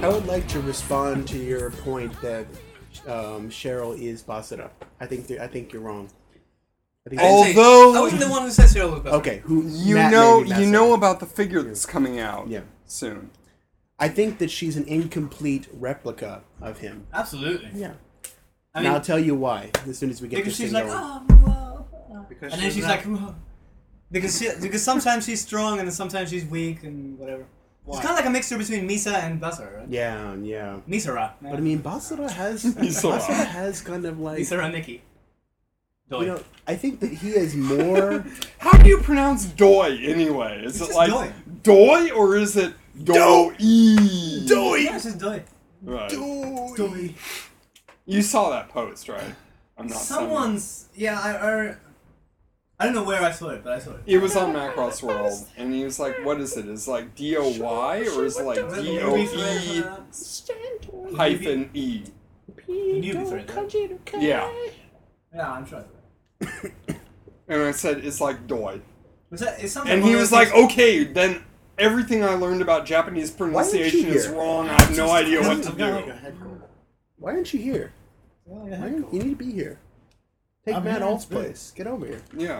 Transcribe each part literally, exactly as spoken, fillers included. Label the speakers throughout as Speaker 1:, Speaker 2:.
Speaker 1: I would like to respond to your point that um, Cheryl is Basara. I think I think you're wrong. I think
Speaker 2: Although
Speaker 3: I wasn't the one who said Cheryl was Basara.
Speaker 1: okay, who
Speaker 2: you
Speaker 1: Matt
Speaker 2: know,
Speaker 1: made me
Speaker 2: you
Speaker 1: Basara.
Speaker 2: know about the figure that's coming out
Speaker 1: Yeah.
Speaker 2: soon.
Speaker 1: I think that she's an incomplete replica of him.
Speaker 3: Absolutely.
Speaker 1: Yeah.
Speaker 3: I
Speaker 1: And
Speaker 3: mean,
Speaker 1: I'll tell you why as soon as we get
Speaker 3: because
Speaker 1: this
Speaker 3: she's
Speaker 1: thing
Speaker 3: like,
Speaker 1: going.
Speaker 3: oh, whoa, whoa.
Speaker 4: Because
Speaker 3: And then she's
Speaker 4: not-
Speaker 3: like, whoa. Because she, because sometimes she's strong and then sometimes she's weak and whatever.
Speaker 4: Why?
Speaker 3: It's kind of like a mixture between Misa and Basara, right?
Speaker 1: Yeah, yeah.
Speaker 3: Misara.
Speaker 1: But I mean, Basara has
Speaker 2: Misara.
Speaker 1: Basara has kind of like
Speaker 3: Misara Nikki. Doi.
Speaker 1: you know. I think that he is more.
Speaker 2: How do you pronounce doi anyway? Is
Speaker 3: It's
Speaker 2: it
Speaker 3: just
Speaker 2: like
Speaker 3: doi.
Speaker 2: doi or is it doi?
Speaker 1: Doi.
Speaker 3: Yeah, it's just Doi.
Speaker 2: Right.
Speaker 1: Doi.
Speaker 2: You saw that post, right? I'm not. saying
Speaker 3: Someone's, yeah, I, I, I don't know where I saw it, but I saw it.
Speaker 2: It was on Macross World, and he was like, "What is it? Is it like D O Y or is it like
Speaker 3: Was it
Speaker 2: D
Speaker 3: the
Speaker 2: O
Speaker 3: movie for it?
Speaker 2: E hyphen E?"
Speaker 3: The newbie for it, right?
Speaker 2: Yeah.
Speaker 3: Yeah, I'm sure.
Speaker 2: And I said, "It's like doi,"
Speaker 3: Was that, is something
Speaker 2: and he
Speaker 3: one of
Speaker 2: was
Speaker 3: those
Speaker 2: like,
Speaker 3: things-
Speaker 2: "Okay, then everything I learned about Japanese pronunciation is
Speaker 1: here?
Speaker 2: wrong. I have no idea what to do."
Speaker 1: Why aren't you here? Why aren't- you need to be here. Take
Speaker 4: I'm
Speaker 1: Matt
Speaker 4: here,
Speaker 1: Alt's
Speaker 4: it's good.
Speaker 1: place. Get over here.
Speaker 2: Yeah.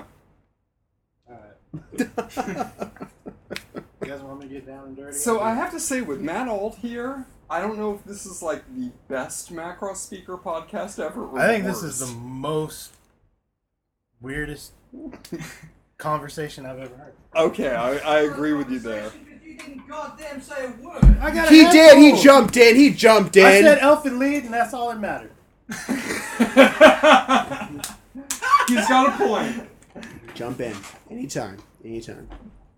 Speaker 4: You guys want me to get down and dirty?
Speaker 2: So I have to say, with Matt Alt here, I don't know if this is like the best Macross speaker podcast ever. Or
Speaker 4: I think
Speaker 2: the
Speaker 4: this is the
Speaker 2: worst.
Speaker 4: most weirdest conversation I've ever heard.
Speaker 2: Okay, I, I agree with you there.
Speaker 3: You didn't goddamn say a word.
Speaker 4: I got a
Speaker 1: He did. He
Speaker 4: headphone.
Speaker 1: jumped in. He jumped in.
Speaker 4: I said elfin lead, and that's all that mattered.
Speaker 2: He's got a point.
Speaker 1: Jump in anytime. Anytime.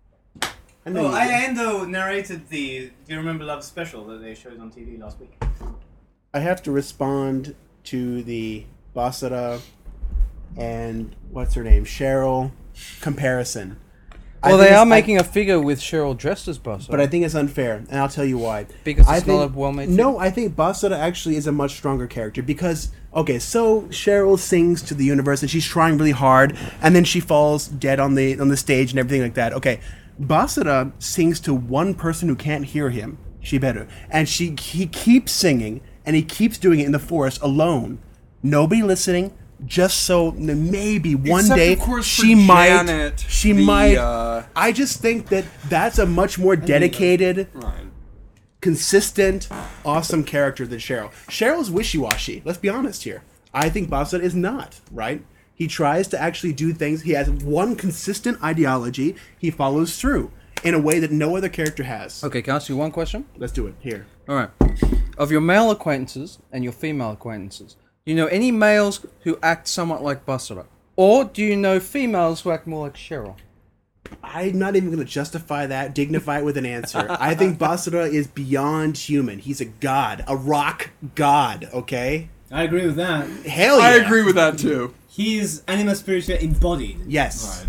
Speaker 1: I know
Speaker 3: Oh,
Speaker 1: you
Speaker 3: I
Speaker 1: did.
Speaker 3: Ando narrated the Do You Remember Love special that they showed on T V last week.
Speaker 1: I have to respond to the Basara and what's her name, Cheryl comparison. I
Speaker 5: Well,
Speaker 1: think
Speaker 5: they
Speaker 1: it's-
Speaker 5: are
Speaker 1: I-
Speaker 5: making a figure with Cheryl dressed as Basara.
Speaker 1: but I think it's unfair, and I'll tell you why.
Speaker 5: Because
Speaker 1: I
Speaker 5: it's not
Speaker 1: think-
Speaker 5: a well-made
Speaker 1: No, I think Basara actually is a much stronger character because, okay, so Cheryl sings to the universe and she's trying really hard, and then she falls dead on the on the stage and everything like that. Okay, Basara sings to one person who can't hear him, Shiberu, and she he keeps singing and he keeps doing it in the forest alone, nobody listening. Just so maybe one
Speaker 2: Except,
Speaker 1: day
Speaker 2: of course, for
Speaker 1: she might,
Speaker 2: Janet,
Speaker 1: she
Speaker 2: the,
Speaker 1: might.
Speaker 2: uh,
Speaker 1: I just think that that's a much more dedicated,
Speaker 2: Right.
Speaker 1: consistent, awesome character than Cheryl. Cheryl's wishy-washy. Let's be honest here. I think Basara is not, right? He tries to actually do things. He has one consistent ideology. He follows through in a way that no other character has.
Speaker 5: Okay, can I ask you one question?
Speaker 1: Let's do it here.
Speaker 5: All right. Of your male acquaintances and your female acquaintances, do you know any males who act somewhat like Basara? Or do you know females who act more like Cheryl?
Speaker 1: I'm not even going to justify that, dignify it with an answer. I think Basara is beyond human. He's a god, a rock god, okay?
Speaker 3: I agree with that.
Speaker 1: Hell yeah.
Speaker 2: I agree with that too.
Speaker 3: He's Anima Spiritua embodied.
Speaker 1: Yes.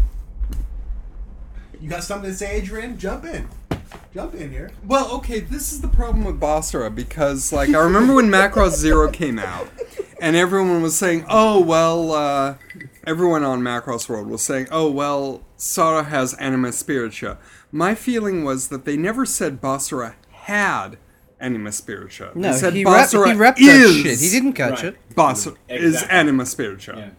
Speaker 1: You got something to say, Adrian? Jump in. Jump in here.
Speaker 2: Well, okay, this is the problem with Basara because, like, I remember when Macross Zero came out, and everyone was saying, "Oh well," uh, everyone on Macross World was saying, "Oh well, Sara has Anima Spiritua." My feeling was that they never said Basara had Anima Spiritua.
Speaker 5: No,
Speaker 2: they said
Speaker 5: he, rap-
Speaker 2: Basara
Speaker 5: he rapped that
Speaker 2: is
Speaker 5: shit. He didn't catch
Speaker 3: Right.
Speaker 5: it.
Speaker 2: Basara is
Speaker 3: Exactly.
Speaker 2: Anima Spiritua.
Speaker 3: Yeah.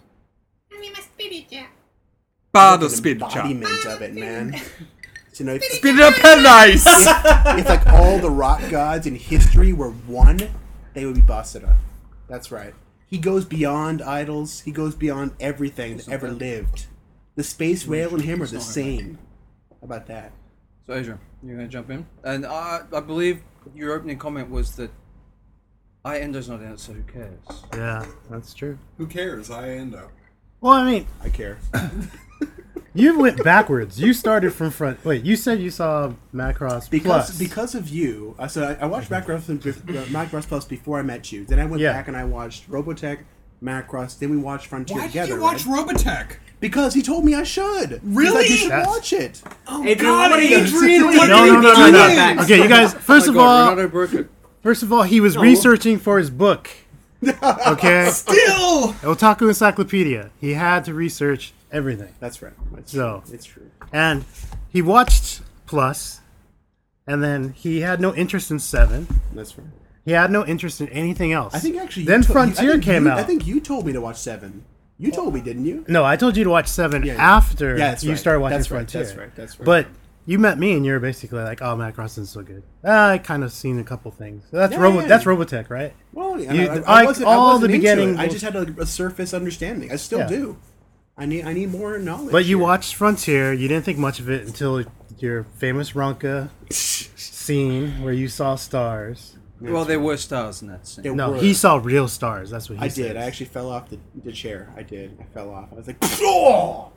Speaker 2: Bada
Speaker 1: An
Speaker 2: Spiritua.
Speaker 1: embodiment of it, man. You know, if,
Speaker 2: Spiritua Paradise.
Speaker 1: if like all the rock gods in history were one, they would be Basara. That's right. He goes beyond idols. He goes beyond everything that ever lived. The space whale and him are the same. How about that?
Speaker 5: So, Adrian, you're going to jump in? And I, I believe your opening comment was that I Endo's not in it, so who cares?
Speaker 4: Yeah, that's true.
Speaker 2: Who cares? I Endo.
Speaker 4: Well, I mean,
Speaker 1: I care.
Speaker 4: you went backwards. You started from front. Wait, you said you saw Macross
Speaker 1: Because
Speaker 4: Plus.
Speaker 1: because of you, uh, so I, I watched Macross and uh, Macross Plus before I met you. Then I went
Speaker 4: Yeah.
Speaker 1: back and I watched Robotech, Macross. Then we watched Frontier
Speaker 2: Why
Speaker 1: together.
Speaker 2: did you watch
Speaker 1: right?
Speaker 2: Robotech?
Speaker 1: Because he told me I should. He's
Speaker 2: Really?
Speaker 1: like, you should
Speaker 4: That's-
Speaker 1: watch it.
Speaker 2: Oh
Speaker 3: Adrian,
Speaker 2: God,
Speaker 3: what are you-
Speaker 2: Adrian!
Speaker 3: what
Speaker 2: What
Speaker 4: no,
Speaker 2: are
Speaker 4: no,
Speaker 2: you
Speaker 4: no, no,
Speaker 2: doing?
Speaker 4: no. Okay, you guys. First
Speaker 5: Oh
Speaker 4: of
Speaker 5: my God,
Speaker 4: all,
Speaker 5: Renato broke it.
Speaker 4: first of all, he was researching for his book. Okay,
Speaker 2: Still.
Speaker 4: Otaku Encyclopedia. He had to research everything,
Speaker 1: That's right. That's
Speaker 4: So-
Speaker 1: true. It's true.
Speaker 4: and he watched Plus, and then he had no interest in Seven.
Speaker 1: That's right.
Speaker 4: He had no interest in anything else.
Speaker 1: I think actually.
Speaker 4: Then
Speaker 1: you to-
Speaker 4: Frontier
Speaker 1: I think
Speaker 4: came
Speaker 1: you,
Speaker 4: out.
Speaker 1: I think you told me to watch Seven. You told me, didn't you?
Speaker 4: No, I told you to watch Seven
Speaker 1: Yeah, yeah.
Speaker 4: after
Speaker 1: Yeah, that's
Speaker 4: you
Speaker 1: right.
Speaker 4: started watching
Speaker 1: That's right,
Speaker 4: Frontier.
Speaker 1: that's right, that's right.
Speaker 4: But you met me, and you were basically like, "Oh, Macross is so good." Ah, I kind of seen a couple things. That's
Speaker 1: Yeah,
Speaker 4: Robo.
Speaker 1: yeah.
Speaker 4: That's Robotech, right?
Speaker 1: Well, yeah,
Speaker 4: You-
Speaker 1: I, I,
Speaker 4: like,
Speaker 1: I wasn't, I
Speaker 4: all
Speaker 1: wasn't
Speaker 4: the
Speaker 1: into
Speaker 4: beginning
Speaker 1: it. I
Speaker 4: was-
Speaker 1: just had a, a surface understanding. I still
Speaker 4: Yeah.
Speaker 1: do. I need I need more knowledge.
Speaker 4: But you
Speaker 1: here.
Speaker 4: watched Frontier. You didn't think much of it until your famous Ronka scene where you saw stars.
Speaker 5: Well, there were stars in that scene.
Speaker 1: There
Speaker 4: No,
Speaker 1: were.
Speaker 4: he saw real stars. That's what he
Speaker 1: I
Speaker 4: said.
Speaker 1: did. I actually fell off the, the chair. I did. I fell off. I was like, oh!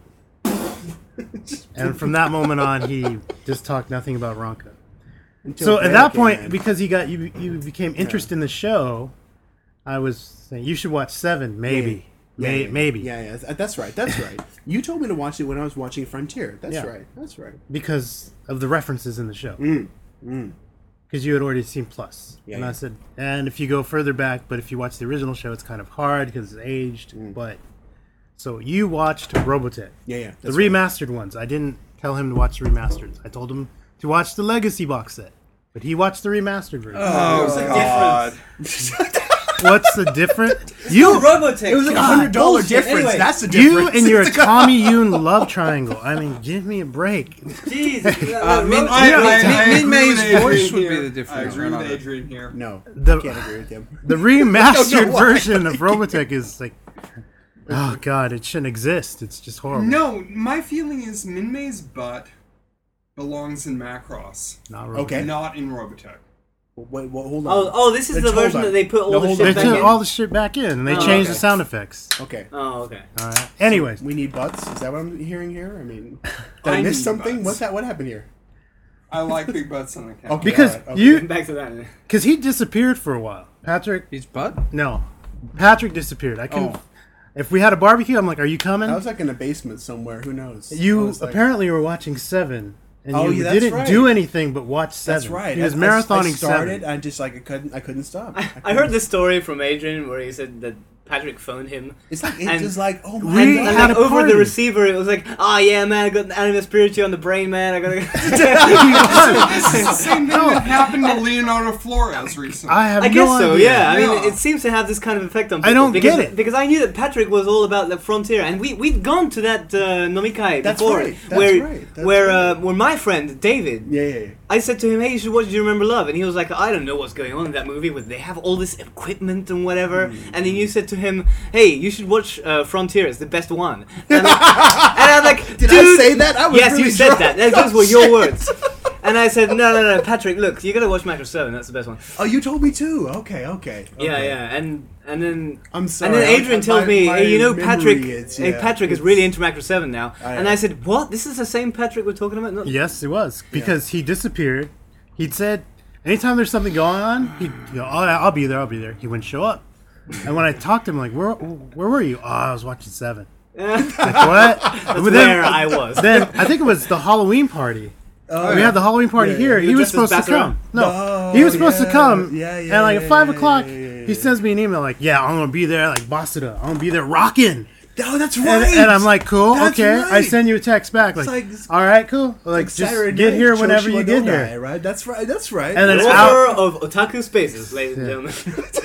Speaker 4: And from that moment on, he just talked nothing about Ronka.
Speaker 1: Until
Speaker 4: So at
Speaker 1: Bear
Speaker 4: that
Speaker 1: came
Speaker 4: point,
Speaker 1: in.
Speaker 4: because he got you, you became interested in the show. I was saying you should watch Seven, maybe,
Speaker 1: Yeah,
Speaker 4: May,
Speaker 1: yeah,
Speaker 4: maybe,
Speaker 1: Yeah, yeah, that's- that's right. That's right. You told me to watch it when I was watching Frontier. That's
Speaker 4: Yeah.
Speaker 1: right. That's right.
Speaker 4: because of the references in the show.
Speaker 1: Mm, mm.
Speaker 4: Because you had already seen Plus,
Speaker 1: Yeah,
Speaker 4: and I
Speaker 1: yeah.
Speaker 4: said, and if you go further back, but if you watch the original show, it's kind of hard because it's aged.
Speaker 1: Mm.
Speaker 4: But so you watched Robotech,
Speaker 1: Yeah, yeah.
Speaker 4: the
Speaker 1: that's right.
Speaker 4: remastered ones. I didn't tell him to watch the remastered. I told him to watch the Legacy box set, but he watched the remastered version.
Speaker 2: Oh,
Speaker 3: What's the
Speaker 2: God.
Speaker 4: What's the difference? You,
Speaker 3: Robotech.
Speaker 1: It was like a
Speaker 4: God,
Speaker 1: hundred dollar
Speaker 3: bullshit.
Speaker 1: difference.
Speaker 3: Anyway.
Speaker 1: That's the
Speaker 4: you
Speaker 1: difference.
Speaker 4: and your Tommy Yoon love triangle. I mean, give me a break.
Speaker 3: Jeez.
Speaker 5: Uh,
Speaker 3: Ro-
Speaker 5: Min-
Speaker 3: Ro-
Speaker 2: I,
Speaker 5: Yeah,
Speaker 2: I, I
Speaker 5: Min-
Speaker 2: agree
Speaker 5: May's
Speaker 2: with Adrian
Speaker 5: voice would be
Speaker 2: here.
Speaker 5: the difference.
Speaker 2: I agree with
Speaker 5: Right.
Speaker 2: Adrian here.
Speaker 1: no,
Speaker 4: The-
Speaker 1: I can't agree with him.
Speaker 4: The remastered
Speaker 1: why.
Speaker 4: version of Robotech is like, oh god, it shouldn't exist. It's just horrible.
Speaker 2: No, my feeling is Minmay's butt belongs in Macross,
Speaker 4: Not Robotech.
Speaker 1: Okay.
Speaker 2: not in Robotech.
Speaker 1: Wait, well, hold on.
Speaker 3: Oh, oh, this is
Speaker 1: Let's
Speaker 3: the
Speaker 1: hold
Speaker 3: version
Speaker 1: on.
Speaker 3: that they put all
Speaker 1: No,
Speaker 3: the
Speaker 1: hold
Speaker 3: shit
Speaker 4: They
Speaker 1: on.
Speaker 3: back
Speaker 4: took
Speaker 3: in.
Speaker 4: all the shit back in, and they
Speaker 3: Oh,
Speaker 4: changed
Speaker 3: okay.
Speaker 4: the sound effects.
Speaker 1: Okay.
Speaker 3: Oh, okay.
Speaker 4: All right. Anyways,
Speaker 1: We need butts. Is that what I'm hearing here? I mean, did
Speaker 2: I
Speaker 1: I miss
Speaker 2: need
Speaker 1: something?
Speaker 2: butts.
Speaker 1: What's that? What happened here?
Speaker 2: I like big butts on the camera.
Speaker 1: Okay.
Speaker 4: because
Speaker 1: alright, okay.
Speaker 4: you,
Speaker 3: Back to that.
Speaker 4: because he disappeared for a while. Patrick,
Speaker 5: His butt?
Speaker 4: no, Patrick disappeared. I couldn't.
Speaker 5: Oh.
Speaker 4: If we had a barbecue, I'm like, are you coming?
Speaker 1: I was like in a basement somewhere. Who knows? I
Speaker 4: you
Speaker 1: was like-
Speaker 4: apparently were watching Seven, and
Speaker 1: Oh,
Speaker 4: you
Speaker 1: yeah, that's
Speaker 4: didn't
Speaker 1: right.
Speaker 4: do anything but watch Seven.
Speaker 1: That's right.
Speaker 4: He was
Speaker 1: I- I-
Speaker 4: marathoning
Speaker 1: I started.
Speaker 4: Seven.
Speaker 1: I just like I couldn't. I couldn't stop.
Speaker 3: I, I
Speaker 1: couldn't-
Speaker 3: heard this story from Adrian where he said that Patrick phoned him.
Speaker 1: It's like it's
Speaker 3: and-
Speaker 1: just like oh my
Speaker 4: We
Speaker 3: And,
Speaker 1: god.
Speaker 3: and
Speaker 4: had
Speaker 3: like
Speaker 4: a
Speaker 3: over
Speaker 4: party.
Speaker 3: the receiver, it was like, "Oh yeah, man, I got an anima spiritu on the brain, man. I gotta."
Speaker 2: This is the same thing that happened to Leonardo Flores recently.
Speaker 4: I have
Speaker 3: I
Speaker 4: no
Speaker 3: guess so.
Speaker 4: idea.
Speaker 3: Yeah, I mean,
Speaker 2: Yeah.
Speaker 3: it seems to have this kind of effect on people.
Speaker 4: I don't
Speaker 3: because,
Speaker 4: get it.
Speaker 3: because I knew that Patrick was all about the frontier, and we we'd gone to that uh, nomikai
Speaker 1: That's
Speaker 3: before,
Speaker 1: right, that's
Speaker 3: where
Speaker 1: right, that's
Speaker 3: where
Speaker 1: right.
Speaker 3: uh, where my friend David.
Speaker 1: Yeah, yeah, yeah.
Speaker 3: I said to him, "Hey, you should watch Do You Remember Love?" And he was like, "I don't know what's going on in that movie, but they have all this equipment and whatever."
Speaker 1: Hmm.
Speaker 3: And then you said to him, "Hey, you should watch uh, Frontier. It's the best one." And, and I'm like,
Speaker 1: Did
Speaker 3: "Dude."
Speaker 1: I say that? I was
Speaker 3: yes,
Speaker 1: really
Speaker 3: you said
Speaker 1: drunk.
Speaker 3: that. That- Those were your words. And I said, "No, no, no, Patrick. Look, you gotta watch Macro Seven. That's the best one."
Speaker 1: Oh, you told me too. Okay, okay.
Speaker 3: Yeah,
Speaker 1: okay.
Speaker 3: yeah. And and then
Speaker 1: I'm sorry.
Speaker 3: and then
Speaker 1: I-
Speaker 3: Adrian
Speaker 1: I-
Speaker 3: tells
Speaker 1: my-
Speaker 3: me,
Speaker 1: my
Speaker 3: hey, you know,
Speaker 1: memory
Speaker 3: Patrick,
Speaker 1: is-
Speaker 3: hey,
Speaker 1: yeah,
Speaker 3: Patrick is
Speaker 1: it's-
Speaker 3: really into Macro Seven now.
Speaker 1: I-
Speaker 3: and I said, "What? This is the same Patrick we're talking about?" No.
Speaker 4: Yes, it was because he disappeared. He'd said anytime there's something going on, he'd go, "Oh, I'll be there. I'll be there." He wouldn't show up. And when I talked to him, like, "Where, where were you?" "Oh, I was watching Seven." Like what?
Speaker 3: That's
Speaker 4: But
Speaker 3: where I was.
Speaker 4: Then I think it was the Halloween party.
Speaker 1: Oh,
Speaker 4: we
Speaker 1: yeah.
Speaker 4: had the Halloween party
Speaker 1: Yeah,
Speaker 4: here.
Speaker 3: you
Speaker 4: He
Speaker 3: were
Speaker 4: was
Speaker 3: dressed as
Speaker 4: supposed to
Speaker 3: Basara?
Speaker 4: come. No,
Speaker 1: Oh,
Speaker 4: he was supposed
Speaker 1: yeah.
Speaker 4: to come.
Speaker 1: Yeah, yeah,
Speaker 4: And like
Speaker 1: yeah,
Speaker 4: at five
Speaker 1: yeah,
Speaker 4: o'clock,
Speaker 1: yeah, yeah, yeah,
Speaker 4: he
Speaker 1: yeah.
Speaker 4: sends me an email like, "Yeah, I'm gonna be there." Like Basada, I'm gonna be there rocking.
Speaker 1: Oh, that's right.
Speaker 4: And, and I'm like, "Cool,
Speaker 1: That's
Speaker 4: okay." I
Speaker 1: right.
Speaker 4: send you a text back like,
Speaker 1: like-
Speaker 4: "All right, cool." Like,
Speaker 1: Like
Speaker 4: just
Speaker 1: Saturday
Speaker 4: get
Speaker 1: night,
Speaker 4: here whenever
Speaker 1: Choshi
Speaker 4: you get
Speaker 1: Wadonai,
Speaker 4: here.
Speaker 1: right? That's right. That's right.
Speaker 4: And then
Speaker 3: The
Speaker 4: out-
Speaker 3: author of Otaku Spaces, ladies and gentlemen.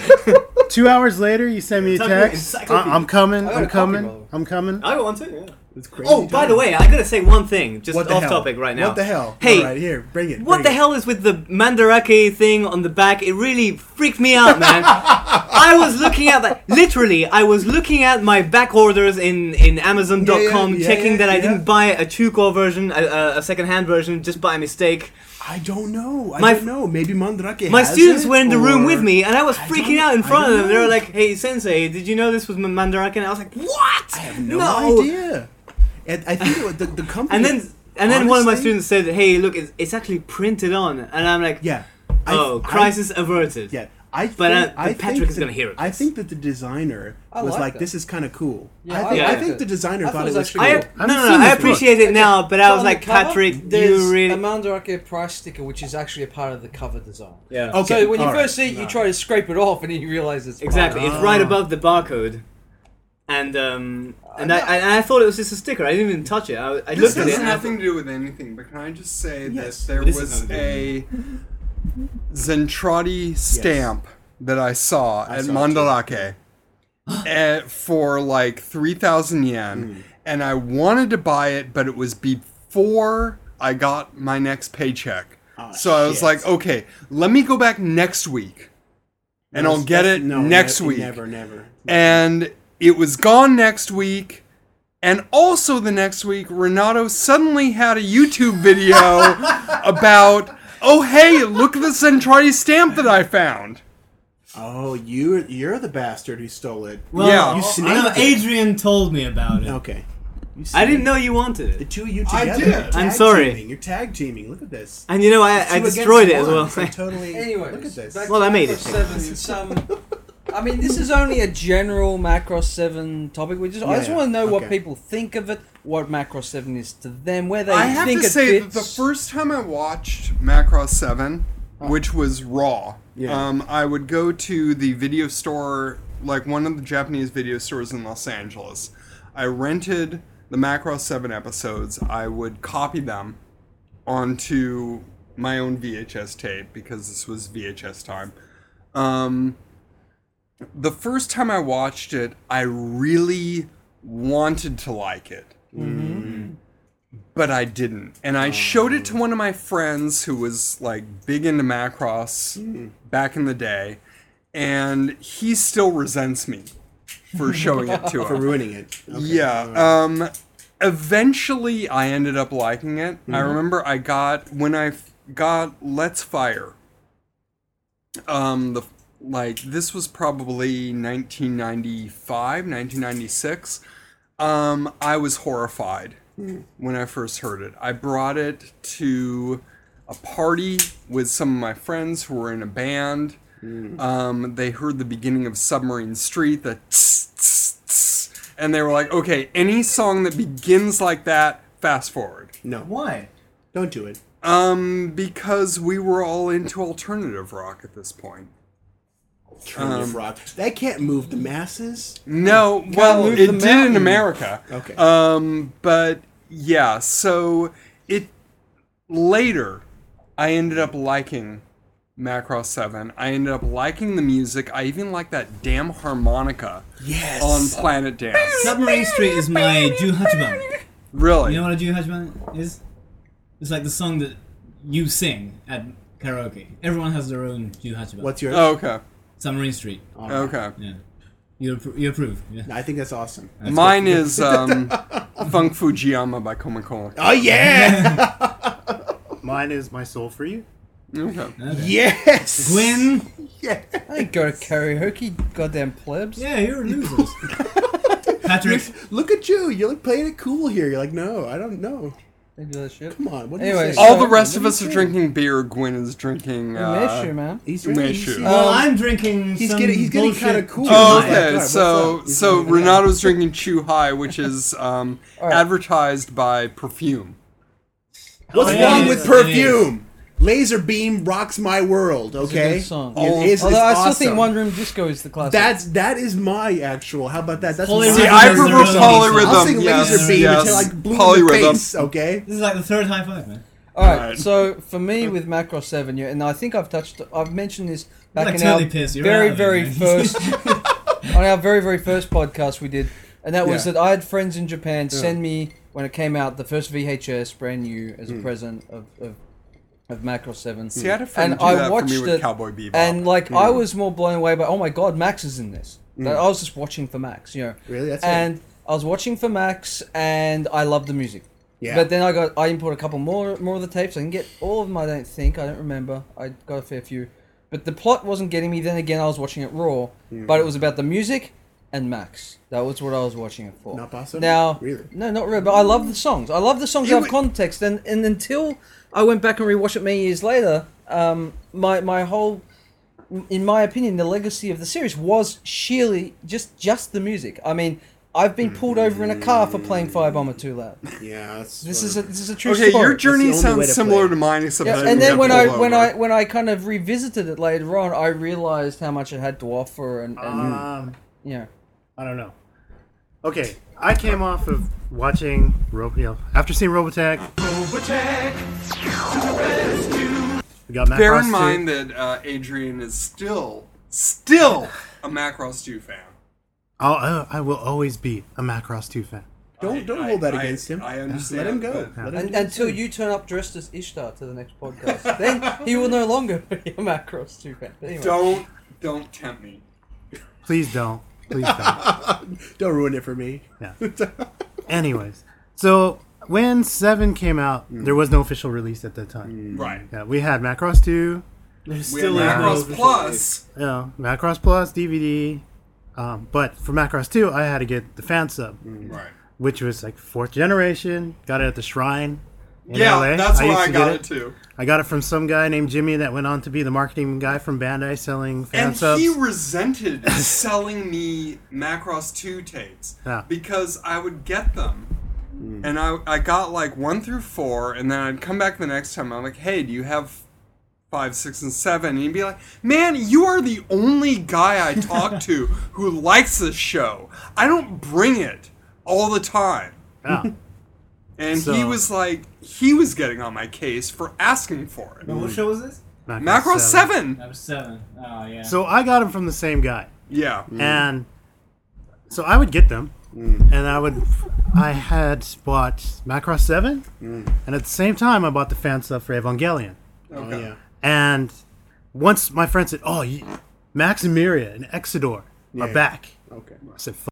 Speaker 4: Two hours later, you send me a
Speaker 3: Encycl-
Speaker 4: text.
Speaker 3: encyclopedia.
Speaker 4: I- I'm coming.
Speaker 5: I got
Speaker 4: I'm
Speaker 5: a copy,
Speaker 4: coming.
Speaker 5: by the way.
Speaker 4: I'm coming.
Speaker 3: I want to, yeah.
Speaker 1: It's crazy.
Speaker 3: Oh, by the way, I gotta say one thing, just
Speaker 1: What the
Speaker 3: off
Speaker 1: hell?
Speaker 3: topic right now.
Speaker 1: What the hell?
Speaker 3: Hey,
Speaker 1: All right, here, bring it.
Speaker 3: what
Speaker 1: bring
Speaker 3: the
Speaker 1: it.
Speaker 3: hell is with the Mandarake thing on the back? It really freaked me out, man. I was looking at that. Literally, I was looking at my back orders in, in Amazon dot com,
Speaker 1: Yeah, yeah,
Speaker 3: checking
Speaker 1: yeah,
Speaker 3: that I
Speaker 1: yeah.
Speaker 3: didn't buy a Chuko version, a, a, a second-hand version, just by mistake.
Speaker 1: I don't know. I
Speaker 3: My
Speaker 1: don't know. Maybe Mandrake.
Speaker 3: My
Speaker 1: has
Speaker 3: students
Speaker 1: it,
Speaker 3: were in the room
Speaker 1: or-
Speaker 3: with me, and I was
Speaker 1: I
Speaker 3: freaking
Speaker 1: don't-
Speaker 3: out in
Speaker 1: I
Speaker 3: front of
Speaker 1: don't
Speaker 3: them. They were
Speaker 1: know.
Speaker 3: like, "Hey, Sensei, did you know this was Mandarake?" And I was like, "What?"
Speaker 1: I have no, idea. And I think it was the, the company.
Speaker 3: And then and then one of my
Speaker 1: honestly-
Speaker 3: students said, "Hey, look, it's, it's actually printed on," and I'm like,
Speaker 1: Yeah. I-
Speaker 3: "Oh,
Speaker 1: I-
Speaker 3: crisis averted."
Speaker 1: Yeah. I think,
Speaker 3: But, uh,
Speaker 1: I
Speaker 3: but Patrick
Speaker 1: think
Speaker 3: is
Speaker 1: that-
Speaker 3: gonna hear it.
Speaker 1: I think that the designer
Speaker 5: I
Speaker 1: was
Speaker 5: like
Speaker 1: like,
Speaker 5: that.
Speaker 1: "This is kind of cool."
Speaker 5: Yeah,
Speaker 1: I
Speaker 5: I
Speaker 1: think, I
Speaker 5: liked
Speaker 1: think
Speaker 5: it.
Speaker 1: the designer
Speaker 5: I
Speaker 1: thought
Speaker 5: thought
Speaker 1: it
Speaker 5: it was
Speaker 1: was
Speaker 5: actually
Speaker 1: cool.
Speaker 3: I,
Speaker 5: cool.
Speaker 3: no,
Speaker 4: I've
Speaker 3: no,
Speaker 4: seen
Speaker 3: no, I
Speaker 4: this book.
Speaker 3: appreciate it now, but I was
Speaker 5: On
Speaker 3: like,
Speaker 5: the cover,
Speaker 3: Patrick,
Speaker 5: there's
Speaker 3: you really.
Speaker 5: a Mandarake price sticker, which is actually a part of the cover design.
Speaker 3: Yeah.
Speaker 1: Okay,
Speaker 5: So when you
Speaker 1: all
Speaker 5: first
Speaker 1: right.
Speaker 5: see it, you try to scrape it off, and then you realize it's part
Speaker 3: Exactly,
Speaker 5: of
Speaker 3: it's right above the barcode. and um, and I, and I thought it was just a sticker. I didn't even touch it. I, I
Speaker 2: This
Speaker 3: looked at
Speaker 2: has
Speaker 3: it. And I
Speaker 2: nothing to do with anything, but can I just say
Speaker 1: Yes,
Speaker 2: that there
Speaker 1: this is
Speaker 2: was
Speaker 1: nothing.
Speaker 2: a Zentradi stamp that I saw
Speaker 1: I
Speaker 2: at
Speaker 1: saw it
Speaker 2: Mandalake at, for like three thousand yen, and I wanted to buy it, but it was before I got my next paycheck.
Speaker 1: Oh,
Speaker 2: so I was
Speaker 1: shit.
Speaker 2: like, okay, let me go back next week, and
Speaker 1: No,
Speaker 2: I'll get
Speaker 1: that's-
Speaker 2: it
Speaker 1: no,
Speaker 2: next
Speaker 1: ne-
Speaker 2: week.
Speaker 1: Never, never.
Speaker 2: And it was gone next week. And also the next week, Renato suddenly had a YouTube video about, oh hey, look at the Zentradi stamp that I found.
Speaker 1: Oh, you you're the bastard who stole it.
Speaker 3: well,
Speaker 2: Yeah.
Speaker 1: You
Speaker 3: I
Speaker 1: snaked
Speaker 3: know
Speaker 1: it.
Speaker 3: Adrian told me about it.
Speaker 1: Okay. You
Speaker 3: I didn't
Speaker 1: snaked
Speaker 3: know you wanted
Speaker 1: The
Speaker 3: it,
Speaker 1: two of you
Speaker 2: I
Speaker 1: together.
Speaker 2: did.
Speaker 1: You're
Speaker 3: I'm
Speaker 1: tag
Speaker 3: sorry.
Speaker 1: Teaming. You're tag teaming. Look at this.
Speaker 3: and you know I, I
Speaker 1: Two
Speaker 3: destroyed it
Speaker 1: against
Speaker 3: as
Speaker 1: one.
Speaker 3: well.
Speaker 1: I totally.
Speaker 5: Anyways,
Speaker 1: look at this.
Speaker 5: back
Speaker 3: Well,
Speaker 5: to
Speaker 3: I made it.
Speaker 5: Macross seven. Some, I mean, this is only a general Macross seven topic. We just, I
Speaker 1: Yeah,
Speaker 5: just
Speaker 1: yeah.
Speaker 5: want to know what
Speaker 1: Okay.
Speaker 5: people think of it, what Macross seven is to them, where they
Speaker 2: I have
Speaker 5: think
Speaker 2: to
Speaker 5: it
Speaker 2: say
Speaker 5: fits.
Speaker 2: that the first time I watched Macross seven, which was Raw,
Speaker 1: Yeah.
Speaker 2: um, I would go to the video store, like one of the Japanese video stores in Los Angeles. I rented the Macross seven episodes. I would copy them onto my own V H S tape because this was V H S time. Um, the first time I watched it, I really wanted to like it. But I didn't. And I showed it to one of my friends who was like big into Macross back in the day. And he still resents me for showing it to
Speaker 1: For
Speaker 2: him.
Speaker 1: ruining it. Okay.
Speaker 2: Yeah. Um, eventually, I ended up liking it. I remember I got when I f- got Let's Fire. Um, the like this was probably nineteen ninety-five, nineteen ninety-six. Um, I was horrified when I first heard it. I brought it to a party with some of my friends who were in a band. Um, they heard the beginning of Submarine Street, the tss, tss, tss, and they were like, okay, any song that begins like that, fast forward.
Speaker 1: No.
Speaker 3: Why?
Speaker 1: Don't do it.
Speaker 2: Um, because we were all into alternative rock at this point.
Speaker 1: Alternative rock. That can't move the masses.
Speaker 2: No, well,
Speaker 5: move
Speaker 2: it
Speaker 5: the
Speaker 2: did in
Speaker 5: mountain.
Speaker 2: America.
Speaker 1: Okay.
Speaker 2: Um, but yeah, so it later, I ended up liking Macross seven. I ended up liking the music. I even like that damn harmonica
Speaker 1: Yes.
Speaker 2: on Planet Dance.
Speaker 6: Submarine Street is my Ju Hachiban.
Speaker 2: Really?
Speaker 6: You know what a Ju Hachiban is? It's like the song that you sing at karaoke. Everyone has their own Ju Hachiban.
Speaker 1: What's yours?
Speaker 2: Oh, okay.
Speaker 6: Submarine Street.
Speaker 2: Okay.
Speaker 6: Yeah. You, appro- you approve. Yeah.
Speaker 1: I think that's awesome.
Speaker 2: Mine is um, Funk Fujiyama by Koma Koma.
Speaker 1: Oh yeah.
Speaker 4: Mine is My Soul for You.
Speaker 2: Okay.
Speaker 6: Okay.
Speaker 1: Yes.
Speaker 6: Gwen.
Speaker 1: Yeah.
Speaker 5: I ain't go to karaoke, goddamn plebs.
Speaker 6: Yeah, you're losers. Patrick.
Speaker 1: Look at you. You're like playing it cool here. You're like, no, I don't know.
Speaker 5: They do that shit.
Speaker 1: Come on. What do you
Speaker 5: Anyways,
Speaker 1: say?
Speaker 2: All
Speaker 5: So-
Speaker 2: the rest of
Speaker 1: What
Speaker 2: us
Speaker 1: do
Speaker 2: are
Speaker 1: you
Speaker 2: drinking beer. Gwen is drinking.
Speaker 5: I
Speaker 2: Uh,
Speaker 5: miss you, man.
Speaker 1: He's
Speaker 2: Umeshu.
Speaker 1: drinking. he's-
Speaker 6: Well,
Speaker 2: Um,
Speaker 6: I'm drinking
Speaker 1: He's
Speaker 6: some
Speaker 1: getting. He's getting
Speaker 6: bullshit
Speaker 1: kind of cool.
Speaker 2: Oh,
Speaker 6: Chu Hai.
Speaker 2: okay.
Speaker 1: God, what's
Speaker 2: So,
Speaker 1: up? He's
Speaker 2: so
Speaker 1: drinking-
Speaker 2: Renato's drinking Chu Hai, which is um,
Speaker 5: Alright.
Speaker 2: advertised by Perfume.
Speaker 1: What's
Speaker 6: Oh, yeah,
Speaker 1: wrong
Speaker 6: it
Speaker 1: with
Speaker 6: is,
Speaker 1: perfume? Laser Beam rocks my world.
Speaker 5: It's a
Speaker 1: Okay.
Speaker 5: good song.
Speaker 1: It is- it's
Speaker 5: Although I still
Speaker 1: awesome.
Speaker 5: think One Room Disco is the classic.
Speaker 1: That's that is my actual. How about that? That's
Speaker 6: Polyrhythm
Speaker 1: my-
Speaker 2: See, I
Speaker 6: is
Speaker 2: prefer
Speaker 6: the real
Speaker 2: polyrhythm.
Speaker 1: I'll sing
Speaker 2: yes,
Speaker 1: Laser Beam
Speaker 2: yes.
Speaker 1: until I blew in
Speaker 2: polyrhythm.
Speaker 1: the face. Okay.
Speaker 6: This is like the third high five, man.
Speaker 5: All right,
Speaker 2: Alright.
Speaker 5: so for me with Macross seven, yeah, and I think I've touched, I've mentioned this back
Speaker 6: Like
Speaker 5: in
Speaker 6: totally
Speaker 5: our
Speaker 6: pissed. You're
Speaker 5: very,
Speaker 6: out of it,
Speaker 5: very
Speaker 6: man.
Speaker 5: first, on our very, very first podcast we did, and that was
Speaker 1: Yeah.
Speaker 5: that I had friends in Japan send me when it came out the first V H S, brand new, as a present of of, of Macross seven.
Speaker 2: See, I had a friend
Speaker 5: And
Speaker 2: do
Speaker 5: I
Speaker 2: that for
Speaker 5: watched
Speaker 2: me with
Speaker 5: it,
Speaker 2: Cowboy Bebop.
Speaker 5: And like I was more blown away by, oh my god, Max is in this. That I was just watching for Max, you know.
Speaker 1: Really? That's
Speaker 5: and I was watching for Max, and I loved the music.
Speaker 1: Yeah.
Speaker 5: But then I got I imported a couple more more of the tapes. I can get all of them. I don't think I don't remember. I got a fair few, but the plot wasn't getting me. Then again, I was watching it raw, but it was about the music and Max. That was what I was watching it for.
Speaker 1: Not Bossa?
Speaker 5: Now,
Speaker 1: Really?
Speaker 5: no, not really. But I love the songs. I love the songs
Speaker 2: It
Speaker 5: that have
Speaker 2: wa-
Speaker 5: context. And and until I went back and rewatched it many years later, um, my my whole, in my opinion, the legacy of the series was sheerly just just the music. I mean, I've been pulled over in a car for playing Firebomber too loud.
Speaker 1: Yeah. That's
Speaker 5: This
Speaker 1: uh,
Speaker 5: is a this is a true
Speaker 2: okay,
Speaker 5: story.
Speaker 2: your journey
Speaker 1: That's the only way
Speaker 2: sounds
Speaker 1: to
Speaker 2: similar
Speaker 1: play.
Speaker 2: to mine, except
Speaker 5: Yeah,
Speaker 2: I
Speaker 5: and
Speaker 2: didn't
Speaker 5: then
Speaker 2: get
Speaker 5: when I
Speaker 2: pulled
Speaker 5: when
Speaker 2: over.
Speaker 5: I when I kind of revisited it later on, I realized how much it had to offer, and, and
Speaker 4: Um,
Speaker 5: you know,
Speaker 4: I don't know. Okay, I came off of watching, Ro- you know, after seeing Robotech. We got
Speaker 2: Bear
Speaker 4: Macross
Speaker 2: in
Speaker 4: two.
Speaker 2: mind that uh, Adrian is still, still a Macross two fan.
Speaker 4: I'll, uh, I will always be a Macross two fan.
Speaker 1: Don't
Speaker 2: I-
Speaker 1: don't
Speaker 2: I-
Speaker 1: hold that
Speaker 2: I-
Speaker 1: against him.
Speaker 2: I understand,
Speaker 1: Let him go.
Speaker 2: but-
Speaker 1: Let him
Speaker 5: And,
Speaker 1: do his
Speaker 5: until
Speaker 1: thing.
Speaker 5: you turn up dressed as Ishtar to the next podcast, then he will no longer be a Macross two fan. But anyway.
Speaker 2: Don't, don't tempt me.
Speaker 4: Please don't. Please don't.
Speaker 1: Don't ruin it for me.
Speaker 4: Yeah. Anyways, so when seven came out, there was no official release at that time.
Speaker 2: Right.
Speaker 4: Yeah, we had Macross two,
Speaker 6: There's
Speaker 2: We have
Speaker 6: still is no
Speaker 2: Macross
Speaker 6: official
Speaker 2: Plus.
Speaker 4: you know, Macross Plus, D V D. Um, but for Macross two, I had to get the fan sub,
Speaker 2: Right.
Speaker 4: which was like fourth generation. Got it at the Shrine in
Speaker 2: Yeah,
Speaker 4: L A.
Speaker 2: that's where
Speaker 4: used
Speaker 2: I
Speaker 4: to
Speaker 2: got
Speaker 4: get
Speaker 2: it too.
Speaker 4: I got it from some guy named Jimmy that went on to be the marketing guy from Bandai selling fan
Speaker 2: And
Speaker 4: subs.
Speaker 2: he resented selling me Macross two tapes
Speaker 4: Yeah.
Speaker 2: because I would get them. And I, I got like one through four, and then I'd come back the next time. I'm like, hey, do you have five, six, and seven? And he'd be like, man, you are the only guy I talk to who likes this show. I don't bring it all the time.
Speaker 4: Yeah.
Speaker 2: And he
Speaker 4: So-
Speaker 2: was like, he was getting on my case for asking for it.
Speaker 6: But what show was this?
Speaker 2: Macross seven.
Speaker 6: That was seven. Oh yeah.
Speaker 4: So I got them from the same guy.
Speaker 2: Yeah.
Speaker 4: And so I would get them, and I would. I had bought Macross seven, and at the same time, I bought the fan stuff for Evangelion.
Speaker 1: Oh
Speaker 2: Okay.
Speaker 1: yeah.
Speaker 4: And once my friend said, "Oh, you, Max and Miria and Exodore
Speaker 1: Yeah.
Speaker 4: are back,"
Speaker 1: Okay.
Speaker 4: I said, F-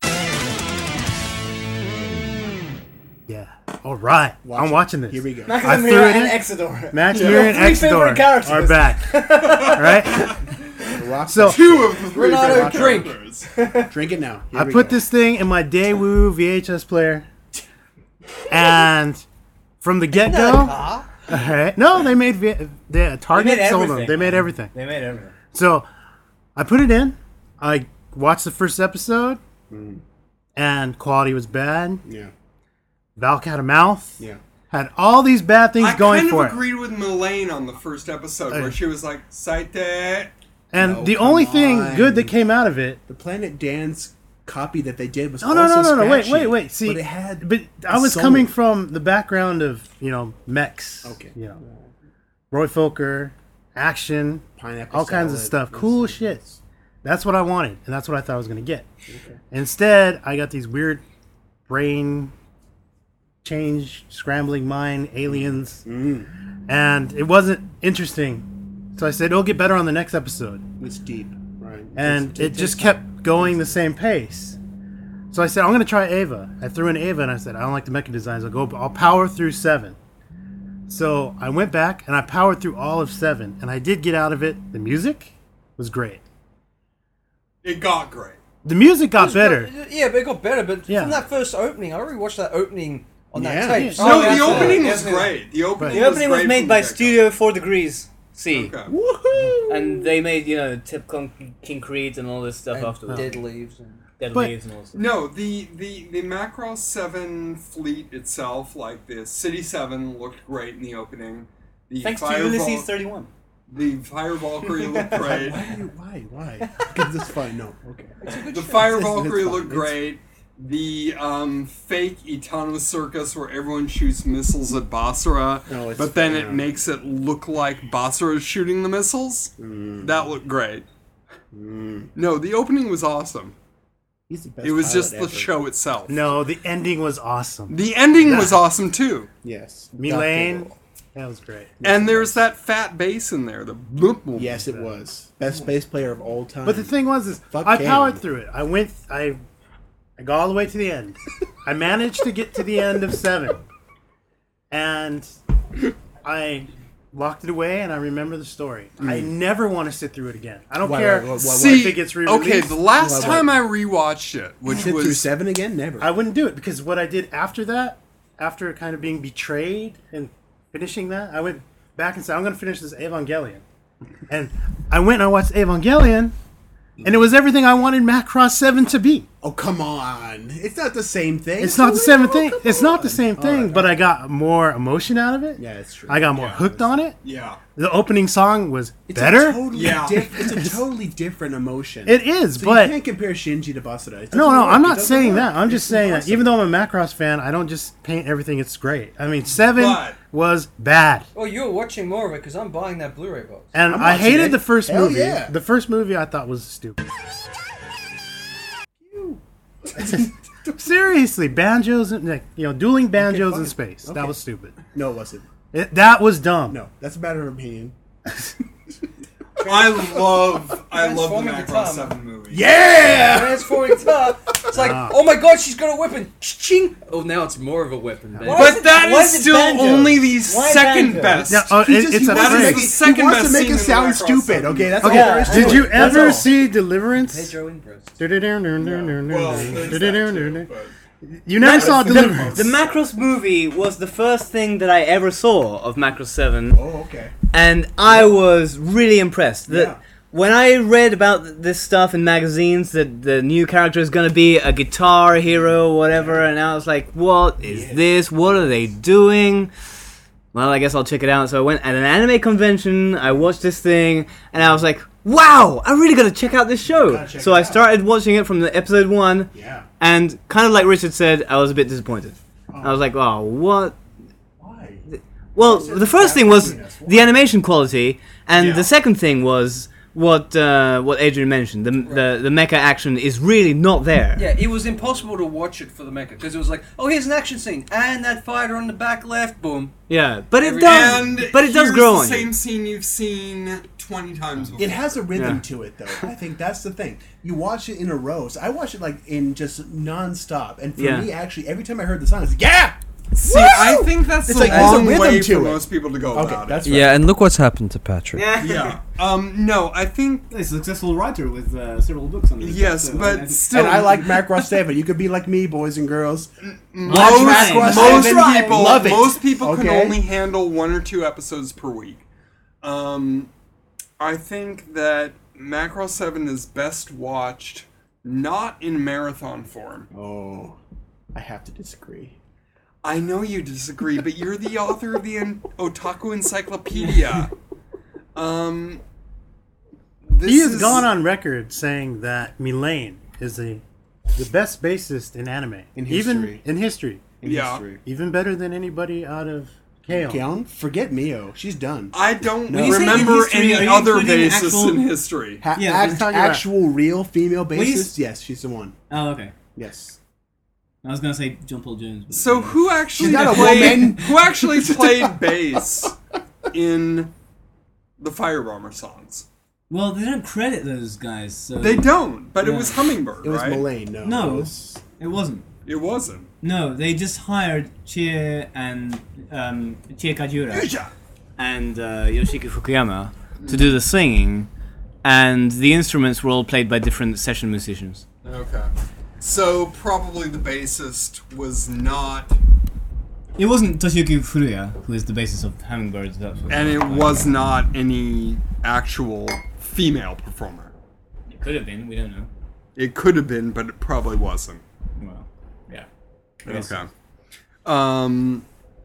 Speaker 4: "Yeah, all right,
Speaker 1: Watch
Speaker 4: I'm
Speaker 1: it.
Speaker 4: watching this."
Speaker 1: Here we go.
Speaker 4: I
Speaker 6: Macadamia
Speaker 4: threw it
Speaker 6: and
Speaker 4: in.
Speaker 6: Exodore.
Speaker 4: Max,
Speaker 6: Your
Speaker 4: Miria, and
Speaker 6: three favorite
Speaker 4: Exodore
Speaker 6: characters.
Speaker 4: are back, right?
Speaker 1: Rock
Speaker 4: So
Speaker 2: Two of the three
Speaker 5: Renato,
Speaker 2: favorite
Speaker 5: drink.
Speaker 2: characters.
Speaker 1: drink it now. Here
Speaker 4: I
Speaker 1: we
Speaker 4: put
Speaker 1: go.
Speaker 4: this thing in my Daewoo V H S player, and from the get go,
Speaker 5: Ah,
Speaker 4: alright, no, they made v- the Target
Speaker 6: made
Speaker 4: sold them.
Speaker 6: everything,
Speaker 4: They made
Speaker 6: man.
Speaker 4: everything.
Speaker 6: They made everything.
Speaker 4: So I put it in. I watched the first episode, and quality was bad.
Speaker 1: Yeah.
Speaker 4: Valk had a mouth.
Speaker 1: Yeah.
Speaker 4: Had all these bad things
Speaker 2: I
Speaker 4: going
Speaker 2: kind
Speaker 4: for
Speaker 2: of
Speaker 4: it.
Speaker 2: agreed with Mullane on the first episode where
Speaker 4: Okay.
Speaker 2: she was like, Saite.
Speaker 4: And
Speaker 1: No,
Speaker 4: the
Speaker 1: come
Speaker 4: only thing
Speaker 1: on.
Speaker 4: good that came out of it.
Speaker 1: The Planet Dance copy that they did was
Speaker 4: No, no,
Speaker 1: also
Speaker 4: no, no, no. Wait,
Speaker 1: scratchy,
Speaker 4: wait, wait. See,
Speaker 1: but it had.
Speaker 4: but I was
Speaker 1: soul.
Speaker 4: coming from the background of you know mechs.
Speaker 1: Okay.
Speaker 4: You know, Roy Fokker, action,
Speaker 1: Pineapple
Speaker 4: all kinds of
Speaker 1: salad.
Speaker 4: stuff. Cool shit. That's what I wanted, and that's what I thought I was gonna get. Instead, I got these weird brain change, scrambling mind aliens,
Speaker 1: Mm.
Speaker 4: and it wasn't interesting. So I said it'll get better on the next episode,
Speaker 1: It's deep, right?
Speaker 4: and
Speaker 1: It's-
Speaker 4: it
Speaker 1: it's-
Speaker 4: just kept going the same pace. So I said I'm gonna try Ava. I threw in Ava, and I said I don't like the mecha designs. I'll go. I'll power through seven. So I went back and I powered through all of seven, and I did get out of it. The music was great.
Speaker 2: It got great.
Speaker 4: The music got better.
Speaker 5: Yeah, but it got better. But
Speaker 4: Yeah.
Speaker 5: from that first opening, I already watched that opening on
Speaker 1: Yeah.
Speaker 5: that tape.
Speaker 1: Yeah.
Speaker 2: No,
Speaker 5: Oh,
Speaker 2: the
Speaker 5: that's-
Speaker 2: opening
Speaker 5: uh,
Speaker 2: was
Speaker 5: yeah.
Speaker 2: great. The opening,
Speaker 4: Right.
Speaker 3: The opening was
Speaker 2: great
Speaker 3: made
Speaker 2: from
Speaker 3: by
Speaker 2: the get-go.
Speaker 3: Studio Four Degrees C,
Speaker 2: Okay.
Speaker 1: Woohoo!
Speaker 3: and they made you know typical King Creed and all this stuff
Speaker 5: And
Speaker 3: afterwards.
Speaker 5: Dead Leaves. And...
Speaker 3: Dead
Speaker 4: But-
Speaker 3: Leaves and all this.
Speaker 2: No, the, the, the Macross seven fleet itself, like the City seven, looked great in the opening. The
Speaker 3: Thanks to
Speaker 2: Fire
Speaker 3: Ulysses
Speaker 2: Vol-
Speaker 3: thirty-one.
Speaker 2: The Fire Valkyrie looked great.
Speaker 1: Why? do you- Why? Why? Because it's fun. No. Okay.
Speaker 2: The Fire
Speaker 1: It's- it's
Speaker 2: Valkyrie
Speaker 1: fun.
Speaker 2: looked
Speaker 1: It's-
Speaker 2: great. The um, fake Etano Circus where everyone shoots missiles at Basara,
Speaker 1: No, it's
Speaker 2: but then
Speaker 1: fun.
Speaker 2: it makes it look like Basara is shooting the missiles.
Speaker 1: Mm.
Speaker 2: That looked great. No, the opening was awesome.
Speaker 1: He's the best
Speaker 2: It was
Speaker 1: pilot
Speaker 2: just the
Speaker 1: ever.
Speaker 2: show itself.
Speaker 4: No, the ending was awesome.
Speaker 2: The ending was awesome too.
Speaker 1: Yes.
Speaker 4: Milane,
Speaker 1: Dr.
Speaker 4: that was great.
Speaker 2: And there's that fat bass in there. The bloop bloop.
Speaker 1: Yes, it was best space player of all time.
Speaker 4: But the thing was, is
Speaker 1: Fuck
Speaker 4: I
Speaker 1: him.
Speaker 4: powered through it. I went, I, I got all the way to the end. I managed to get to the end of seven, and I locked it away. And I remember the story. I never want to sit through it again. I don't
Speaker 1: Why,
Speaker 4: care
Speaker 1: why, why, why,
Speaker 2: See,
Speaker 4: if it gets re-released.
Speaker 2: okay, the last
Speaker 1: Why, why?
Speaker 2: time I rewatched it, which
Speaker 1: sit through
Speaker 2: was
Speaker 1: seven again? Never.
Speaker 4: I wouldn't do it because what I did after that, after kind of being betrayed and finishing that, I went back and said, I'm going to finish this Evangelion. And I went and I watched Evangelion, and it was everything I wanted Macross seven to be.
Speaker 1: Oh, come on. It's not the same thing.
Speaker 4: It's not the same thing.
Speaker 1: come
Speaker 4: It's not the
Speaker 1: on.
Speaker 4: same thing,
Speaker 1: Alright.
Speaker 4: but I got more emotion out of it.
Speaker 1: Yeah, it's true.
Speaker 4: I got more
Speaker 2: Yeah,
Speaker 4: hooked on it.
Speaker 2: Yeah.
Speaker 4: The opening song was
Speaker 1: It's
Speaker 4: better.
Speaker 1: A totally
Speaker 2: Yeah.
Speaker 1: diff- it's a totally different emotion.
Speaker 4: It is,
Speaker 1: so
Speaker 4: but
Speaker 1: you can't compare Shinji to Basara. It
Speaker 4: no,
Speaker 1: doesn't
Speaker 4: no,
Speaker 1: work.
Speaker 4: I'm
Speaker 1: It
Speaker 4: not
Speaker 1: doesn't
Speaker 4: saying
Speaker 1: work.
Speaker 4: that. I'm just
Speaker 1: It's
Speaker 4: saying that
Speaker 1: impossible.
Speaker 4: even though I'm a Macross fan, I don't just paint everything it's great. I mean, seven
Speaker 2: But-
Speaker 4: was bad,
Speaker 5: Oh, you're watching more of it because I'm buying that Blu-ray box.
Speaker 4: and
Speaker 1: I'm
Speaker 4: I
Speaker 1: watching
Speaker 4: hated
Speaker 1: it.
Speaker 4: the first
Speaker 1: Hell
Speaker 4: movie.
Speaker 1: yeah.
Speaker 4: The first movie I thought was stupid. Seriously, banjos and like, you know, dueling banjos
Speaker 1: fine.
Speaker 4: in space. That
Speaker 1: Okay.
Speaker 4: was stupid.
Speaker 1: No, it wasn't.
Speaker 4: It, that was dumb.
Speaker 1: No, that's a matter of opinion.
Speaker 2: I love, I love the
Speaker 5: Transforming
Speaker 2: Macross
Speaker 5: guitar,
Speaker 2: seven movie.
Speaker 1: Yeah!
Speaker 5: Transforming guitar. It's like,
Speaker 4: Ah.
Speaker 5: oh my god, she's got a weapon. Ching. Oh, now it's more of a weapon. Then. Why is
Speaker 2: But
Speaker 5: it-
Speaker 2: that
Speaker 5: why
Speaker 2: is
Speaker 5: is it
Speaker 2: still
Speaker 5: banjos?
Speaker 2: only the
Speaker 5: Why
Speaker 2: second
Speaker 5: banjos?
Speaker 2: best.
Speaker 4: Yeah, oh,
Speaker 1: He
Speaker 4: it,
Speaker 1: just-
Speaker 4: it's
Speaker 1: he
Speaker 4: a
Speaker 1: wants to
Speaker 2: That is
Speaker 1: make
Speaker 2: the
Speaker 1: it-
Speaker 4: phrase.
Speaker 2: second
Speaker 1: he wants
Speaker 2: best
Speaker 1: to make
Speaker 2: scene
Speaker 1: it
Speaker 2: in
Speaker 1: sound
Speaker 2: Macross
Speaker 1: stupid.
Speaker 2: seven.
Speaker 1: Okay, that's
Speaker 4: Okay,
Speaker 1: all there is to
Speaker 4: did
Speaker 1: it.
Speaker 4: you
Speaker 1: That's
Speaker 4: ever
Speaker 1: all.
Speaker 4: see Deliverance?
Speaker 5: Pedro Inbrust.
Speaker 2: Well, there's that too, but-
Speaker 4: You never saw
Speaker 3: The,
Speaker 4: Deliverance.
Speaker 3: the Macross movie was the first thing that I ever saw of Macross seven,
Speaker 1: Oh, okay.
Speaker 3: and I was really impressed. That
Speaker 1: Yeah.
Speaker 3: when I read about this stuff in magazines, that the new character is going to be a guitar hero or whatever, and I was like, what is
Speaker 1: Yeah.
Speaker 3: this? What are they doing? Well, I guess I'll check it out. So I went at an anime convention, I watched this thing, and I was like, wow, I really gotta check out this show.
Speaker 1: Gotta check
Speaker 3: So
Speaker 1: it
Speaker 3: I
Speaker 1: out.
Speaker 3: started watching it from the episode one,
Speaker 1: Yeah.
Speaker 3: and kind of like Richard said, I was a bit disappointed. I was like, oh, what?
Speaker 1: Why?
Speaker 3: Well,
Speaker 1: said
Speaker 3: the first thing was
Speaker 1: that's why.
Speaker 3: the animation quality, and
Speaker 2: Yeah.
Speaker 3: the second thing was what uh, what Adrian mentioned. The, the the mecha action is really not there.
Speaker 5: Yeah, it was impossible to watch it for the mecha because it was like, oh, here's an action scene, and that fighter on the back left, boom.
Speaker 3: Yeah, but it
Speaker 5: Every-
Speaker 3: does.
Speaker 2: And
Speaker 3: But it does
Speaker 2: here's
Speaker 3: grow
Speaker 2: the
Speaker 3: on
Speaker 2: same
Speaker 3: you.
Speaker 2: scene you've seen twenty times before.
Speaker 1: It has a rhythm
Speaker 3: Yeah.
Speaker 1: to it, though. I think that's the thing. You watch it in a row. So I watch it like in just non-stop. And for
Speaker 3: Yeah.
Speaker 1: me, actually, every time I heard the song, it's like, yeah!
Speaker 2: See,
Speaker 1: Woo!
Speaker 2: I think that's
Speaker 1: It's
Speaker 2: the
Speaker 1: like, there's a
Speaker 2: wrong
Speaker 1: rhythm
Speaker 2: way
Speaker 1: to
Speaker 2: for
Speaker 1: it.
Speaker 2: most people to go
Speaker 1: Okay,
Speaker 2: about
Speaker 1: that's
Speaker 2: it.
Speaker 1: right.
Speaker 5: Yeah, and look what's happened to Patrick.
Speaker 3: Yeah.
Speaker 2: Yeah. Um. No, I think
Speaker 6: A successful writer with uh, several books on it.
Speaker 2: yes,
Speaker 6: So,
Speaker 2: but
Speaker 6: uh,
Speaker 2: still,
Speaker 1: And I like Macross seven. You could be like me, boys and girls.
Speaker 2: most,
Speaker 1: Macross
Speaker 2: most
Speaker 1: seven.
Speaker 2: people.
Speaker 1: Love it.
Speaker 2: Most people can
Speaker 1: Okay.
Speaker 2: only handle one or two episodes per week. Um, I think that Macross seven is best watched not in marathon form.
Speaker 1: Oh, I have to disagree.
Speaker 2: I know you disagree, but you're the author of the en- Otaku Encyclopedia. Um, this
Speaker 4: He has
Speaker 2: is-
Speaker 4: gone on record saying that Milane is the the best bassist in anime,
Speaker 1: In
Speaker 4: even
Speaker 1: history.
Speaker 4: in history,
Speaker 1: In
Speaker 2: Yeah.
Speaker 1: history.
Speaker 4: even better than anybody out of Kale.
Speaker 1: Keon, forget Mio. She's done.
Speaker 2: I don't
Speaker 1: When you
Speaker 6: say in
Speaker 2: remember
Speaker 6: history, are
Speaker 2: any
Speaker 6: you
Speaker 2: other
Speaker 6: including
Speaker 2: basis
Speaker 6: actual-
Speaker 2: in history.
Speaker 1: Ha-
Speaker 6: Yeah,
Speaker 1: act-
Speaker 6: we're
Speaker 4: talking about-
Speaker 1: actual, real female
Speaker 6: Well, you
Speaker 1: bassist?
Speaker 6: s-
Speaker 1: Yes, she's the one.
Speaker 6: Oh, okay.
Speaker 1: Yes.
Speaker 6: I was gonna say John Paul Jones. But
Speaker 2: So who actually
Speaker 1: She's not a
Speaker 2: played?
Speaker 1: woman.
Speaker 2: Who actually played bass in the Firebomber songs?
Speaker 6: Well, they don't credit those guys. So
Speaker 2: They don't, but it
Speaker 6: Yeah.
Speaker 2: was Hummingbird,
Speaker 1: It was
Speaker 2: right?
Speaker 1: Mullane, no.
Speaker 6: No.
Speaker 1: It was,
Speaker 6: It wasn't.
Speaker 2: It wasn't.
Speaker 6: No, they just hired Chie and um, Chie Kajura and uh, Yoshiki Fukuyama to do the singing, and the instruments were all played by different session musicians.
Speaker 2: Okay. So probably the bassist was not,
Speaker 6: It wasn't Toshiyuki Furuya, who is the bassist of Hummingbirds. That's what
Speaker 2: and it was not any actual female performer.
Speaker 6: It could have been. We don't know.
Speaker 2: It could have been, but it probably wasn't.
Speaker 6: Well, yeah. I guess
Speaker 2: Okay. Um.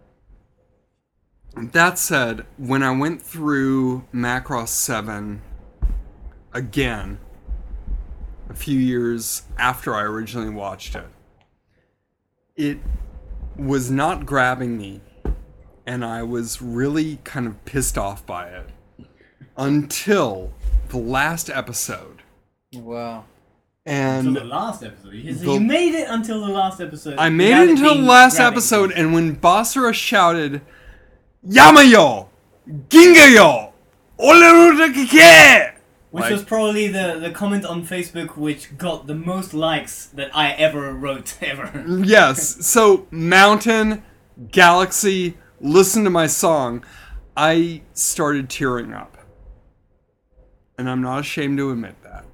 Speaker 2: That said, when I went through Macross seven again, a few years after I originally watched it, it was not grabbing me, and I was really kind of pissed off by it until the last episode.
Speaker 5: Wow.
Speaker 6: Until
Speaker 2: And
Speaker 6: the last episode. You, so
Speaker 2: The-
Speaker 6: you made it until the last episode.
Speaker 2: I made
Speaker 6: without
Speaker 2: it until the
Speaker 6: being
Speaker 2: last
Speaker 6: grabbing.
Speaker 2: episode, and when Basara shouted, Yamayo! Gingayo! Olerutakike!
Speaker 6: Which
Speaker 2: Like-
Speaker 6: was probably the, the comment on Facebook which got the most likes that I ever wrote, ever.
Speaker 2: Yes, so Mountain, Galaxy, listen to my song. I started tearing up. And I'm not ashamed to admit that.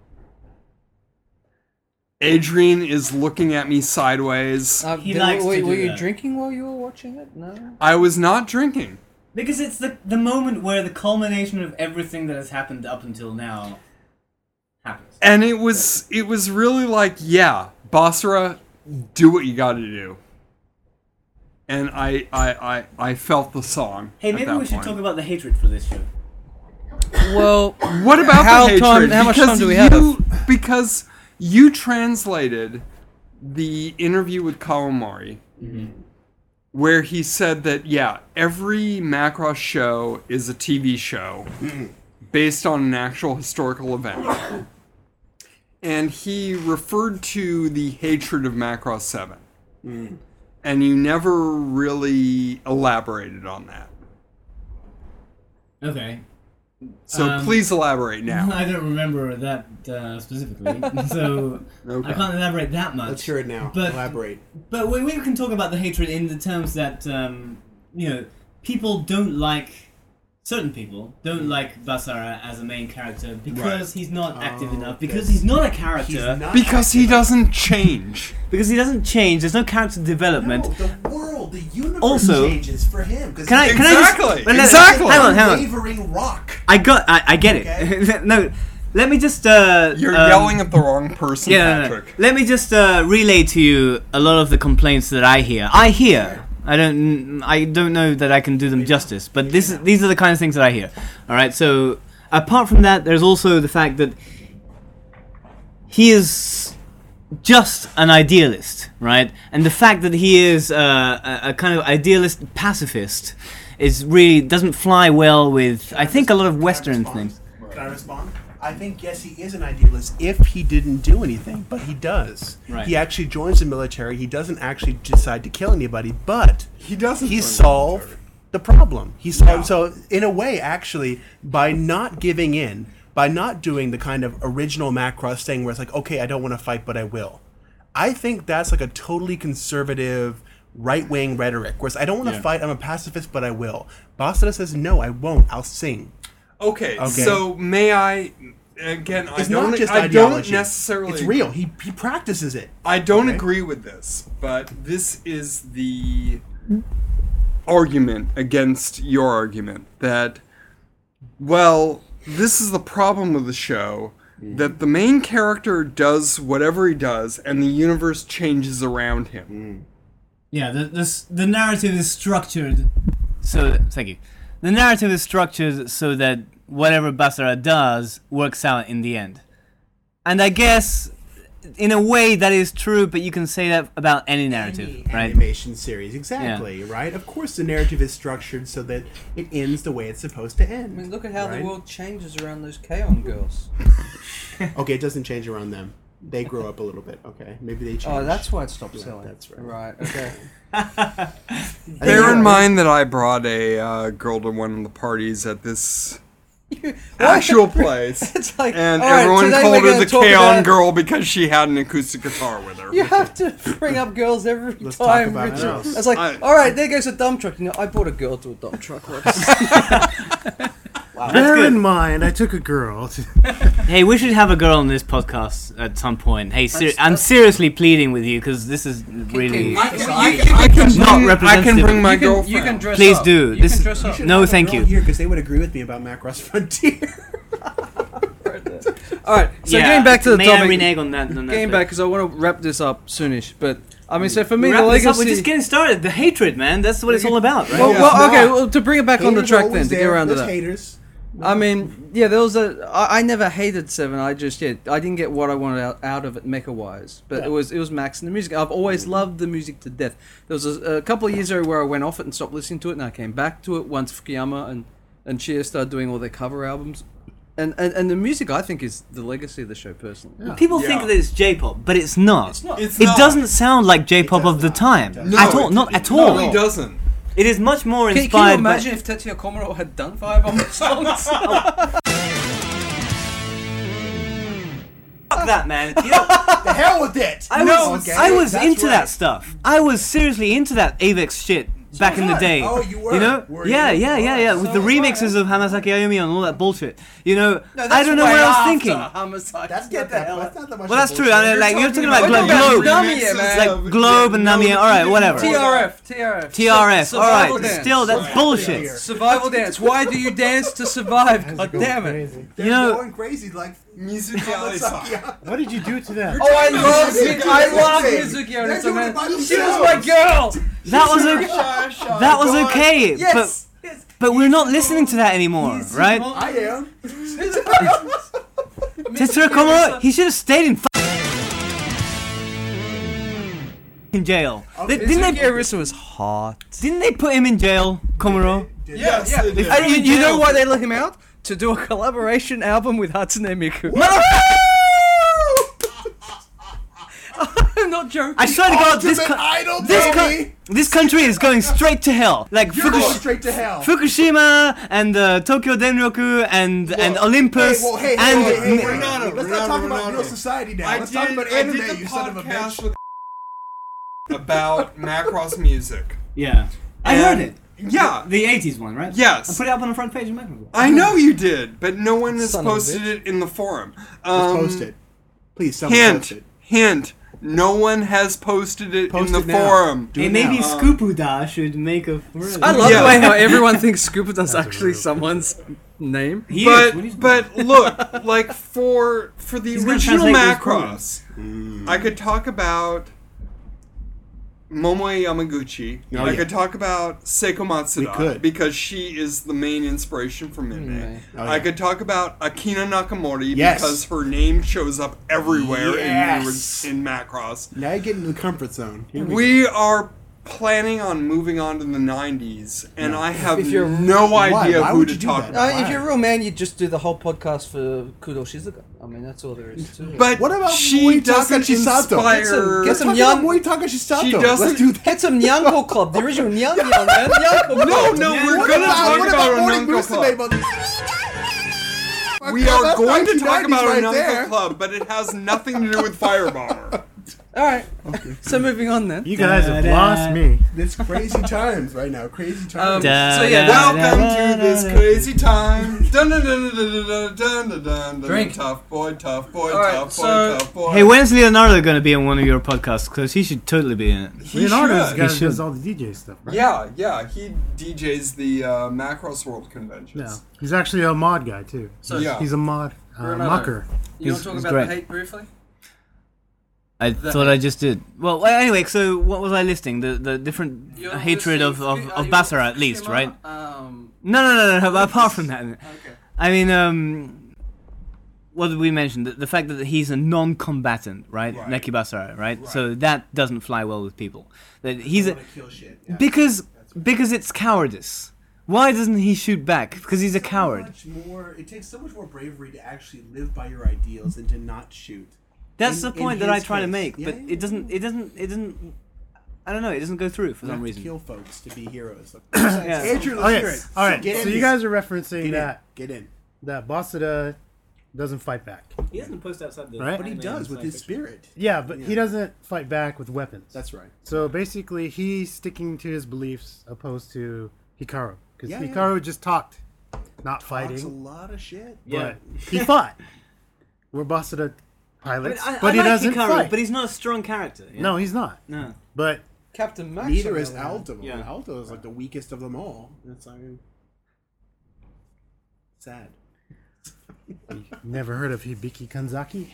Speaker 2: Adrian is looking at me sideways.
Speaker 5: Uh,
Speaker 6: He
Speaker 5: did-
Speaker 6: likes
Speaker 5: were,
Speaker 6: to do
Speaker 5: were you
Speaker 6: that.
Speaker 5: drinking while you were watching it? No.
Speaker 2: I was not drinking.
Speaker 6: Because it's the, the moment where the culmination of everything that has happened up until now happens.
Speaker 2: And it was it was really like, yeah, Basara, do what you got to do. And I, I I I felt the song.
Speaker 6: Hey,
Speaker 2: at
Speaker 6: maybe
Speaker 2: that
Speaker 6: we should
Speaker 2: point.
Speaker 6: talk about the hatred for this show.
Speaker 5: Well,
Speaker 2: What about
Speaker 5: How
Speaker 2: the hatred?
Speaker 5: time- how much
Speaker 2: Because
Speaker 5: time do we
Speaker 2: you,
Speaker 5: have?
Speaker 2: Because you translated the interview with Kawamori, where he said that, yeah, every Macross show is a T V show based on an actual historical event. And he referred to the hatred of Macross seven. And you never really elaborated on that.
Speaker 6: Okay.
Speaker 2: So
Speaker 6: Um,
Speaker 2: please elaborate now.
Speaker 6: I don't remember that uh, specifically, so
Speaker 2: Okay.
Speaker 6: I can't elaborate that much.
Speaker 1: Let's hear it now.
Speaker 6: But-
Speaker 1: Elaborate.
Speaker 6: But we, we can talk about the hatred in the terms that, um, you know, people don't like, certain people don't like Basara as a main character because he's not active
Speaker 1: Oh,
Speaker 6: enough, because
Speaker 1: okay.
Speaker 6: he's not a character,
Speaker 1: He's not
Speaker 2: Because he
Speaker 1: active.
Speaker 2: doesn't change.
Speaker 6: because he doesn't change, there's no character development.
Speaker 1: No, the world, the universe
Speaker 6: Also-
Speaker 1: changes for him. 'cause
Speaker 6: Can I,
Speaker 1: he's
Speaker 6: can I just...
Speaker 2: Exactly,
Speaker 6: let- let-
Speaker 2: exactly.
Speaker 6: Hang on, hang on.
Speaker 1: wavering rock.
Speaker 6: I got, I, I get it. no, let me just, uh...
Speaker 2: You're
Speaker 6: um,
Speaker 2: yelling at the wrong person,
Speaker 6: Yeah, no, no.
Speaker 2: Patrick.
Speaker 6: Let me just uh, relay to you a lot of the complaints that I hear. I hear. I don't. I don't know that I can do them justice, but this is, these are the kind of things that I hear. All right. So apart from that, there's also the fact that he is just an idealist, right? And the fact that he is uh, a, a kind of idealist pacifist is really doesn't fly well with. I think a lot of Western
Speaker 1: Can I
Speaker 6: things.
Speaker 1: respond? Can I respond? I think, yes, he is an idealist if he didn't do anything, but he does.
Speaker 6: Right.
Speaker 1: He actually joins the military. He doesn't actually decide to kill anybody, but
Speaker 2: He doesn't.
Speaker 1: he
Speaker 2: join the
Speaker 1: solved
Speaker 2: military.
Speaker 1: the problem. He solved,
Speaker 2: Yeah.
Speaker 1: So, in a way, actually, by not giving in, by not doing the kind of original Macross thing where it's like, okay, I don't want to fight, but I will. I think that's like a totally conservative, right-wing rhetoric, whereas I don't want to
Speaker 6: Yeah.
Speaker 1: fight, I'm a pacifist, but I will. Basara says, no, I won't, I'll sing.
Speaker 2: Okay,
Speaker 1: Okay.
Speaker 2: so may I again? I
Speaker 1: It's
Speaker 2: don't.
Speaker 1: not just
Speaker 2: I
Speaker 1: ideology.
Speaker 2: don't necessarily.
Speaker 1: It's real. He he practices it.
Speaker 2: I don't
Speaker 1: Okay.
Speaker 2: agree with this, but this is the argument against your argument that, well, this is the problem with the show, that the main character does whatever he does and the universe changes around him.
Speaker 6: Yeah, the, the s- the narrative is structured. So thank you. The narrative is structured so that whatever Basara does works out in the end. And I guess, in a way, that is true. But you can say that about any narrative,
Speaker 1: Any
Speaker 6: right?
Speaker 1: Animation series, exactly, right? Of course, the narrative is structured so that it ends the way it's supposed to end.
Speaker 5: I mean, look at how
Speaker 1: right?
Speaker 5: the world changes around those K-On! girls.
Speaker 1: Okay, it doesn't change around them. They grow up a little bit. Okay, maybe they change.
Speaker 5: Oh, that's why it stopped
Speaker 1: Yeah,
Speaker 5: selling.
Speaker 1: that's right.
Speaker 5: Right. Okay.
Speaker 2: Bear in
Speaker 1: Yeah.
Speaker 2: mind that I brought a uh, girl to one of the parties at this
Speaker 5: Why-
Speaker 2: actual place.
Speaker 5: It's like,
Speaker 2: And
Speaker 5: all right,
Speaker 2: everyone
Speaker 5: today
Speaker 2: called
Speaker 5: we're
Speaker 2: her
Speaker 5: gonna
Speaker 2: the
Speaker 5: talk
Speaker 2: K-On!
Speaker 5: about-
Speaker 2: girl because she had an acoustic guitar with her.
Speaker 5: You have to bring up girls every
Speaker 1: Let's talk
Speaker 5: time,
Speaker 1: about
Speaker 5: Richard.
Speaker 1: girls.
Speaker 5: It's like,
Speaker 2: I-
Speaker 5: all right, there goes a dump truck. You know, I brought a girl to a dump truck once.
Speaker 4: Bear in mind, I took a girl. To,
Speaker 6: Hey, we should have a girl on this podcast at some point. Hey, ser-
Speaker 5: That's-
Speaker 6: I'm
Speaker 5: that's-
Speaker 6: seriously pleading with you because this is really.
Speaker 2: I can,
Speaker 5: So
Speaker 2: I,
Speaker 5: you-
Speaker 2: can- I can
Speaker 6: Not
Speaker 2: bring, I can
Speaker 6: representative.
Speaker 2: bring my
Speaker 5: you, can,
Speaker 2: girlfriend.
Speaker 5: you can dress
Speaker 6: Please
Speaker 5: up.
Speaker 6: do.
Speaker 5: You
Speaker 6: This
Speaker 5: can
Speaker 6: is-
Speaker 5: dress up.
Speaker 6: No, thank you.
Speaker 1: Here, because they would agree with me about Macross Frontier.
Speaker 5: All right, so
Speaker 6: Yeah,
Speaker 5: getting back to the
Speaker 6: may
Speaker 5: topic.
Speaker 6: I renege on that? On that
Speaker 5: Getting
Speaker 6: bit?
Speaker 5: back because I want to wrap this up soonish. But I mean, so for me,
Speaker 6: Wrap
Speaker 5: the
Speaker 6: this up,
Speaker 5: legacy.
Speaker 6: We're just getting started. The hatred, man. That's what it's all about, right?
Speaker 5: well,
Speaker 1: Yeah.
Speaker 5: well,
Speaker 1: It's
Speaker 5: okay.
Speaker 1: not.
Speaker 5: Well, to bring it back on the
Speaker 1: Haters
Speaker 5: track
Speaker 1: always
Speaker 5: then, to get
Speaker 1: there.
Speaker 5: around to
Speaker 1: There's
Speaker 5: that.
Speaker 1: haters.
Speaker 5: I mean, yeah, there was a. I, I never hated Seven. I just yeah, I didn't get what I wanted out, out of it mecha wise. But
Speaker 1: Yeah.
Speaker 5: it was it was Max and the music. I've always loved the music to death. There was a, a couple of years ago where I went off it and stopped listening to it, and I came back to it once Fukuyama and and Chia started doing all their cover albums. And, and and the music I think is the legacy of the show personally.
Speaker 6: People
Speaker 2: Yeah.
Speaker 6: think that it's J-pop, but it's not.
Speaker 5: It's not.
Speaker 2: It's
Speaker 6: It
Speaker 2: not.
Speaker 6: doesn't sound like J-pop
Speaker 1: does
Speaker 6: of the
Speaker 1: not.
Speaker 6: time
Speaker 1: It does
Speaker 2: No,
Speaker 6: at all.
Speaker 2: it-
Speaker 6: Not at
Speaker 2: No,
Speaker 6: all.
Speaker 2: he doesn't.
Speaker 6: It is much more
Speaker 5: Can, can you
Speaker 6: inspired.
Speaker 5: imagine if Tetsuya Komuro had done five on the songs?
Speaker 6: by... Fuck that, man. You know,
Speaker 1: The hell with it.
Speaker 6: I
Speaker 1: No,
Speaker 6: was,
Speaker 1: okay,
Speaker 6: I was
Speaker 1: that's
Speaker 6: into
Speaker 1: right.
Speaker 6: that stuff. I was seriously into that Avex shit back in the
Speaker 1: was I.
Speaker 6: day.
Speaker 1: Oh, you were?
Speaker 6: You know?
Speaker 1: Were
Speaker 6: yeah,
Speaker 1: you?
Speaker 6: yeah, yeah, yeah. With
Speaker 5: So
Speaker 6: the
Speaker 5: was I.
Speaker 6: remixes of Hamasaki Ayumi and all that bullshit. You know,
Speaker 5: No,
Speaker 6: I
Speaker 5: that's
Speaker 6: don't know
Speaker 5: way
Speaker 6: what I was
Speaker 5: after
Speaker 6: thinking.
Speaker 5: Hamasaki.
Speaker 1: That's
Speaker 5: Get
Speaker 1: not
Speaker 5: the
Speaker 1: that.
Speaker 5: hell
Speaker 1: That's
Speaker 5: out.
Speaker 1: not that much.
Speaker 6: Well, that's
Speaker 1: of
Speaker 6: true. I mean,
Speaker 1: bullshit.
Speaker 6: like you're talking about
Speaker 5: We're
Speaker 6: Glo-
Speaker 5: talking about
Speaker 6: Globe,
Speaker 5: Namiya, man.
Speaker 6: like Globe and Namiya. All right, whatever.
Speaker 5: T R F, T R F.
Speaker 6: T R F. All
Speaker 5: Survival
Speaker 6: right,
Speaker 5: dance.
Speaker 6: still that's bullshit.
Speaker 1: Here.
Speaker 5: Survival dance. Why do you dance to survive? God damn it.
Speaker 1: They're
Speaker 6: You know-
Speaker 1: going crazy. Like
Speaker 2: Mizuki-san.
Speaker 4: What did you do to that?
Speaker 5: Oh, I love
Speaker 1: Mizuki.
Speaker 5: Mizuki. I love
Speaker 1: Mizuki.
Speaker 5: Mizuki
Speaker 1: They're doing it by
Speaker 5: Onisa, man. She was
Speaker 1: themselves.
Speaker 5: my girl.
Speaker 6: That was o- that was okay,
Speaker 5: Yes.
Speaker 6: but
Speaker 5: yes.
Speaker 6: but we're not listening to that anymore,
Speaker 5: He's-
Speaker 6: right?
Speaker 1: I am.
Speaker 6: Tetsuya Komuro, he should have stayed in f- in jail. They- didn't
Speaker 5: Mizuki
Speaker 6: they?
Speaker 5: Arisa was hot.
Speaker 6: Didn't they put him in jail, Komuro?
Speaker 2: Yes,
Speaker 5: Yeah,
Speaker 2: they did.
Speaker 5: and you, you know why they let him out? To do a collaboration album with Hatsune Miku. I'm not joking.
Speaker 6: I swear to God, this
Speaker 1: Ultimate
Speaker 6: co-
Speaker 1: Idol,
Speaker 6: this
Speaker 1: baby.
Speaker 6: co- this country is going straight to hell. Like
Speaker 1: You're going
Speaker 6: Fukush-
Speaker 1: straight to hell.
Speaker 6: Fukushima and uh, Tokyo Denryoku and and Olympus
Speaker 1: Hey, well, hey, hey,
Speaker 6: and
Speaker 1: hey, hey, hey,
Speaker 2: Renata,
Speaker 1: Let's
Speaker 2: Renata,
Speaker 1: not talk about
Speaker 2: Renata.
Speaker 1: real society now.
Speaker 2: I
Speaker 1: Let's
Speaker 2: did,
Speaker 1: talk about
Speaker 2: I
Speaker 1: anime,
Speaker 2: did the
Speaker 1: you son of a
Speaker 2: podcast
Speaker 1: bitch.
Speaker 2: with about Macross music.
Speaker 6: yeah. I
Speaker 2: And-
Speaker 6: heard it.
Speaker 2: Yeah.
Speaker 6: The eighties one, right?
Speaker 2: Yes.
Speaker 6: I put it up on the front page of Macro.
Speaker 2: I know you did, but no one has
Speaker 5: Son of a
Speaker 2: posted
Speaker 5: bitch.
Speaker 2: it in the forum.
Speaker 1: Let's
Speaker 2: Um,
Speaker 1: post it. Please, someone
Speaker 2: Hint,
Speaker 1: post it.
Speaker 2: hint. No one has posted it
Speaker 1: Post
Speaker 2: in the
Speaker 1: it now.
Speaker 2: forum.
Speaker 1: Do
Speaker 6: Hey,
Speaker 1: it
Speaker 6: maybe
Speaker 1: now.
Speaker 6: Scoopuda should make a.
Speaker 5: I love
Speaker 2: Yeah.
Speaker 5: the way how everyone thinks Scoopuda's actually someone's name.
Speaker 6: He is. What
Speaker 2: But
Speaker 6: is-
Speaker 2: but look, like for for the
Speaker 6: He's gonna
Speaker 2: original
Speaker 6: translate those
Speaker 2: Macross, I could talk about Momoe Yamaguchi.
Speaker 1: Oh,
Speaker 2: I
Speaker 1: yeah.
Speaker 2: could talk about Seiko Matsuda
Speaker 1: We could.
Speaker 2: because she is the main inspiration for Minmay.
Speaker 5: Minmay.
Speaker 1: Oh,
Speaker 2: I
Speaker 1: yeah.
Speaker 2: could talk about Akina Nakamori
Speaker 1: Yes.
Speaker 2: because her name shows up everywhere
Speaker 1: Yes.
Speaker 2: in, in Macross.
Speaker 1: Now you get into the comfort zone. Here we
Speaker 2: We are planning on moving on to the nineties, and I have
Speaker 5: If you're-
Speaker 2: no
Speaker 1: Why?
Speaker 2: idea
Speaker 1: Why
Speaker 2: who
Speaker 1: would
Speaker 2: to
Speaker 1: you do
Speaker 2: talk
Speaker 1: that?
Speaker 2: about.
Speaker 5: Uh, if you're a real man, you'd just do the whole podcast for Kudo Shizuka. I mean, that's all there is to it.
Speaker 2: But
Speaker 1: What about
Speaker 2: she
Speaker 1: Moitaka
Speaker 2: doesn't
Speaker 1: Chisato?
Speaker 2: inspire.
Speaker 5: Get some- get
Speaker 1: Let's
Speaker 5: some
Speaker 1: talk
Speaker 5: young-
Speaker 1: about Moitaka Shisato.
Speaker 2: She
Speaker 1: Let's
Speaker 2: doesn't-
Speaker 1: do that.
Speaker 5: Get some Nyanko Club, the original Nyan Nyan, man. Nyanko
Speaker 2: No,
Speaker 5: Club.
Speaker 2: no,
Speaker 6: Yeah.
Speaker 2: we're
Speaker 1: What
Speaker 2: gonna
Speaker 1: about,
Speaker 2: talk
Speaker 1: what
Speaker 2: about,
Speaker 1: about Morning
Speaker 2: Onunko
Speaker 1: Musume?
Speaker 2: Club.
Speaker 1: mother-
Speaker 2: We
Speaker 1: Fuck,
Speaker 2: are
Speaker 1: that's
Speaker 2: going to talk
Speaker 1: nineteen
Speaker 2: about
Speaker 1: nineties
Speaker 2: Onunko
Speaker 1: right there.
Speaker 2: Club, but it has nothing to do with Firebomber.
Speaker 5: All right. So moving on then.
Speaker 4: You guys have
Speaker 6: Da-da.
Speaker 4: lost me.
Speaker 1: It's crazy times right now. Crazy
Speaker 5: Um,
Speaker 1: times.
Speaker 6: Da-
Speaker 5: so yeah,
Speaker 6: da-
Speaker 2: Welcome
Speaker 6: da-
Speaker 2: to this
Speaker 6: da-
Speaker 2: crazy time. Dun dun dun dun dun dun dun dun dun.
Speaker 5: Drink.
Speaker 2: Tough boy, tough boy,
Speaker 5: All right,
Speaker 2: tough boy,
Speaker 5: so-
Speaker 2: tough boy.
Speaker 6: Hey, when's Leonardo gonna be on one of your podcasts? Because he should totally be in it.
Speaker 2: He
Speaker 4: Leonardo's
Speaker 2: should.
Speaker 4: guy
Speaker 6: He should.
Speaker 4: does all the D J stuff, right?
Speaker 2: Yeah, yeah. He D Js the uh, Macross World conventions.
Speaker 4: No. He's actually a mod guy, too.
Speaker 5: So
Speaker 2: Yeah.
Speaker 4: He's a mod uh,
Speaker 5: Renato.
Speaker 4: mucker.
Speaker 5: you want
Speaker 6: He's-
Speaker 5: to talk
Speaker 6: he's
Speaker 5: about
Speaker 6: great.
Speaker 5: the hate briefly?
Speaker 6: I thought I just did. Well, well, anyway, so what was I listing? The the different
Speaker 5: You're
Speaker 6: hatred of, of,
Speaker 5: listening-
Speaker 6: of
Speaker 5: are you
Speaker 6: Basara, at least,
Speaker 5: Fukushima?
Speaker 6: right?
Speaker 5: Um,
Speaker 6: No, no, no, no, no. Apart from that,
Speaker 5: okay.
Speaker 6: I mean, um, what did we mention? The, the fact that he's a non-combatant, right?
Speaker 1: Right.
Speaker 6: Neki Basara, right? So that doesn't fly well with people. That he's a
Speaker 1: Wanna kill shit. Yeah.
Speaker 6: because because it's cowardice. Why doesn't he shoot back? Because he's a
Speaker 1: So
Speaker 6: coward.
Speaker 1: much more, it takes so much more bravery to actually live by your ideals than to not shoot.
Speaker 6: That's
Speaker 1: in-
Speaker 6: the point
Speaker 1: in
Speaker 6: that I
Speaker 1: his
Speaker 6: try to
Speaker 1: case.
Speaker 6: make,
Speaker 1: Yeah,
Speaker 6: but
Speaker 1: yeah,
Speaker 6: it doesn't. It doesn't. It doesn't. I don't know. It doesn't go through for
Speaker 1: You
Speaker 6: some
Speaker 1: have to
Speaker 6: reason.
Speaker 1: kill folks to be heroes. Like,
Speaker 6: Yeah.
Speaker 1: Andrew, let's
Speaker 4: Okay,
Speaker 1: hear it.
Speaker 4: all right.
Speaker 1: Get
Speaker 4: So
Speaker 1: in.
Speaker 4: you guys are referencing
Speaker 1: Get
Speaker 4: that
Speaker 1: in. Get in.
Speaker 4: that Basada doesn't fight back.
Speaker 6: He doesn't post outside the.
Speaker 4: Right?
Speaker 1: But he does with his spirit.
Speaker 4: Yeah, but he
Speaker 1: Yeah.
Speaker 4: doesn't fight back with weapons.
Speaker 1: That's right.
Speaker 4: So basically, he's sticking to his beliefs opposed to Hikaru. Because
Speaker 1: Yeah, yeah.
Speaker 4: Hikaru just talked, not
Speaker 1: Talks a
Speaker 4: fighting,
Speaker 1: lot of shit.
Speaker 6: Yeah.
Speaker 4: but he fought. We're Basada
Speaker 6: I mean,
Speaker 4: pilots,
Speaker 6: I,
Speaker 4: but
Speaker 6: I
Speaker 4: he
Speaker 6: like
Speaker 4: doesn't
Speaker 6: Hikaru,
Speaker 4: fight.
Speaker 6: but he's not a strong character. yeah.
Speaker 4: No, he's not.
Speaker 6: No.
Speaker 4: But
Speaker 5: Captain Max.
Speaker 1: Neither
Speaker 5: on
Speaker 1: is
Speaker 5: the other hand.
Speaker 1: Alto.
Speaker 6: Yeah.
Speaker 1: Alto is like the weakest of them all. It's like sad.
Speaker 4: never heard of Hibiki Kanzaki?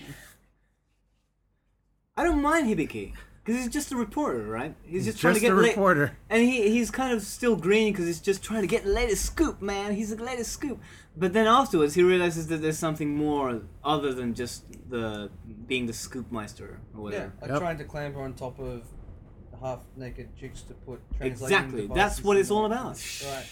Speaker 6: I don't mind Hibiki because he's just a reporter, right? He's, just
Speaker 4: He's
Speaker 6: trying
Speaker 4: just
Speaker 6: to get
Speaker 4: a
Speaker 6: la-
Speaker 4: reporter.
Speaker 6: and he he's kind of still green because he's just trying to get the latest scoop, man. He's the latest scoop. But then afterwards, he realizes that there's something more other than just the being the scoopmeister or
Speaker 5: Yeah,
Speaker 6: whatever.
Speaker 5: like
Speaker 4: Yep.
Speaker 5: trying to clamber on top of half-naked chicks to put translating
Speaker 6: Exactly.
Speaker 5: devices
Speaker 6: That's what
Speaker 5: in
Speaker 6: it's all
Speaker 5: there.
Speaker 6: about.
Speaker 5: Right.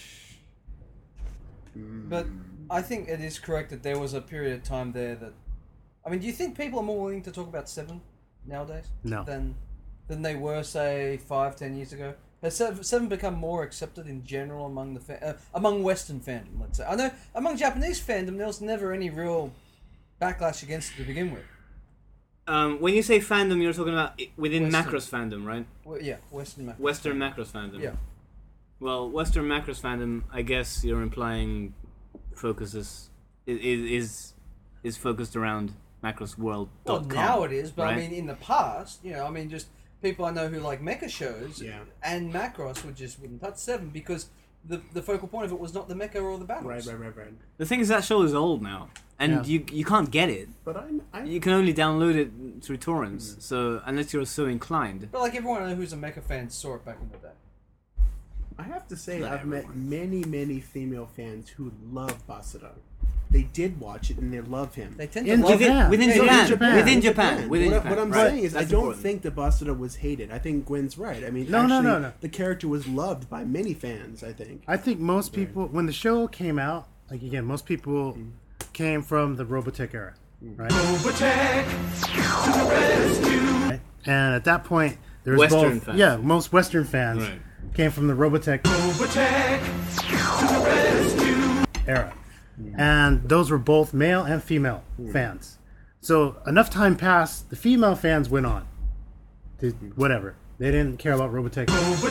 Speaker 5: But I think it is correct that there was a period of time there that. I mean, do you think people are more willing to talk about Seven nowadays
Speaker 4: No.
Speaker 5: than than they were, say, five, ten years ago? Has Seven, Seven become more accepted in general among the fa- uh, among Western fandom? Let's say. I know among Japanese fandom there was never any real backlash against it to begin with.
Speaker 6: Um, when you say fandom, you're talking about i- within
Speaker 5: Western.
Speaker 6: Macross fandom, right?
Speaker 5: Well, yeah, Western. Macro
Speaker 6: Western
Speaker 5: fandom.
Speaker 6: Macross fandom.
Speaker 5: Yeah.
Speaker 6: Well, Western Macross fandom, I guess you're implying focuses is is is focused around Macross World.
Speaker 5: Well, now it is, but
Speaker 6: right?
Speaker 5: I mean, in the past, you know, I mean, just people I know who like mecha shows
Speaker 1: Yeah.
Speaker 5: and Macross would just wouldn't touch Seven because the the focal point of it was not the mecha or the battles.
Speaker 1: Right, right, right, right.
Speaker 6: The thing is, that show is old now, and
Speaker 4: Yeah.
Speaker 6: you you can't get it.
Speaker 1: But I, I
Speaker 6: You can only download it through torrents. So unless you're so inclined.
Speaker 5: But like everyone I know who's a mecha fan saw it back in the day.
Speaker 1: I have to say,
Speaker 6: Not
Speaker 1: I've met
Speaker 6: everyone.
Speaker 1: many, many female fans who love Basara. They did watch it and they love him.
Speaker 5: They tend
Speaker 4: In
Speaker 5: to love
Speaker 6: Within,
Speaker 4: Japan.
Speaker 6: within,
Speaker 5: Yeah,
Speaker 6: Japan,
Speaker 5: in
Speaker 4: Japan.
Speaker 6: within Japan, within
Speaker 1: what,
Speaker 6: Japan.
Speaker 1: what I'm
Speaker 6: right.
Speaker 1: saying is, I
Speaker 6: That's
Speaker 1: don't
Speaker 6: important.
Speaker 1: think that Basara was hated. I think Gwen's right. I mean,
Speaker 4: No, no,
Speaker 1: actually,
Speaker 4: no, no.
Speaker 1: the character was loved by many fans. I think.
Speaker 4: I think most people, when the show came out, like again, most people came from the Robotech era, right? Right? And at that point, there was
Speaker 6: Western
Speaker 4: both,
Speaker 6: fans.
Speaker 4: yeah, most Western fans
Speaker 6: Right.
Speaker 4: came from the Robotech era, and those were both male and female fans. So enough time passed, the female fans went on to whatever. They didn't care about Robotech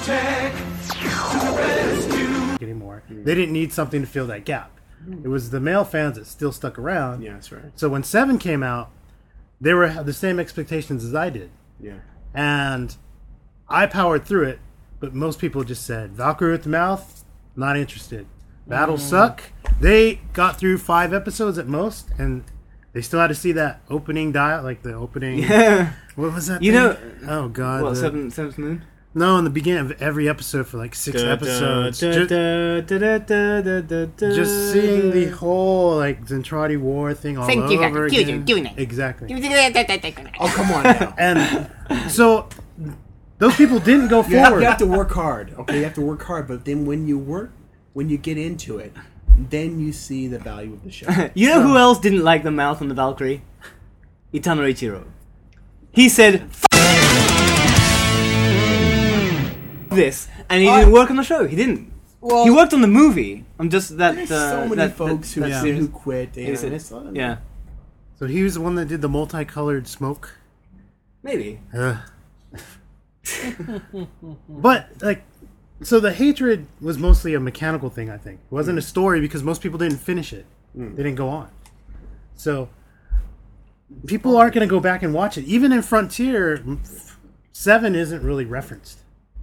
Speaker 4: anymore. They didn't need something to fill that gap. It was the male fans that still stuck around.
Speaker 1: Yeah, that's right.
Speaker 4: So when Seven came out, they were had the same expectations as I did,
Speaker 1: Yeah.
Speaker 4: and I powered through it. But most people just said Valkyrie with the mouth, not interested. Battles suck. They got through five episodes at most, and they still had to see that opening dial, like the opening.
Speaker 6: Yeah.
Speaker 4: What was that?
Speaker 6: You
Speaker 4: thing?
Speaker 6: know-
Speaker 4: Oh God.
Speaker 6: What,
Speaker 4: the-
Speaker 6: seventh, seventh moon?
Speaker 4: No, in the beginning of every episode for like six episodes. Just, just seeing the whole like Zentradi War thing all
Speaker 7: Thank you,
Speaker 4: over
Speaker 7: Doctor.
Speaker 4: again.
Speaker 7: Doing it.
Speaker 4: Exactly.
Speaker 1: Oh, come on now.
Speaker 4: And so those people didn't go
Speaker 1: You have,
Speaker 4: forward.
Speaker 1: you have to work hard. Okay, you have to work hard. But then when you work, when you get into it, then you see the value of the show.
Speaker 6: You know who else didn't like the mouth on the Valkyrie? Itanori Ichiro. He said, F- this, and he
Speaker 5: I-
Speaker 6: didn't work on the show. He didn't.
Speaker 5: Well,
Speaker 6: He worked on the movie. I'm just that.
Speaker 1: There's
Speaker 6: uh,
Speaker 1: so many
Speaker 6: that,
Speaker 1: folks
Speaker 6: that,
Speaker 1: who,
Speaker 6: that
Speaker 1: who
Speaker 6: series.
Speaker 1: quit. And
Speaker 6: Is it?
Speaker 1: it's, uh,
Speaker 6: Yeah,
Speaker 4: So he was the one that did the multicolored smoke.
Speaker 6: maybe.
Speaker 4: Ugh. But like, so the hatred was mostly a mechanical thing. I think it wasn't a story because most people didn't finish it. They didn't go on. So people aren't going to go back and watch it. Even in Frontier, Seven isn't really referenced.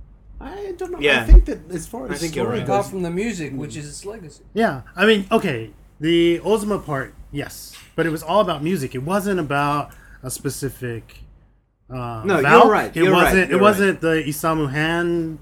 Speaker 1: I don't know.
Speaker 6: Yeah.
Speaker 1: I think that as far as
Speaker 6: I think you're
Speaker 1: story
Speaker 6: right.
Speaker 5: apart
Speaker 1: goes,
Speaker 5: from the music, which is its legacy.
Speaker 4: Yeah, I mean, okay, the Ozma part, yes, but it was all about music. It wasn't about a specific. Uh,
Speaker 6: No,
Speaker 4: Valk.
Speaker 6: you're right,
Speaker 4: It
Speaker 6: you're right,
Speaker 4: wasn't.
Speaker 6: you're
Speaker 4: it wasn't the Isamu Han.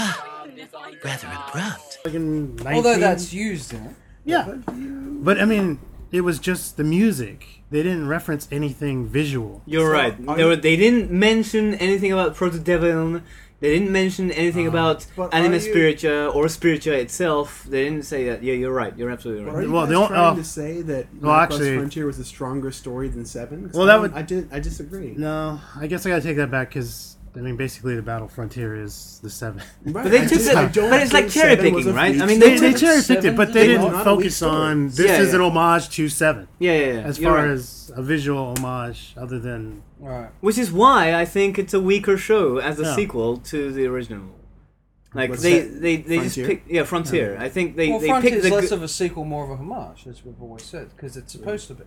Speaker 7: Rather abrupt.
Speaker 4: fucking
Speaker 5: Although
Speaker 4: nineteen
Speaker 5: that's used in it.
Speaker 4: yeah, but I mean, it was just the music. They didn't reference anything visual.
Speaker 6: You're
Speaker 1: So,
Speaker 6: right.
Speaker 1: are
Speaker 6: They,
Speaker 1: you-
Speaker 6: were, they didn't mention anything about Proto Devil. They didn't mention anything about
Speaker 1: but
Speaker 6: Anime
Speaker 1: are you-
Speaker 6: Spiritua or Spiritua itself. They didn't say that. Yeah, you're right. You're absolutely
Speaker 1: Are
Speaker 6: right.
Speaker 1: you
Speaker 4: Well,
Speaker 1: guys
Speaker 4: the only-
Speaker 1: trying
Speaker 4: oh.
Speaker 1: to say that
Speaker 4: Well,
Speaker 1: Macross
Speaker 4: actually-
Speaker 1: Frontier was a stronger story than Seven? 'Cause
Speaker 4: Well, that
Speaker 1: I,
Speaker 4: would-
Speaker 1: I did. I disagree.
Speaker 4: No, I guess I gotta take that back because I mean, basically, the Battle Frontier is the Seven.
Speaker 1: Right,
Speaker 6: But they
Speaker 1: I
Speaker 6: took
Speaker 1: just-
Speaker 6: that-
Speaker 1: I don't
Speaker 6: but it's like
Speaker 1: think Seven
Speaker 6: cherry
Speaker 1: was
Speaker 6: picking,
Speaker 1: a
Speaker 6: right?
Speaker 1: weak
Speaker 6: I mean,
Speaker 4: They,
Speaker 1: story.
Speaker 4: they cherry picked it, but they
Speaker 1: Seven
Speaker 4: didn't
Speaker 1: was not a
Speaker 4: focus
Speaker 1: weak story.
Speaker 4: on this
Speaker 6: Yeah,
Speaker 4: is
Speaker 6: yeah.
Speaker 4: an homage to Seven.
Speaker 6: Yeah, yeah, yeah.
Speaker 4: As
Speaker 6: You're
Speaker 4: far
Speaker 6: right.
Speaker 4: as a visual homage, other than
Speaker 5: Right.
Speaker 6: Which is why I think it's a weaker show as a
Speaker 4: Yeah.
Speaker 6: sequel to the original. Like
Speaker 1: What's
Speaker 6: they,
Speaker 1: that?
Speaker 6: they, they just
Speaker 1: Frontier?
Speaker 6: pick yeah Frontier. I think they
Speaker 5: well,
Speaker 6: they
Speaker 5: Frontier
Speaker 6: picked
Speaker 5: is
Speaker 6: the
Speaker 5: less
Speaker 6: good-
Speaker 5: of a sequel, more of a homage, as we've always said, because it's supposed to be.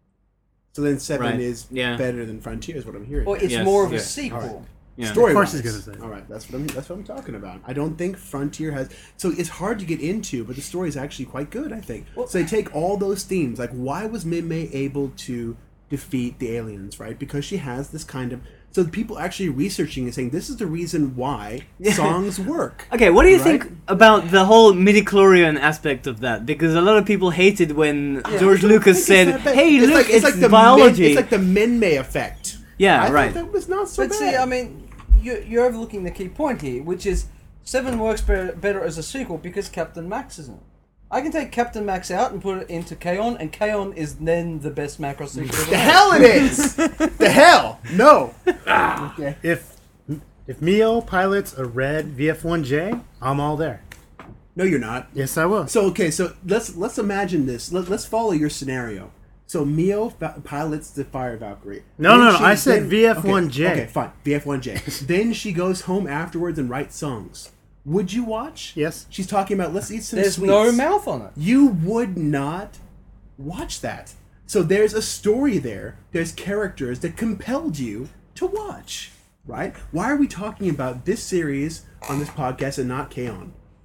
Speaker 1: So then Seven
Speaker 6: Right,
Speaker 1: is
Speaker 6: yeah.
Speaker 1: better than Frontier, is what I'm hearing.
Speaker 5: Well, it's
Speaker 6: Yes,
Speaker 5: more of
Speaker 6: yeah.
Speaker 5: a sequel.
Speaker 1: Alright.
Speaker 6: yeah.
Speaker 1: Story
Speaker 4: Of course
Speaker 1: wise.
Speaker 4: he's gonna say.
Speaker 1: All right, that's what I'm. That's what I'm talking about. I don't think Frontier has. So it's hard to get into, but the story is actually quite good. I think.
Speaker 5: Well-
Speaker 1: so they take all those themes, like why was Minmay able to defeat the aliens, right? Because she has this kind of. So people actually researching and saying this is the reason why songs work.
Speaker 6: Okay, what do you
Speaker 1: Right?
Speaker 6: think about the whole midichlorian aspect of that? Because a lot of people hated when George
Speaker 1: I
Speaker 6: Lucas
Speaker 1: think it's
Speaker 6: said,
Speaker 1: not bad.
Speaker 6: "Hey, look, it's,
Speaker 1: like the
Speaker 6: biology."
Speaker 1: Min, it's like the Minmay effect.
Speaker 6: Yeah,
Speaker 1: I thought
Speaker 6: right.
Speaker 1: That was not so
Speaker 5: But
Speaker 1: bad.
Speaker 5: see, I mean, you, you're overlooking the key point here, which is Seven works better, better as a sequel because Captain Max isn't. I can take Captain Max out and put it into K-On, and K-On is then the best Macross sequel ever
Speaker 1: the
Speaker 5: made.
Speaker 1: hell it is. The hell no. Okay.
Speaker 4: If if Mio pilots a red V F one J, I'm all there.
Speaker 1: No, you're not.
Speaker 4: Yes, I will.
Speaker 1: So okay, so let's let's imagine this. Let, let's follow your scenario. So Mio fa- pilots the Fire Valkyrie.
Speaker 4: No,
Speaker 1: Then
Speaker 4: no, no,
Speaker 1: she-
Speaker 4: I said
Speaker 1: then-
Speaker 4: V F one J.
Speaker 1: Okay, okay, fine. V F one J. Then she goes home afterwards and writes songs. Would you watch?
Speaker 4: Yes.
Speaker 1: She's talking about let's eat some
Speaker 5: There's
Speaker 1: sweets.
Speaker 5: no mouth on it.
Speaker 1: You would not watch that. So there's a story there. There's characters that compelled you to watch, right? Why are we talking about this series on this podcast and not K-On?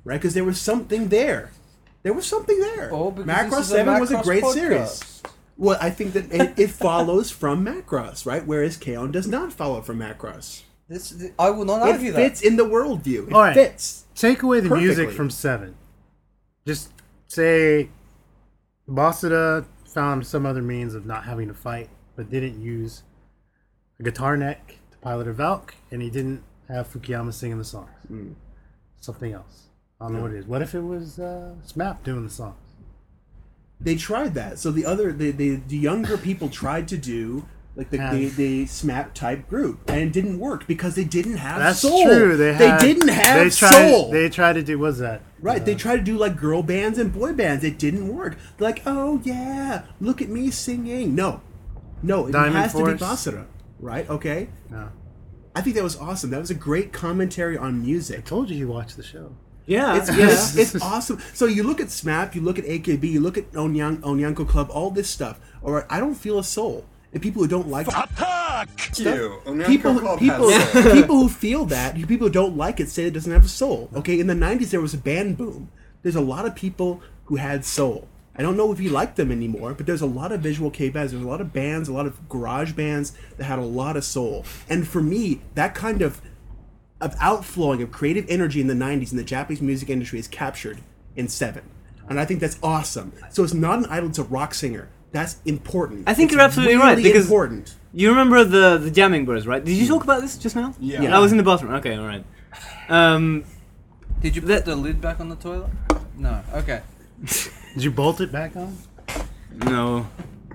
Speaker 1: right? Because there was something there. There was something there.
Speaker 5: Oh, because
Speaker 1: Macross
Speaker 5: this is a
Speaker 1: seven was a
Speaker 5: Macross
Speaker 1: great
Speaker 5: podcast.
Speaker 1: series. Well, I think that it, it follows from Macross, right? Whereas K-On! Does not follow from Macross.
Speaker 5: This, th- I will not
Speaker 1: It
Speaker 5: argue
Speaker 1: fits
Speaker 5: that.
Speaker 1: in the worldview. It
Speaker 4: All right.
Speaker 1: fits.
Speaker 4: Take away the music
Speaker 1: Perfectly.
Speaker 4: from Seven. Just say Basara found some other means of not having to fight, but didn't use a guitar neck to pilot a Valk, and he didn't have Fukuyama singing the songs.
Speaker 1: Mm.
Speaker 4: Something else. I don't know what it is. What if it was uh, Smap doing the songs?
Speaker 1: They tried that. So the other, the, the, the younger people tried to do like the, the, the SMAP type group, and it didn't work because they didn't have
Speaker 4: That's
Speaker 1: soul.
Speaker 4: true. They, had,
Speaker 1: didn't have
Speaker 4: they tried,
Speaker 1: soul.
Speaker 4: They tried to do, what's that?
Speaker 1: Right,
Speaker 4: Uh,
Speaker 1: they tried to do like girl bands and boy bands. It didn't work. They're like, oh yeah, look at me singing. No, no, it
Speaker 4: Diamond
Speaker 1: has
Speaker 4: Force.
Speaker 1: to be Basara. Right? Okay.
Speaker 4: No.
Speaker 1: I think that was awesome. That was a great commentary on music.
Speaker 4: I told you you watched the show.
Speaker 6: Yeah,
Speaker 1: It's,
Speaker 6: yeah.
Speaker 1: it's, it's awesome. So you look at SMAP, you look at A K B, you look at Onyan, Onyanko Club, all this stuff. All right, I don't feel a soul. And people who don't like
Speaker 2: Fuck you. Onyanko
Speaker 1: people,
Speaker 2: Club
Speaker 1: people,
Speaker 2: has soul.
Speaker 1: people who feel that, people who don't like it, say it doesn't have a soul. Okay, in the nineties there was a band boom. There's a lot of people who had soul. I don't know if you like them anymore, but there's a lot of visual K bands. There's a lot of bands, a lot of garage bands that had a lot of soul. And for me, that kind of of outflowing of creative energy in the nineties in the Japanese music industry is captured in Seven. And I think that's awesome. So it's not an idol, it's a rock singer. That's important.
Speaker 6: I think
Speaker 1: It's
Speaker 6: you're absolutely
Speaker 1: really
Speaker 6: right, because-
Speaker 1: important.
Speaker 6: You remember the the Jamming Birds, right? Did you talk about this just now?
Speaker 2: Yeah.
Speaker 1: Yeah.
Speaker 6: I was in the bathroom. Okay, all right. Um,
Speaker 5: Did you put
Speaker 6: That-
Speaker 5: the lid back on the toilet? No. Okay.
Speaker 4: Did you bolt it back on?
Speaker 6: no.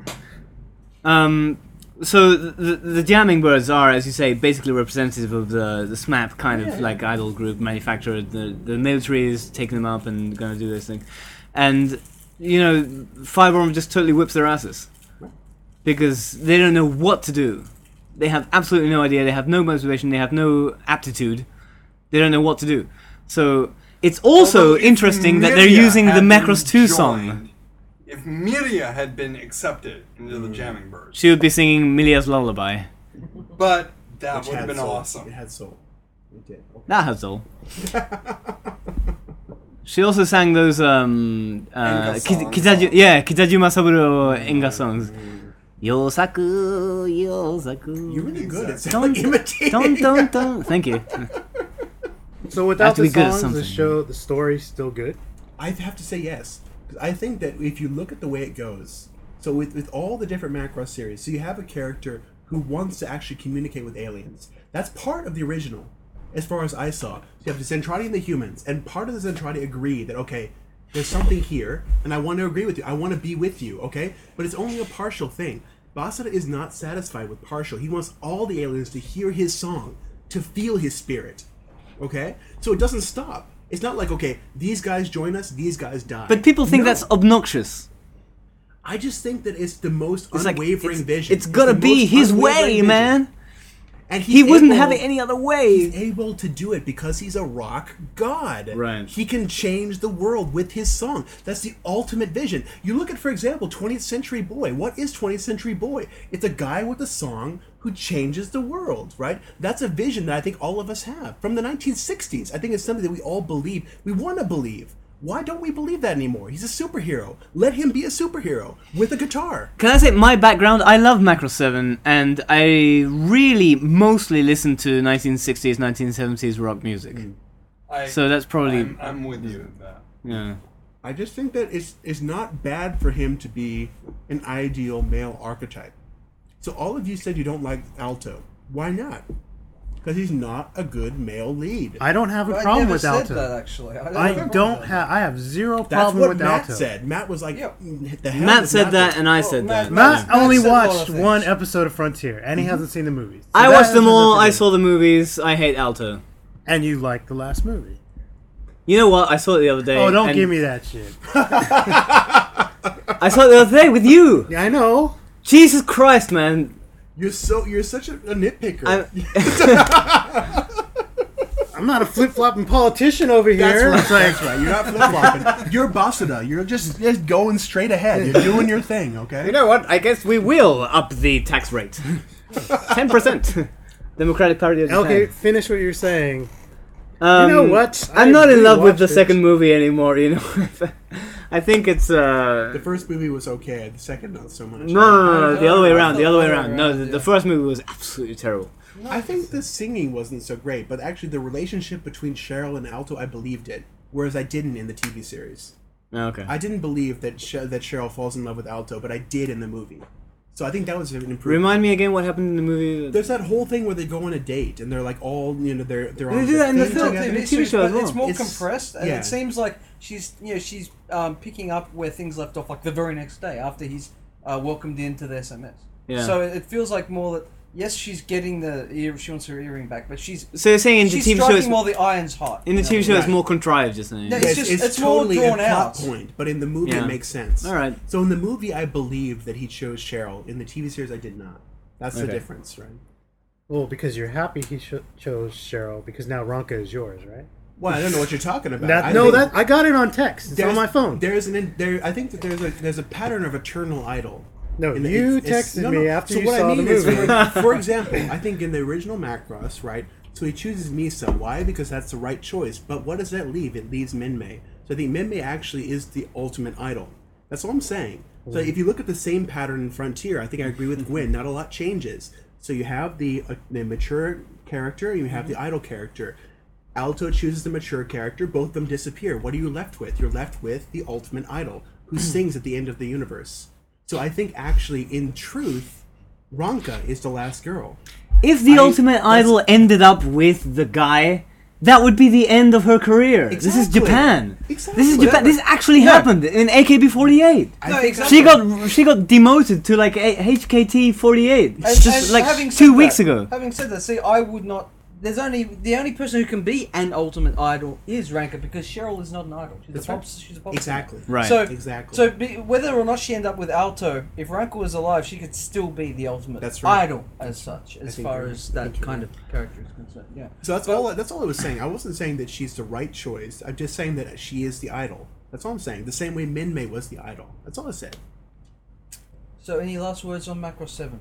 Speaker 6: Um, so the the Jamming Birds are, as you say, basically representative of the the SMAP kind of like idol group manufacturer. The the military is taking them up and going to do this thing, and you know, Fireborn just totally whips their asses because they don't know what to do. They have absolutely no idea. They have no motivation. They have no aptitude. They don't know what to do. So it's also
Speaker 2: Although if
Speaker 6: interesting that they're
Speaker 2: Miria
Speaker 6: using the
Speaker 2: had been
Speaker 6: Macross two song.
Speaker 2: joined, If Miria had been accepted into the Jamming Birds,
Speaker 6: She would be singing Milia's Lullaby.
Speaker 2: but that
Speaker 1: Which
Speaker 2: would have
Speaker 1: had
Speaker 2: been
Speaker 1: soul.
Speaker 2: awesome.
Speaker 1: It had soul. It did. Okay.
Speaker 6: That has all. She also sang those um uh
Speaker 2: Enga
Speaker 6: Ki-
Speaker 2: songs.
Speaker 6: Kitaju yeah Kitaju Masaburo Enga songs. Yosaku Yosaku.
Speaker 1: You're really good at
Speaker 6: Don't-
Speaker 1: imitating.
Speaker 6: Don't don't don't. Thank you.
Speaker 4: So
Speaker 6: I have
Speaker 4: without
Speaker 6: to
Speaker 4: the
Speaker 6: be good at
Speaker 4: songs, the
Speaker 6: something.
Speaker 4: show, the story's still good?
Speaker 1: I have to say yes. 'Cause I think that if you look at the way it goes, so with, with all the different Macross series, so you have a character who wants to actually communicate with aliens. That's part of the original, as far as I saw. So you have the Zentradi and the humans, and part of the Zentradi agree that, okay, there's something here, and I want to agree with you. I want to be with you, okay? But it's only a partial thing. Basara is not satisfied with partial. He wants all the aliens to hear his song, to feel his spirit, okay? So it doesn't stop. It's not like, okay, these guys join us, these guys die.
Speaker 6: But people think
Speaker 1: No.
Speaker 6: that's obnoxious.
Speaker 1: I just think that it's the most
Speaker 6: It's like
Speaker 1: unwavering
Speaker 6: it's,
Speaker 1: vision.
Speaker 6: it's gotta
Speaker 1: the
Speaker 6: be
Speaker 1: most
Speaker 6: his
Speaker 1: unwavering
Speaker 6: way,
Speaker 1: vision.
Speaker 6: man.
Speaker 1: And
Speaker 6: He
Speaker 1: he's
Speaker 6: wouldn't
Speaker 1: able-
Speaker 6: have it any other
Speaker 1: He's
Speaker 6: way.
Speaker 1: able to do it because he's a rock god.
Speaker 6: Right.
Speaker 1: He can change the world with his song. That's the ultimate vision. You look at, for example, twentieth Century Boy. What is twentieth Century Boy? It's a guy with a song who changes the world, right? That's a vision that I think all of us have from the nineteen sixties. I think it's something that we all believe. We want to believe. Why don't we believe that anymore? He's a superhero. Let him be a superhero with a guitar.
Speaker 6: Can I say my background? I love Macross seven, and I really mostly listen to nineteen sixties, nineteen seventies rock music.
Speaker 2: I,
Speaker 6: So that's probably
Speaker 2: I'm, I'm with you with that.
Speaker 6: yeah.
Speaker 1: I just think that it's it's not bad for him to be an ideal male archetype. So all of you said you don't like Alto. Why not? Because he's not a good male lead.
Speaker 4: I don't have a
Speaker 5: I
Speaker 4: problem
Speaker 5: never
Speaker 4: with
Speaker 5: said
Speaker 4: Alto.
Speaker 5: that actually. I don't,
Speaker 4: I
Speaker 5: have a
Speaker 4: don't
Speaker 5: problem
Speaker 4: have. I have zero
Speaker 1: That's
Speaker 4: problem
Speaker 1: what
Speaker 4: with
Speaker 1: Matt
Speaker 4: Alto.
Speaker 1: said. Matt was like,
Speaker 5: Yeah.
Speaker 1: "Mm, the hell
Speaker 6: Matt
Speaker 1: is
Speaker 6: said that,
Speaker 1: doing?"
Speaker 6: and I
Speaker 5: Well,
Speaker 6: said
Speaker 5: Matt-
Speaker 6: that.
Speaker 4: Matt
Speaker 5: Matt
Speaker 4: only
Speaker 5: said a lot of
Speaker 4: watched
Speaker 5: things.
Speaker 4: one episode of Frontier, and he hasn't seen the movies. So
Speaker 6: I
Speaker 4: that
Speaker 6: watched
Speaker 4: has
Speaker 6: them all.
Speaker 4: nothing
Speaker 6: I
Speaker 4: to
Speaker 6: saw the movies. I hate Alto.
Speaker 4: do- And you liked the last movie.
Speaker 6: You know what? I saw it the other day.
Speaker 4: Oh, don't
Speaker 6: and
Speaker 4: give me that shit.
Speaker 6: I saw it the other day with you.
Speaker 4: Yeah, I know.
Speaker 6: Jesus Christ, man!
Speaker 1: You're so you're such a, a nitpicker.
Speaker 6: I'm,
Speaker 4: I'm not a flip flopping politician over here.
Speaker 1: That's right.
Speaker 4: It's like,
Speaker 1: That's right. You're not flip flopping. You're Basada. You're just just going straight ahead. You're doing your thing. Okay.
Speaker 6: you know what? I guess we will up the tax rate. Ten percent. Democratic Party of Japan.
Speaker 4: okay, finish what you're saying.
Speaker 6: Um,
Speaker 4: You know what?
Speaker 6: I'm
Speaker 4: I
Speaker 6: not in love with the
Speaker 4: rewatched it.
Speaker 6: second movie anymore. You know, I think it's uh.
Speaker 1: The first movie was okay. The second, not so much.
Speaker 6: No, no, no, no,
Speaker 5: I
Speaker 6: the other way
Speaker 5: know, I
Speaker 6: around. The
Speaker 5: thought
Speaker 6: other way
Speaker 5: the other
Speaker 6: around.
Speaker 5: way
Speaker 6: No,
Speaker 5: around,
Speaker 6: the,
Speaker 5: yeah.
Speaker 6: the first movie was absolutely terrible.
Speaker 1: I think the singing wasn't so great, but actually the relationship between Cheryl and Alto, I believed it, whereas I didn't in the T V series.
Speaker 6: Okay.
Speaker 1: I didn't believe that Sh- that Cheryl falls in love with Alto, but I did in the movie. So I think that was an improvement.
Speaker 6: Remind me again what happened in the movie.
Speaker 1: There's that whole thing where they go on a date and they're like all you know they're they're
Speaker 6: They
Speaker 1: on
Speaker 6: do that in the
Speaker 1: thing
Speaker 6: film.
Speaker 1: together.
Speaker 6: In the
Speaker 5: T V
Speaker 6: T V
Speaker 5: series,
Speaker 6: show as
Speaker 5: but it's
Speaker 6: well.
Speaker 5: more
Speaker 1: It's-
Speaker 5: compressed, and
Speaker 1: yeah.
Speaker 5: it seems like she's, you know, she's um, picking up where things left off, like the very next day after he's uh, welcomed into the S M S.
Speaker 6: Yeah.
Speaker 5: So it feels like more that yes, she's getting the ear, she wants her earring back, but she's
Speaker 6: So you're saying in the
Speaker 5: she's
Speaker 6: T V show,
Speaker 5: striking
Speaker 6: it's,
Speaker 5: while the iron's hot.
Speaker 6: in the
Speaker 5: you
Speaker 6: T V
Speaker 5: know?
Speaker 6: show, it's
Speaker 1: Right.
Speaker 6: more contrived, just saying.
Speaker 5: No,
Speaker 1: Yes,
Speaker 5: It's just-
Speaker 1: it's,
Speaker 5: it's more
Speaker 1: totally
Speaker 5: drawn
Speaker 1: a plot
Speaker 5: out.
Speaker 1: point, but in the movie
Speaker 6: Yeah.
Speaker 1: it makes sense.
Speaker 6: All right.
Speaker 1: So in the movie, I believed that he chose Cheryl. In the T V series, I did not. That's the
Speaker 6: Okay.
Speaker 1: difference, right?
Speaker 4: Well, because you're happy he cho- chose Cheryl, because now Ronka is yours, right?
Speaker 1: Well, I don't know what you're talking about.
Speaker 4: That,
Speaker 1: I
Speaker 4: no,
Speaker 1: think
Speaker 4: that I got it on text. It's on
Speaker 1: there's-
Speaker 4: my phone.
Speaker 1: There's an there. I think that there's a there's a pattern of eternal idol.
Speaker 4: No,
Speaker 1: In the-
Speaker 4: you
Speaker 1: it's- it's-
Speaker 4: texted
Speaker 1: no,
Speaker 4: me
Speaker 1: no.
Speaker 4: after
Speaker 1: so
Speaker 4: you
Speaker 1: what
Speaker 4: saw
Speaker 1: I mean
Speaker 4: the
Speaker 1: is,
Speaker 4: movie.
Speaker 1: for, for example, I think in the original Macross, right? So he chooses Misa. Why? Because that's the right choice. But what does that leave? It leaves Minmay. So I think Minmay actually is the ultimate idol. That's all I'm saying. So if you look at the same pattern in Frontier, I think I agree with Gwen. Not a lot changes. So you have the, uh, the mature character, and you have the idol character. Alto chooses the mature character. Both of them disappear. What are you left with? You're left with the ultimate idol, who sings at the end of the universe. So I think actually, in truth, Ronka is the last girl.
Speaker 6: If the
Speaker 1: I-
Speaker 6: Ultimate
Speaker 1: that's-
Speaker 6: Idol ended up with the guy, that would be the end of her career. This is
Speaker 1: Exactly.
Speaker 6: Japan.
Speaker 1: Exactly.
Speaker 6: This is Japan. This actually
Speaker 5: Yeah.
Speaker 6: happened in A K B forty-eight.
Speaker 1: I
Speaker 5: No,
Speaker 1: think
Speaker 5: exactly.
Speaker 6: She got she got demoted to like a- H K T forty-eight
Speaker 5: And-
Speaker 6: just
Speaker 5: and
Speaker 6: like
Speaker 5: having said
Speaker 6: two
Speaker 5: that-
Speaker 6: weeks ago.
Speaker 5: Having said that, see, I would not. There's only the only person who can be an ultimate idol is Ranka, because Cheryl is not an idol. She's
Speaker 1: That's
Speaker 5: a
Speaker 1: right.
Speaker 5: pop. She's a pop.
Speaker 1: Exactly.
Speaker 6: Right.
Speaker 5: So
Speaker 1: Exactly.
Speaker 5: So be, whether or not she end up with Alto, if Ranka was alive, she could still be the ultimate
Speaker 1: That's right.
Speaker 5: idol as such, as
Speaker 1: think
Speaker 5: far
Speaker 1: you're-
Speaker 5: as
Speaker 1: I
Speaker 5: that
Speaker 1: think you're
Speaker 5: kind
Speaker 1: right.
Speaker 5: of character is concerned. Yeah.
Speaker 1: So that's all. That's all I was saying. I wasn't saying that she's the right choice. I'm just saying that she is the idol. That's all I'm saying. The same way Minmay was the idol. That's all I said.
Speaker 5: So any last words on Macross Seven?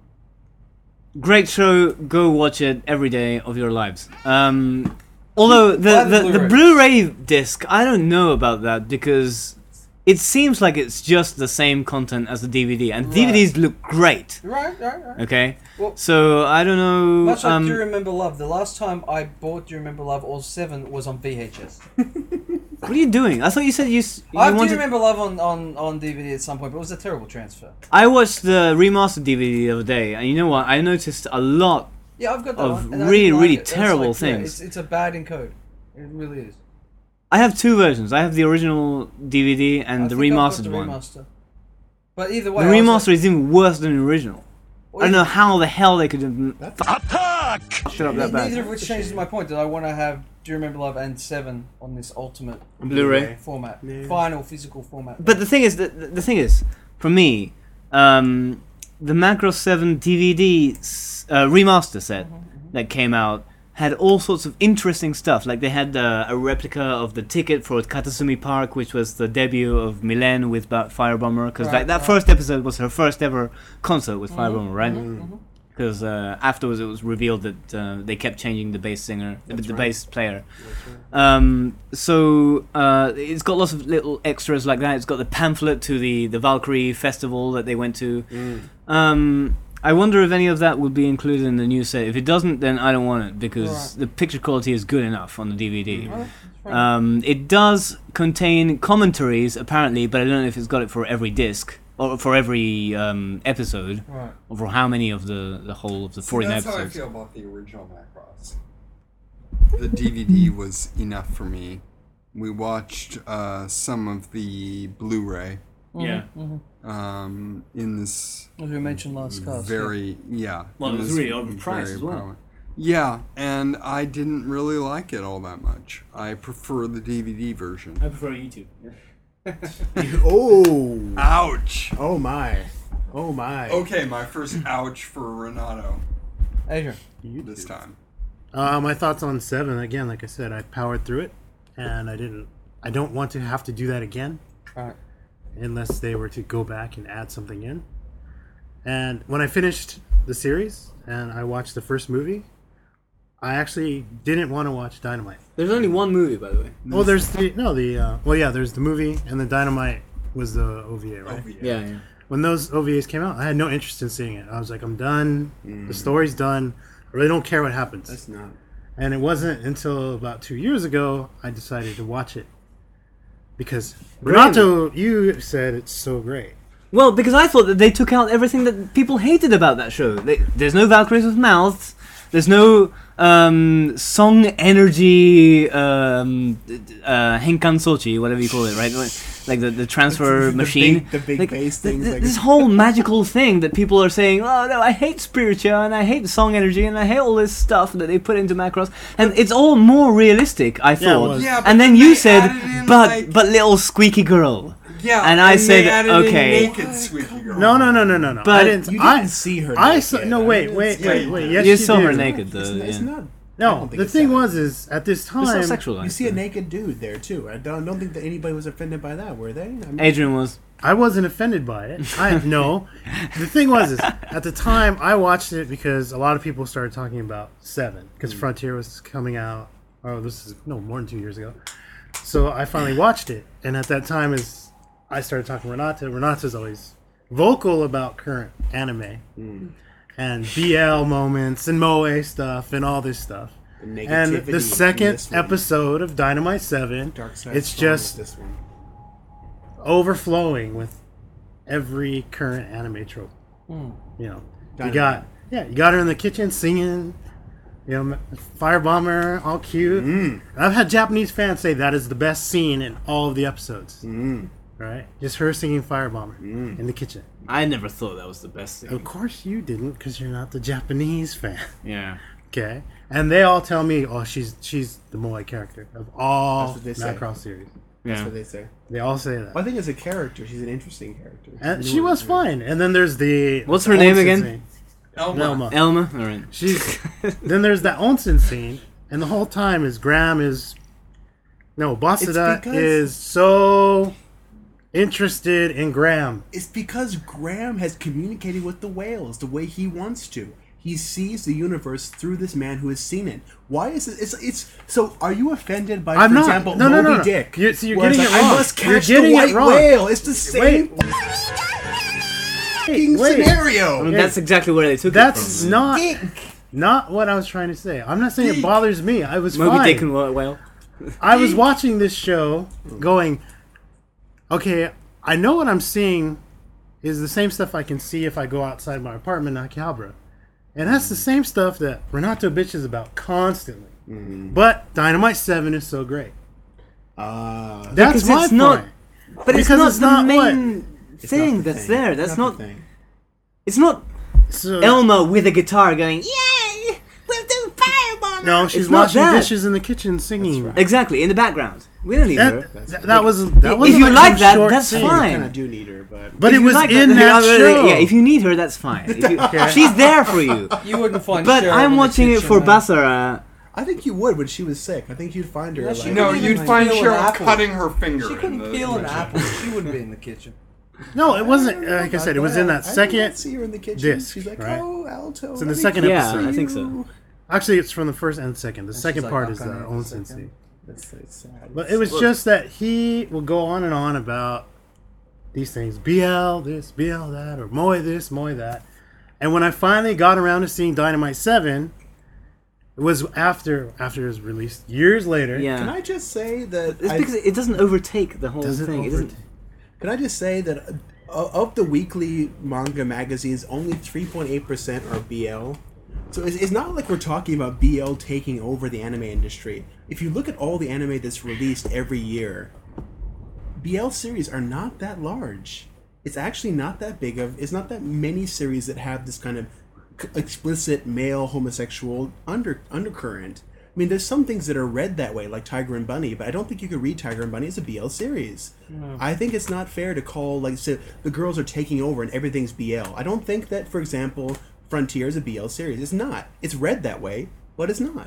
Speaker 6: Great show. Go watch it every day of your lives. Um, although the
Speaker 5: Buy the
Speaker 6: the, the
Speaker 5: Blu-ray.
Speaker 6: Blu-ray disc, I don't know about that because it seems like it's just the same content as the D V D, and
Speaker 5: Right.
Speaker 6: D V Ds look great.
Speaker 5: Right, right, right.
Speaker 6: Okay,
Speaker 5: Well,
Speaker 6: so I don't know.
Speaker 5: much like
Speaker 6: um,
Speaker 5: Do You Remember Love, the last time I bought Do You Remember Love or Seven was on V H S.
Speaker 6: what are you doing? I thought you said you s- you
Speaker 5: I Do
Speaker 6: wanted.
Speaker 5: You Remember Love on, on, on D V D at some point, but it was a terrible transfer.
Speaker 6: I watched the remastered D V D the other day, and you know what? I noticed a lot.
Speaker 5: Yeah, I've got that
Speaker 6: Of
Speaker 5: one. and I
Speaker 6: really,
Speaker 5: didn't like
Speaker 6: really
Speaker 5: it. It's
Speaker 6: terrible
Speaker 5: like, yeah,
Speaker 6: things.
Speaker 5: it's, it's a bad encode. It really is.
Speaker 6: I have two versions. I have the original D V D and
Speaker 5: I
Speaker 6: the
Speaker 5: think I've got
Speaker 6: remastered
Speaker 5: the
Speaker 6: one.
Speaker 5: remaster. But either
Speaker 6: The
Speaker 5: way, I was
Speaker 6: remaster
Speaker 5: like-
Speaker 6: is even worse than the original.
Speaker 5: well,
Speaker 6: I don't know how the hell they could have
Speaker 1: That's
Speaker 6: fucked it up that
Speaker 5: Neither
Speaker 6: bad.
Speaker 5: of which changes my point that I want to have Do You Remember Love and Seven on this ultimate
Speaker 1: on
Speaker 6: Blu-ray.
Speaker 5: format,
Speaker 1: Yeah.
Speaker 5: final physical format.
Speaker 6: But the thing is, the, the thing is, for me, um, the Macross seven D V D s- uh, remaster set that came out had all sorts of interesting stuff. Like they had uh, a replica of the ticket for Katasumi Park, which was the debut of Milen with Ba- Firebomber, because
Speaker 5: Right,
Speaker 6: like that
Speaker 5: right.
Speaker 6: first episode was her first ever concert with
Speaker 5: Mhm,
Speaker 6: Firebomber, right?
Speaker 5: mhm, mhm.
Speaker 6: Because uh, afterwards it was revealed that uh, they kept changing the bass singer, the,
Speaker 1: That's
Speaker 6: the
Speaker 1: right.
Speaker 6: bass player. Um, so uh, it's got lots of little extras like that. It's got the pamphlet to the, the Valkyrie festival that they went to.
Speaker 1: Mm.
Speaker 6: Um, I wonder if any of that would be included in the new set. If it doesn't, then I don't want it because
Speaker 5: Right.
Speaker 6: the picture quality is good enough on the D V D.
Speaker 5: Well, that's fine.
Speaker 6: Um, it does contain commentaries apparently, but I don't know if it's got it for every disc or for every um, episode
Speaker 5: right.
Speaker 6: or for how many of the, the whole of the
Speaker 2: See,
Speaker 6: forty
Speaker 2: that's how I
Speaker 6: episodes.
Speaker 2: feel about the original Macross. The D V D was enough for me. We watched uh, some of the Blu-ray
Speaker 6: Yeah.
Speaker 5: Mhm.
Speaker 2: um, in this
Speaker 5: As we mentioned last cast. yeah.
Speaker 2: very yeah.
Speaker 6: Well,
Speaker 2: in
Speaker 6: it was
Speaker 2: this
Speaker 6: really overpriced
Speaker 2: very
Speaker 6: as well.
Speaker 2: power- Yeah, and I didn't really like it all that much. I prefer the D V D version.
Speaker 6: I prefer YouTube.
Speaker 1: Oh.
Speaker 2: Ouch!
Speaker 1: Oh my. Oh my.
Speaker 2: Okay, my first ouch for Renato
Speaker 5: Adrian.
Speaker 2: this time.
Speaker 4: Uh, my thoughts on Seven again. Like I said, I powered through it, and I didn't. I don't want to have to do that again,
Speaker 5: Right.
Speaker 4: unless they were to go back and add something in. And when I finished the series and I watched the first movie, I actually didn't want to watch Dynamite.
Speaker 3: There's only one movie, by the way.
Speaker 4: Well, there's the no the uh, well yeah, there's the movie and then Dynamite was the O V A, right?
Speaker 3: Yeah, yeah.
Speaker 4: When those O V As came out, I had no interest in seeing it. I was like, I'm done.
Speaker 1: Mm.
Speaker 4: The story's done. I really don't care what happens.
Speaker 1: That's not.
Speaker 4: And it wasn't until about two years ago I decided to watch it because Renato, you said it's so great.
Speaker 3: Well, because I thought that they took out everything that people hated about that show. They, there's no Valkyries with mouths. There's no um, song energy, um, uh, Henkan Sochi, whatever you call it, right? Like the, the transfer
Speaker 1: The
Speaker 3: machine.
Speaker 1: big- the big
Speaker 3: like,
Speaker 1: bass
Speaker 3: th-
Speaker 1: things,
Speaker 3: th-
Speaker 1: like-
Speaker 3: this whole magical thing that people are saying, oh no, I hate spiritual and I hate song energy and I hate all this stuff that they put into Macross. And it's all more realistic, I
Speaker 4: Yeah, it
Speaker 3: thought.
Speaker 4: was.
Speaker 2: Yeah, but
Speaker 3: and then
Speaker 2: then
Speaker 3: you
Speaker 2: they
Speaker 3: said,
Speaker 2: added in,
Speaker 3: but
Speaker 2: like-
Speaker 3: but little squeaky girl.
Speaker 2: Yeah,
Speaker 3: And I
Speaker 2: they
Speaker 3: said,
Speaker 2: added in
Speaker 3: okay.
Speaker 2: naked Squeaky Girl.
Speaker 4: No, no, no, no, no, no. I
Speaker 3: But
Speaker 4: didn't.
Speaker 1: You
Speaker 4: I
Speaker 1: didn't see her
Speaker 4: I
Speaker 1: naked.
Speaker 4: saw. No,
Speaker 1: I
Speaker 4: wait,
Speaker 1: didn't
Speaker 4: wait,
Speaker 1: see
Speaker 4: wait,
Speaker 1: her
Speaker 4: wait.
Speaker 1: naked.
Speaker 4: Yes,
Speaker 3: You
Speaker 4: you
Speaker 3: saw her
Speaker 4: did.
Speaker 3: naked, though.
Speaker 1: It's, it's
Speaker 3: yeah.
Speaker 1: not. I
Speaker 4: No,
Speaker 1: don't think
Speaker 4: the
Speaker 1: it's
Speaker 4: thing
Speaker 1: that.
Speaker 4: was, is at this
Speaker 3: It's not
Speaker 4: time,
Speaker 3: sexualized.
Speaker 1: You see a
Speaker 3: though.
Speaker 1: naked dude there too. I don't, don't think that anybody was offended by that, were they? I mean,
Speaker 3: Adrian was.
Speaker 4: I wasn't offended by it. I no. The thing was, is at the time I watched it because a lot of people started talking about Seven because Frontier was coming out. Oh, this is no more than two years ago. So I finally watched it, and at that time, is I started talking to Renata. Renata's always vocal about current anime and B L moments and moe stuff and all this stuff.
Speaker 1: the
Speaker 4: And
Speaker 1: negativity
Speaker 4: the
Speaker 1: in
Speaker 4: second
Speaker 1: this one.
Speaker 4: episode of Dynamite Seven,
Speaker 1: Dark Side
Speaker 4: it's
Speaker 1: Strong is
Speaker 4: just
Speaker 1: this one.
Speaker 4: overflowing with every current anime trope. You know, you
Speaker 1: Dynamite.
Speaker 4: got yeah, you got her in the kitchen singing. You know, Firebomber, all cute.
Speaker 1: Mm.
Speaker 4: I've had Japanese fans say that is the best scene in all of the episodes.
Speaker 1: Mm.
Speaker 4: Right? Just her singing Firebomber in the kitchen.
Speaker 6: I never thought that was the best thing.
Speaker 4: Of course you didn't, because you're not the Japanese fan.
Speaker 6: Yeah.
Speaker 4: Okay, and they all tell me, oh, she's she's the moe character of all
Speaker 1: That's what they say.
Speaker 4: Macross series.
Speaker 1: That's
Speaker 6: Yeah.
Speaker 1: what they say.
Speaker 4: They all say that.
Speaker 1: Well, I think as a character, she's an interesting character.
Speaker 4: And
Speaker 1: She's
Speaker 4: she
Speaker 1: new
Speaker 4: was
Speaker 1: and-
Speaker 4: fine. And then there's the
Speaker 3: What's her name
Speaker 4: onsen
Speaker 3: again?
Speaker 4: scene.
Speaker 2: Elma.
Speaker 4: Elma.
Speaker 3: Elma? Alright.
Speaker 4: She's then there's that onsen scene, and the whole time is Graham is no Basada
Speaker 1: because-
Speaker 4: is so interested in Graham.
Speaker 1: It's because Graham has communicated with the whales the way he wants to. He sees the universe through this man who has seen it. Why is it? It's it's. So, are you offended by,
Speaker 4: I'm
Speaker 1: for
Speaker 4: not.
Speaker 1: example,
Speaker 4: No, no,
Speaker 1: Moby
Speaker 4: no, no.
Speaker 1: Dick?
Speaker 4: You're- see, you're
Speaker 1: where it's
Speaker 4: getting
Speaker 1: like,
Speaker 4: it wrong.
Speaker 1: I must
Speaker 4: You're
Speaker 1: catch
Speaker 4: getting
Speaker 1: the
Speaker 4: it
Speaker 1: white
Speaker 4: wrong.
Speaker 1: whale. It's the same
Speaker 4: Wait,
Speaker 1: fucking
Speaker 4: wait.
Speaker 1: scenario.
Speaker 3: I mean, that's exactly where they took
Speaker 4: That's
Speaker 3: it from.
Speaker 4: not
Speaker 1: Dick.
Speaker 4: not what I was trying to say. I'm not saying it bothers me. I was
Speaker 3: Moby
Speaker 4: fine.
Speaker 3: Dick and Wh- Whale.
Speaker 4: I was watching this show going, okay, I know what I'm seeing is the same stuff I can see if I go outside my apartment in Akihabara. And that's the same stuff that Renato bitches about constantly. But Dynamite seven is so great.
Speaker 1: Uh,
Speaker 4: That's
Speaker 3: Because
Speaker 4: my
Speaker 3: it's not-
Speaker 4: point.
Speaker 3: But it's
Speaker 4: Because
Speaker 3: not
Speaker 4: it's
Speaker 3: the
Speaker 4: not what-
Speaker 3: main
Speaker 1: it's
Speaker 3: thing
Speaker 1: not the
Speaker 3: that's
Speaker 1: thing.
Speaker 3: there. That's
Speaker 1: It's
Speaker 3: not.
Speaker 1: the thing.
Speaker 3: It's not
Speaker 4: So,
Speaker 3: Elma with a guitar going, "Yay, we'll do firebomb."
Speaker 4: no, she's
Speaker 3: It's not
Speaker 4: washing
Speaker 3: that.
Speaker 4: dishes in the kitchen singing.
Speaker 1: right.
Speaker 3: Exactly in the background. We don't need her.
Speaker 4: That, that, that was that was
Speaker 3: If you like that, that's
Speaker 1: I
Speaker 3: fine.
Speaker 1: kind of do need her, but
Speaker 4: But
Speaker 3: If
Speaker 4: it
Speaker 3: you
Speaker 4: was
Speaker 3: like
Speaker 4: in
Speaker 3: then
Speaker 4: that
Speaker 3: you-
Speaker 4: show.
Speaker 3: Yeah, if you need her, that's fine. If you, She's there for you.
Speaker 5: You wouldn't find.
Speaker 3: But
Speaker 5: Cheryl
Speaker 3: I'm
Speaker 5: in the
Speaker 3: watching it
Speaker 5: kitchen,
Speaker 3: for
Speaker 5: man.
Speaker 3: Basara.
Speaker 1: I think you would when she was sick. I think you'd find her.
Speaker 5: Yeah,
Speaker 1: like,
Speaker 5: she
Speaker 2: No,
Speaker 5: couldn't
Speaker 2: you'd
Speaker 5: even
Speaker 2: find
Speaker 5: peel an
Speaker 2: Cheryl
Speaker 5: apple.
Speaker 2: cutting her finger.
Speaker 5: She
Speaker 2: in
Speaker 5: couldn't
Speaker 2: the
Speaker 5: peel an
Speaker 2: kitchen.
Speaker 5: apple. She wouldn't be in the kitchen.
Speaker 4: No, it wasn't.
Speaker 1: I don't know
Speaker 4: Like I
Speaker 1: about
Speaker 4: said, it was in that
Speaker 1: I did
Speaker 4: second.
Speaker 1: not see her in the kitchen.
Speaker 4: disc,
Speaker 1: She's like,
Speaker 4: right?
Speaker 1: oh, Alto.
Speaker 4: It's in
Speaker 1: let
Speaker 4: the
Speaker 1: me
Speaker 4: second
Speaker 1: cook
Speaker 3: Yeah,
Speaker 4: episode.
Speaker 3: I think so.
Speaker 1: you."
Speaker 4: Actually, it's from the first and second. The second
Speaker 5: like,
Speaker 4: part
Speaker 5: "I'll
Speaker 4: is the
Speaker 5: come in
Speaker 4: own
Speaker 5: a second."
Speaker 4: sensei.
Speaker 1: That's, that's sad.
Speaker 4: But it was just that he will go on and on about these things. B L this, B L that, or Moe this, Moe that. And when I finally got around to seeing Dynamite seven, it was after after it was released, years later.
Speaker 3: Yeah.
Speaker 1: Can I just say that?
Speaker 3: It's
Speaker 1: I-
Speaker 3: because it doesn't overtake the whole
Speaker 4: Does it
Speaker 3: thing. It
Speaker 4: over-
Speaker 3: doesn't.
Speaker 1: Can I just say that uh, of the weekly manga magazines, only three point eight percent are B L. So it's, it's not like we're talking about B L taking over the anime industry. If you look at all the anime that's released every year, B L series are not that large. It's actually not that big of. It's not that many series that have this kind of c- explicit male homosexual under undercurrent. I mean, there's some things that are read that way, like Tiger and Bunny, but I don't think you could read Tiger and Bunny as a B L series. I think it's not fair to call, like, say, the girls are taking over and everything's B L. I don't think that, for example, Frontier is a B L series. It's not. It's read that way, but it's not.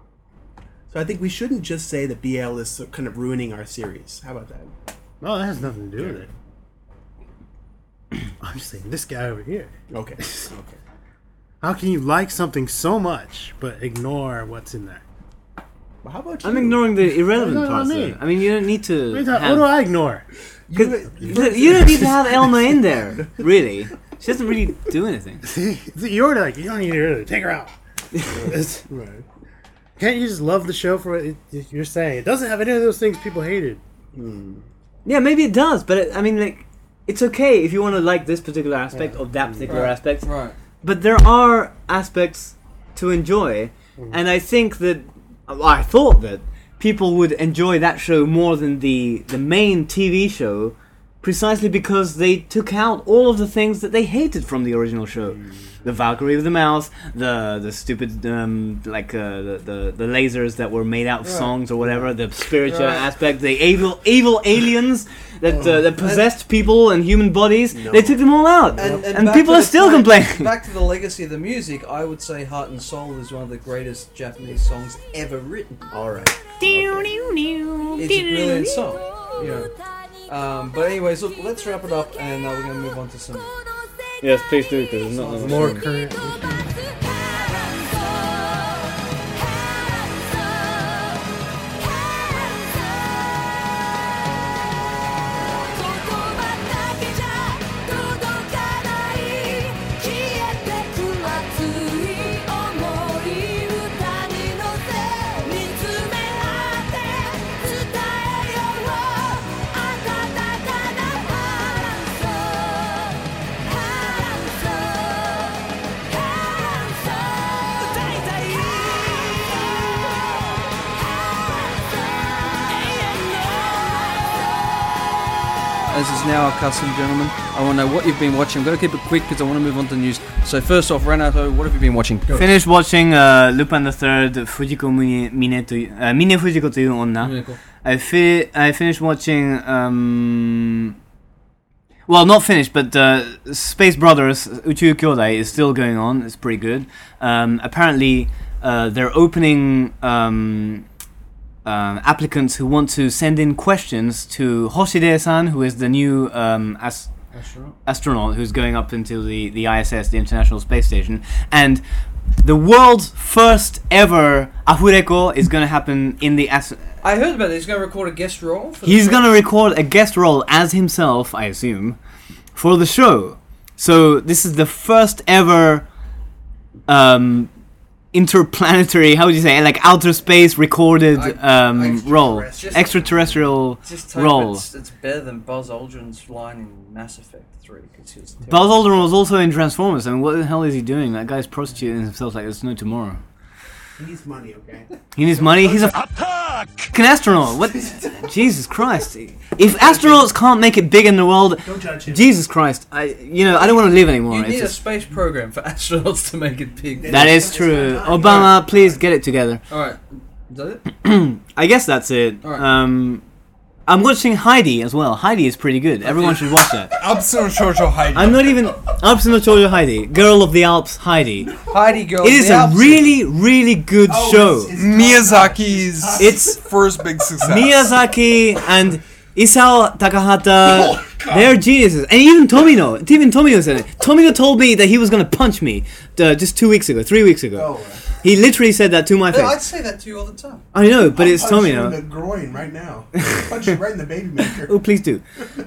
Speaker 1: So I think we shouldn't just say that B L is so- kind of ruining our series. How about that?
Speaker 4: No, that has nothing to do with it. I'm just saying this guy over here.
Speaker 1: Okay. Okay.
Speaker 4: How can you like something so much but ignore what's in there?
Speaker 1: Well, how about you?
Speaker 3: I'm ignoring the irrelevant
Speaker 4: What do
Speaker 3: parts.
Speaker 4: I
Speaker 3: Though.
Speaker 4: mean?
Speaker 3: I mean, you don't need
Speaker 4: What, are you
Speaker 3: to.
Speaker 4: talking-
Speaker 3: Have,
Speaker 4: what do I ignore?
Speaker 3: 'cause th- you don't need to have Elma in there. Really, she doesn't really do anything.
Speaker 4: You're like, you don't need to really take her out. It's-
Speaker 1: Right.
Speaker 4: Can't you just love the show for what it, you're saying? It doesn't have any of those things people hated.
Speaker 3: Yeah, maybe it does, but it, I mean, like, it's okay if you want to like this particular aspect of that particular
Speaker 5: Right.
Speaker 3: aspect.
Speaker 5: Right.
Speaker 3: But there are aspects to enjoy, and I think that well, I thought that people would enjoy that show more than the the main T V show, precisely because they took out all of the things that they hated from the original show. The Valkyrie with the mouth, the the stupid um, like uh, the, the the lasers that were made out of
Speaker 5: Right.
Speaker 3: songs or whatever, the spiritual
Speaker 5: Right.
Speaker 3: aspect, the evil evil aliens that uh, that possessed people and human bodies. They took them all out,
Speaker 5: And,
Speaker 3: and,
Speaker 5: and back
Speaker 3: people
Speaker 5: to
Speaker 3: are
Speaker 5: the
Speaker 3: still
Speaker 5: point-
Speaker 3: complaining.
Speaker 5: Back to the legacy of the music, I would say Heart and Soul is one of the greatest Japanese songs ever written.
Speaker 1: All right.
Speaker 5: It's a brilliant song. You know. Um, but anyways, look, let's wrap it up, and uh, we're going to move on to some.
Speaker 3: Yes, please do, because there's not
Speaker 4: More current.
Speaker 5: As is now our custom, gentlemen, I want to know what you've been watching. I'm going to keep it quick because I want to move on to news. So first off, Renato, what have you been watching? Go.
Speaker 3: Finished watching uh, Lupin the Third, Fujiko Mine, Mine, to, uh, Mine Fujiko to you onna.
Speaker 5: Really cool.
Speaker 3: I fi- I finished watching. Um, well, not finished, but uh, Space Brothers Uchu Kyodai is still going on. It's pretty good. Um, apparently, uh, they're opening um, um, applicants who want to send in questions to Hoshide-san, who is the new um, as-
Speaker 5: Astronaut.
Speaker 3: astronaut who's going up into the, the I S S, the International Space Station, and the world's first ever Ahureko is going to happen in the as-
Speaker 5: I heard about it. He's going to record a guest role. For the
Speaker 3: He's
Speaker 5: show.
Speaker 3: going to record a guest role as himself, I assume, for the show. So this is the first ever um, interplanetary, how would you say, like outer space recorded
Speaker 5: I-
Speaker 3: um, role,
Speaker 5: Just-
Speaker 3: extraterrestrial
Speaker 5: Just hope
Speaker 3: role.
Speaker 5: it's, it's better than Buzz Aldrin's line in Mass Effect three. Cause he was terrible.
Speaker 3: Buzz Aldrin was also in Transformers. I mean, what the hell is he doing? That guy's prostituting himself like there's no tomorrow.
Speaker 1: He needs money, okay?
Speaker 3: He needs money. He's a fucking astronaut. What? Jesus Christ! If astronauts can't make it big in the world,
Speaker 1: Don't judge him.
Speaker 3: Jesus Christ! I, you know, I don't want to live anymore.
Speaker 5: You
Speaker 3: It's
Speaker 5: need a
Speaker 3: just-
Speaker 5: space program for astronauts to make it big.
Speaker 3: that is true. Obama, please get it together.
Speaker 5: All right, is that it?
Speaker 3: I guess that's it.
Speaker 5: Alright.
Speaker 3: Um, I'm watching Heidi as well. Heidi is pretty good. Everyone should watch that.
Speaker 2: Absuno Shoujo Heidi.
Speaker 3: I'm not even Alps no Chojo Heidi, Girl of the Alps Heidi.
Speaker 5: Heidi Girl.
Speaker 3: It is
Speaker 5: the
Speaker 3: a
Speaker 5: Alps.
Speaker 3: really, really good
Speaker 1: Oh,
Speaker 3: show.
Speaker 1: it's- it's-
Speaker 2: Miyazaki's
Speaker 3: It's
Speaker 2: first big success.
Speaker 3: Miyazaki and Isao Takahata,
Speaker 1: Oh,
Speaker 3: they're geniuses. And even Tomino, even Tomino said it. Tomino told me that he was gonna punch me uh, just two weeks ago, three weeks ago.
Speaker 1: Oh,
Speaker 3: He literally said that to my
Speaker 5: Yeah, I'd
Speaker 3: face.
Speaker 5: say that to you all the time.
Speaker 3: I know, but
Speaker 1: I'll
Speaker 3: it's
Speaker 1: punch you in
Speaker 3: Tomino.
Speaker 1: the groin right now. Punch you right in the baby maker.
Speaker 3: Oh, please do.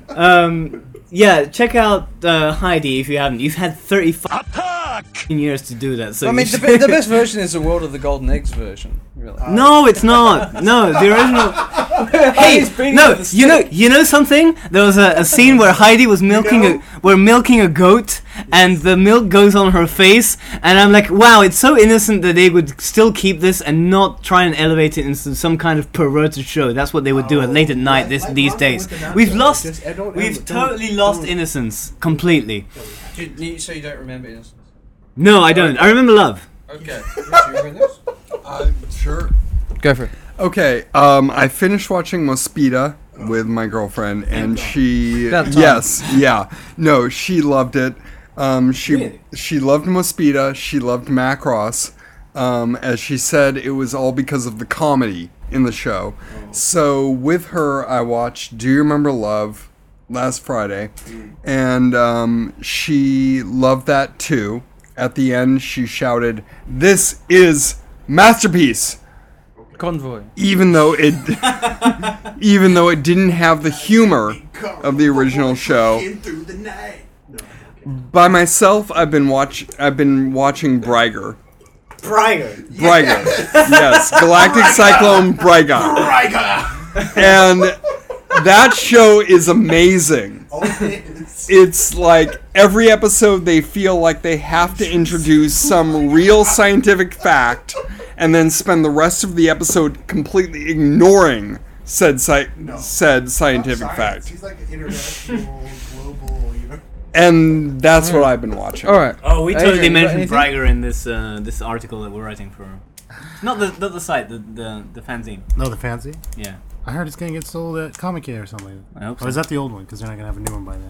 Speaker 3: Um, yeah, check out uh, Heidi if you haven't. You've had thirty-five years to do that. So
Speaker 5: I
Speaker 3: you
Speaker 5: mean, the,
Speaker 3: should-
Speaker 5: be- the best version is the World of the Golden Eggs version. Really.
Speaker 3: No, it's not. No, the original.
Speaker 5: Heidi's
Speaker 3: Hey,
Speaker 5: bringing
Speaker 3: no,
Speaker 5: up the
Speaker 3: you know,
Speaker 5: stick.
Speaker 3: you know something? There was a, a scene where Heidi was milking
Speaker 1: know?
Speaker 3: a, were milking a goat, and the milk goes on her face, and I'm like, wow, it's so innocent that they would still keep this and not try and elevate it into some kind of perverted show. That's what they would do at late at night
Speaker 1: Like-
Speaker 3: this
Speaker 1: like
Speaker 3: these
Speaker 1: Ronda
Speaker 3: days.
Speaker 1: with the Naruto,
Speaker 3: We've lost,
Speaker 1: just- I don't-
Speaker 3: we've
Speaker 1: don't-
Speaker 3: totally
Speaker 1: don't-
Speaker 3: lost
Speaker 1: don't-
Speaker 3: innocence completely.
Speaker 5: You, you, so you don't remember innocence?
Speaker 3: No, I don't. I remember love.
Speaker 5: Okay. Rich, you remember this?
Speaker 2: Uh, sure.
Speaker 5: Go for it.
Speaker 2: Okay, um, I finished watching Mosquito with my girlfriend, and she
Speaker 5: About time.
Speaker 2: yes, yeah, no, she loved it. Um, she
Speaker 3: Really?
Speaker 2: she loved Mosquito. She loved Macross. Um, as she said, it was all because of the comedy in the show. So with her, I watched Do You Remember Love last Friday, and um, she loved that too. at the end, she shouted, "This is masterpiece!"
Speaker 5: Convoy.
Speaker 2: Even though it, even though it didn't have the humor of the original show.
Speaker 1: Through the night. No.
Speaker 2: By myself, I've been watch, I've been watching Brygar.
Speaker 3: Brygar.
Speaker 2: Brygar, yes, Galactic Cyclone Brygar, and that show is amazing. It's like every episode they feel like they have to introduce some real scientific fact and then spend the rest of the episode completely ignoring said sci-
Speaker 1: No.
Speaker 2: said scientific
Speaker 1: Science.
Speaker 2: fact.
Speaker 1: He's like an international, global, you know.
Speaker 2: And that's what I've been watching.
Speaker 5: All right.
Speaker 3: Oh, we totally
Speaker 5: Adrian, you got
Speaker 3: mentioned
Speaker 5: anything?
Speaker 3: Brygar in this uh, this article that we're writing for. Not the not the site, the the, the fanzine.
Speaker 4: No, the fancy.
Speaker 3: Yeah.
Speaker 4: I heard it's gonna get sold at Comic Con or something.
Speaker 3: I hope
Speaker 4: Or
Speaker 3: so.
Speaker 4: is that the old one? Because they're not gonna have a new one by then.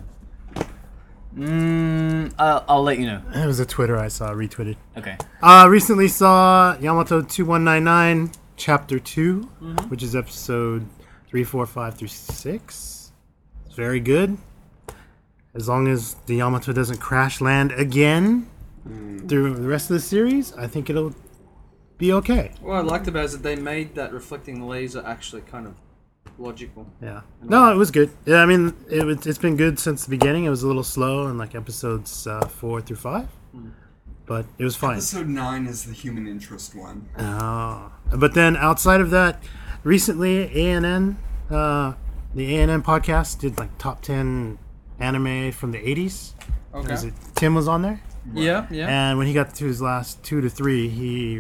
Speaker 3: Mm, I'll, I'll let you know.
Speaker 4: It was a Twitter I saw retweeted.
Speaker 3: Okay.
Speaker 4: Uh, recently saw Yamato two one nine nine Chapter two, which is episode three, four, five through six. It's very good. As long as the Yamato doesn't crash land again through the rest of the series, I think it'll be okay.
Speaker 5: What I liked about it is that they made that reflecting laser actually kind of logical.
Speaker 4: Yeah. No, it was good. Yeah, I mean, it, was- it's been good since the beginning. It was a little slow in like episodes uh, four through five, but it was fine.
Speaker 2: Episode nine is the human interest one.
Speaker 4: Oh. But then outside of that, recently A N N, uh, the A N N podcast did like top ten anime from the eighties.
Speaker 5: Okay.
Speaker 4: Was it- Tim was on there,
Speaker 5: Yeah, yeah.
Speaker 4: and when he got to his last two to three, he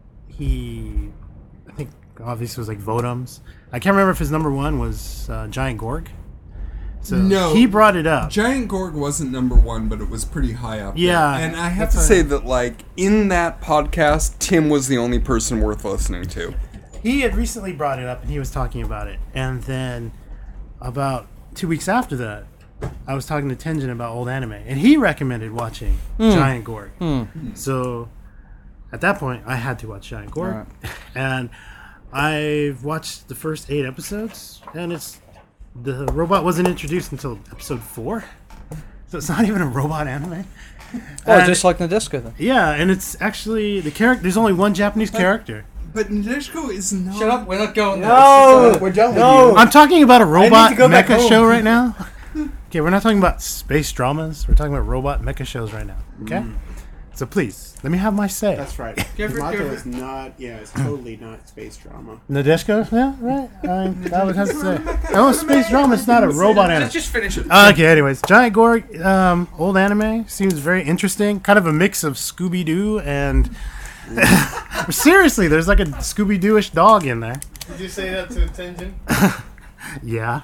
Speaker 4: he I think obviously was like Vodums. I can't remember if his number one was uh, Giant Gorg. So
Speaker 2: No.
Speaker 4: he brought it up.
Speaker 2: Giant Gorg wasn't number one, but it was pretty high up.
Speaker 4: Yeah,
Speaker 2: there. And I have
Speaker 4: that's
Speaker 2: to
Speaker 4: what-
Speaker 2: say that, like, in that podcast, Tim was the only person worth listening to.
Speaker 4: He had recently brought it up and he was talking about it. And then about two weeks after that, I was talking to Tenjin about old anime. And he recommended watching Giant Gorg. So at that point, I had to watch Giant Gorg.
Speaker 5: Alright.
Speaker 4: And I've watched the first eight episodes. And it's the robot wasn't introduced until episode four. So it's not even a robot anime.
Speaker 5: Oh,
Speaker 4: And-
Speaker 5: just like Nadeshiko then.
Speaker 4: Yeah, and it's actually the character. There's only one Japanese character.
Speaker 2: But Nadeshiko is not...
Speaker 5: we're not going
Speaker 3: No!
Speaker 1: We're done with
Speaker 3: No!
Speaker 1: you.
Speaker 4: I'm talking about a robot
Speaker 3: to go back
Speaker 4: mecha
Speaker 3: home.
Speaker 4: show right now. Okay, we're not talking about space dramas. We're talking about robot mecha shows right now. Okay, so please let me have my say.
Speaker 1: That's right.
Speaker 5: Give it-
Speaker 1: Yamato
Speaker 5: give it.
Speaker 1: is not. Yeah, it's totally not space drama.
Speaker 4: Nadeshiko, yeah, right. I, I would have to say. Oh, space drama. It's not a robot anime.
Speaker 5: Just finish it.
Speaker 4: Okay, anyways, Giant Gorg, um, old anime, seems very interesting. Kind of a mix of Scooby Doo and. Seriously, there's like a Scooby Doo-ish dog in there.
Speaker 8: Did you say that to Tenjin?
Speaker 4: Yeah.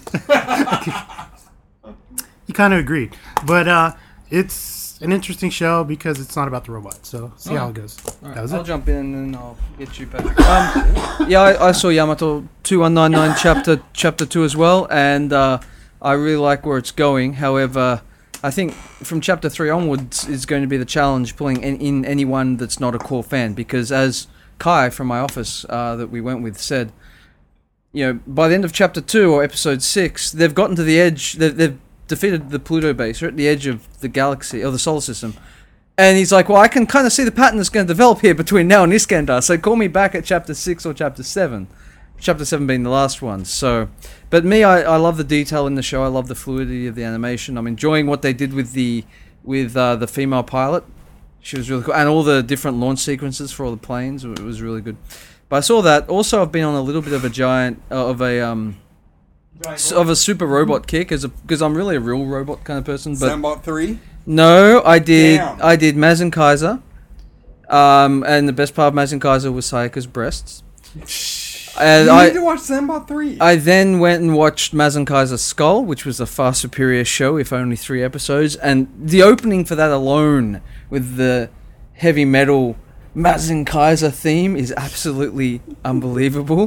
Speaker 4: He kind of agreed. But uh, it's an interesting show because it's not about the robot. So see how it goes. That was
Speaker 5: I'll
Speaker 4: it.
Speaker 5: jump in and then I'll get you back. Um, yeah, I, I saw Yamato two one nine nine chapter chapter two as well, and uh, I really like where it's going. However, I think from chapter three onwards is going to be the challenge pulling in, in anyone that's not a core fan, because as Kai from my office uh, that we went with said, you know, by the end of chapter two or episode six, they've gotten to the edge. They've, they've defeated the Pluto base. They're at the edge of the galaxy or the solar system. And he's like, well, I can kind of see the pattern that's going to develop here between now and Iskandar. So call me back at chapter six or chapter seven. Chapter seven being the last one. So, but me, I, I love the detail in the show. I love the fluidity of the animation. I'm enjoying what they did with the with uh, the female pilot. She was really cool, and all the different launch sequences for all the planes. It was really good. But I saw that. Also, I've been on a little bit of a giant uh, of a um s- of a super robot kick, as a because I'm really a real robot kind of person. But
Speaker 2: Zambot three?
Speaker 5: no, I did.
Speaker 2: Damn.
Speaker 5: I did Mazen Kaiser. Um, and the best part of Mazen Kaiser was Sayaka's breasts. And
Speaker 2: You
Speaker 5: I,
Speaker 2: need to watch Zambot three.
Speaker 5: I then went and watched Mazen Kaiser's Skull, which was a far superior show, if only three episodes. And the opening for that alone, with the heavy metal Mazen Kaiser theme, is absolutely unbelievable.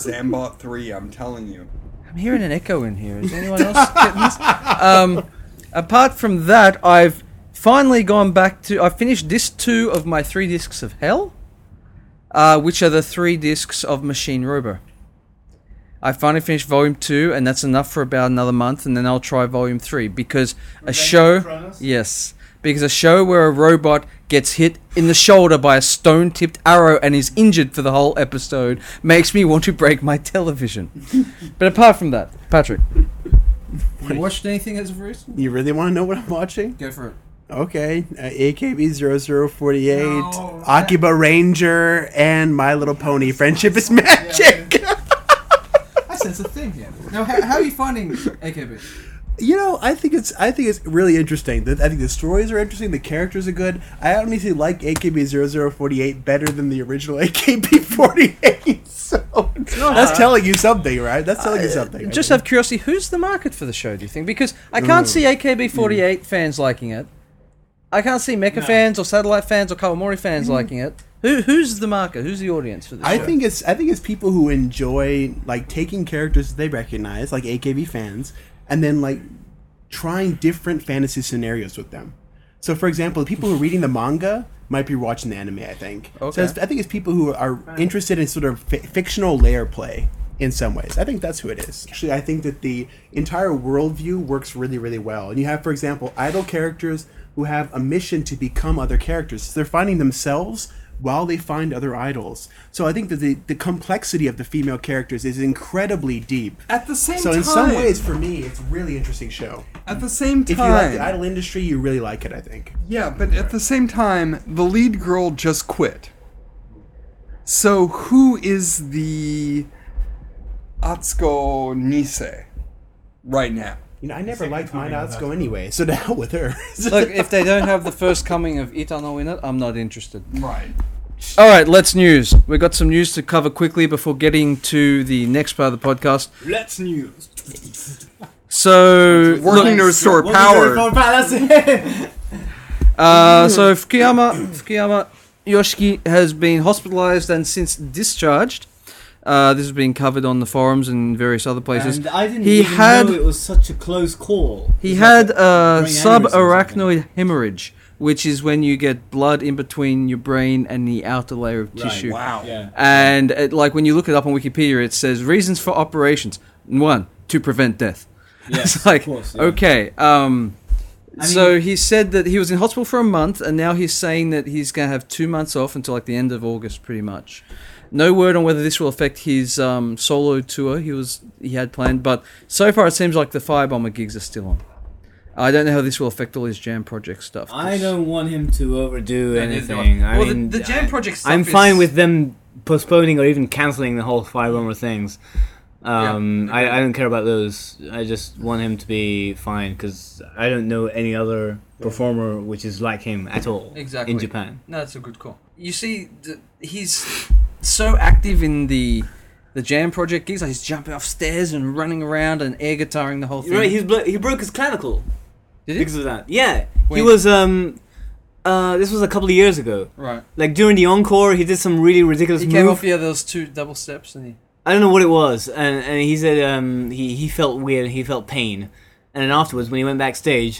Speaker 2: Zambot three, I'm telling you.
Speaker 5: I'm hearing an echo in here. Is anyone else getting this? Um, apart from that, I've finally gone back to... I finished disc two of my three discs of Hell, uh, which are the three discs of Machine Robo. I finally finished volume two, and that's enough for about another month, and then I'll try volume three, because a show... Yes. Because a show where a robot gets hit in the shoulder by a stone-tipped arrow and is injured for the whole episode makes me want to break my television. But apart from that, Patrick, you watched anything as of recent?
Speaker 1: You really want to know what I'm watching?
Speaker 5: Go for it.
Speaker 1: Okay, uh, A K B zero zero four eight,
Speaker 5: No,
Speaker 1: Akiba Ranger, and My Little Pony. Friendship is magic.
Speaker 5: I sense a thing here. Now, how, how are you finding A K B?
Speaker 1: You know, I think it's I think it's really interesting. The- I think the stories are interesting. The characters are good. I honestly like A K B zero zero four eight better than the original A K B forty-eight. So that's telling you something, right? That's telling you something.
Speaker 5: Just out of curiosity, who's the market for the show, do you think? Because I can't see A K B forty-eight
Speaker 1: Mm.
Speaker 5: fans liking it. I can't see Mecha fans or Satellite fans or Kawamori fans liking it. Who Who's the market? Who's the audience for this
Speaker 1: I
Speaker 5: show?
Speaker 1: think it's I think it's people who enjoy like taking characters they recognize, like A K B fans, and then like trying different fantasy scenarios with them. So, for example, the people who are reading the manga might be watching the anime. I think.
Speaker 5: Okay.
Speaker 1: So it's, I think it's people who are interested in sort of fi- fictional layer play in some ways. I think that's who it is. Actually, I think that the entire worldview works really, really well. And you have, for example, idol characters who have a mission to become other characters. So they're finding themselves while they find other idols. So I think that the, the complexity of the female characters is incredibly deep.
Speaker 2: At the same
Speaker 1: So
Speaker 2: time...
Speaker 1: in some ways, for me, it's a really interesting show.
Speaker 2: At the same time...
Speaker 1: If you like the idol industry, you really like it, I think.
Speaker 2: Yeah, but at the same time, the lead girl just quit. So who is the Atsuko Nisei right now?
Speaker 1: You know, I never liked my Natsuko anyway, so to hell with her.
Speaker 5: Look, if they don't have the first coming of Itano in it, I'm not interested.
Speaker 2: Right.
Speaker 5: All right, let's news. We've got some news to cover quickly before getting to the next part of the podcast.
Speaker 6: Let's news.
Speaker 5: So,
Speaker 2: Working to
Speaker 5: look,
Speaker 2: restore power.
Speaker 6: That's it.
Speaker 5: uh, so Fukuyama, Fukuyama Yoshiki has been hospitalized and since discharged. Uh, this has been covered on the forums and various other places.
Speaker 6: And I didn't
Speaker 5: He
Speaker 6: even
Speaker 5: had-
Speaker 6: know it was such a close call.
Speaker 5: He
Speaker 6: It was
Speaker 5: had
Speaker 6: like
Speaker 5: uh,
Speaker 6: brain aneurysm or
Speaker 5: subarachnoid hemorrhage, which is when you get blood in between your brain and the outer layer of
Speaker 6: Right.
Speaker 5: tissue.
Speaker 2: Wow.
Speaker 6: Yeah.
Speaker 5: And it, like when you look it up on Wikipedia, it says reasons for operations. One, to prevent death.
Speaker 6: Yes,
Speaker 5: It's like,
Speaker 6: of course. Yeah.
Speaker 5: okay. Um,
Speaker 6: I
Speaker 5: so
Speaker 6: mean-
Speaker 5: he said that he was in hospital for a month, and now he's saying that he's going to have two months off until like the end of August, pretty much. No word on whether this will affect his um, solo tour he was he had planned, but so far it seems like the Firebomber gigs are still on. I don't know how this will affect all his Jam Project stuff.
Speaker 6: I don't want him to overdo
Speaker 5: Yeah, neither do I.
Speaker 6: anything. I
Speaker 5: well,
Speaker 6: mean,
Speaker 5: the, the Jam
Speaker 6: I-
Speaker 5: Project stuff
Speaker 6: I'm
Speaker 5: is-
Speaker 6: fine with them postponing or even canceling the whole Fire Bomber things. Um,
Speaker 5: Yeah.
Speaker 6: I, I don't care about those. I just want him to be fine because I don't know any other performer which is like him at all
Speaker 5: Exactly.
Speaker 6: in Japan.
Speaker 5: No, that's a good call. You see, th- he's so active in the the Jam Project gigs. Like he's jumping off stairs and running around and air guitaring the whole thing.
Speaker 6: Right, he's blo- he broke his clavicle
Speaker 5: Did he?
Speaker 6: because of that. Yeah,
Speaker 5: When?
Speaker 6: he was. Um, uh, this was a couple of years ago.
Speaker 5: Right.
Speaker 6: Like during the encore, he did some really ridiculous
Speaker 5: He
Speaker 6: move.
Speaker 5: came off. Yeah, those two double steps, and he.
Speaker 6: I don't know what it was, and and he said um, he he felt weird, he felt pain, and then afterwards when he went backstage,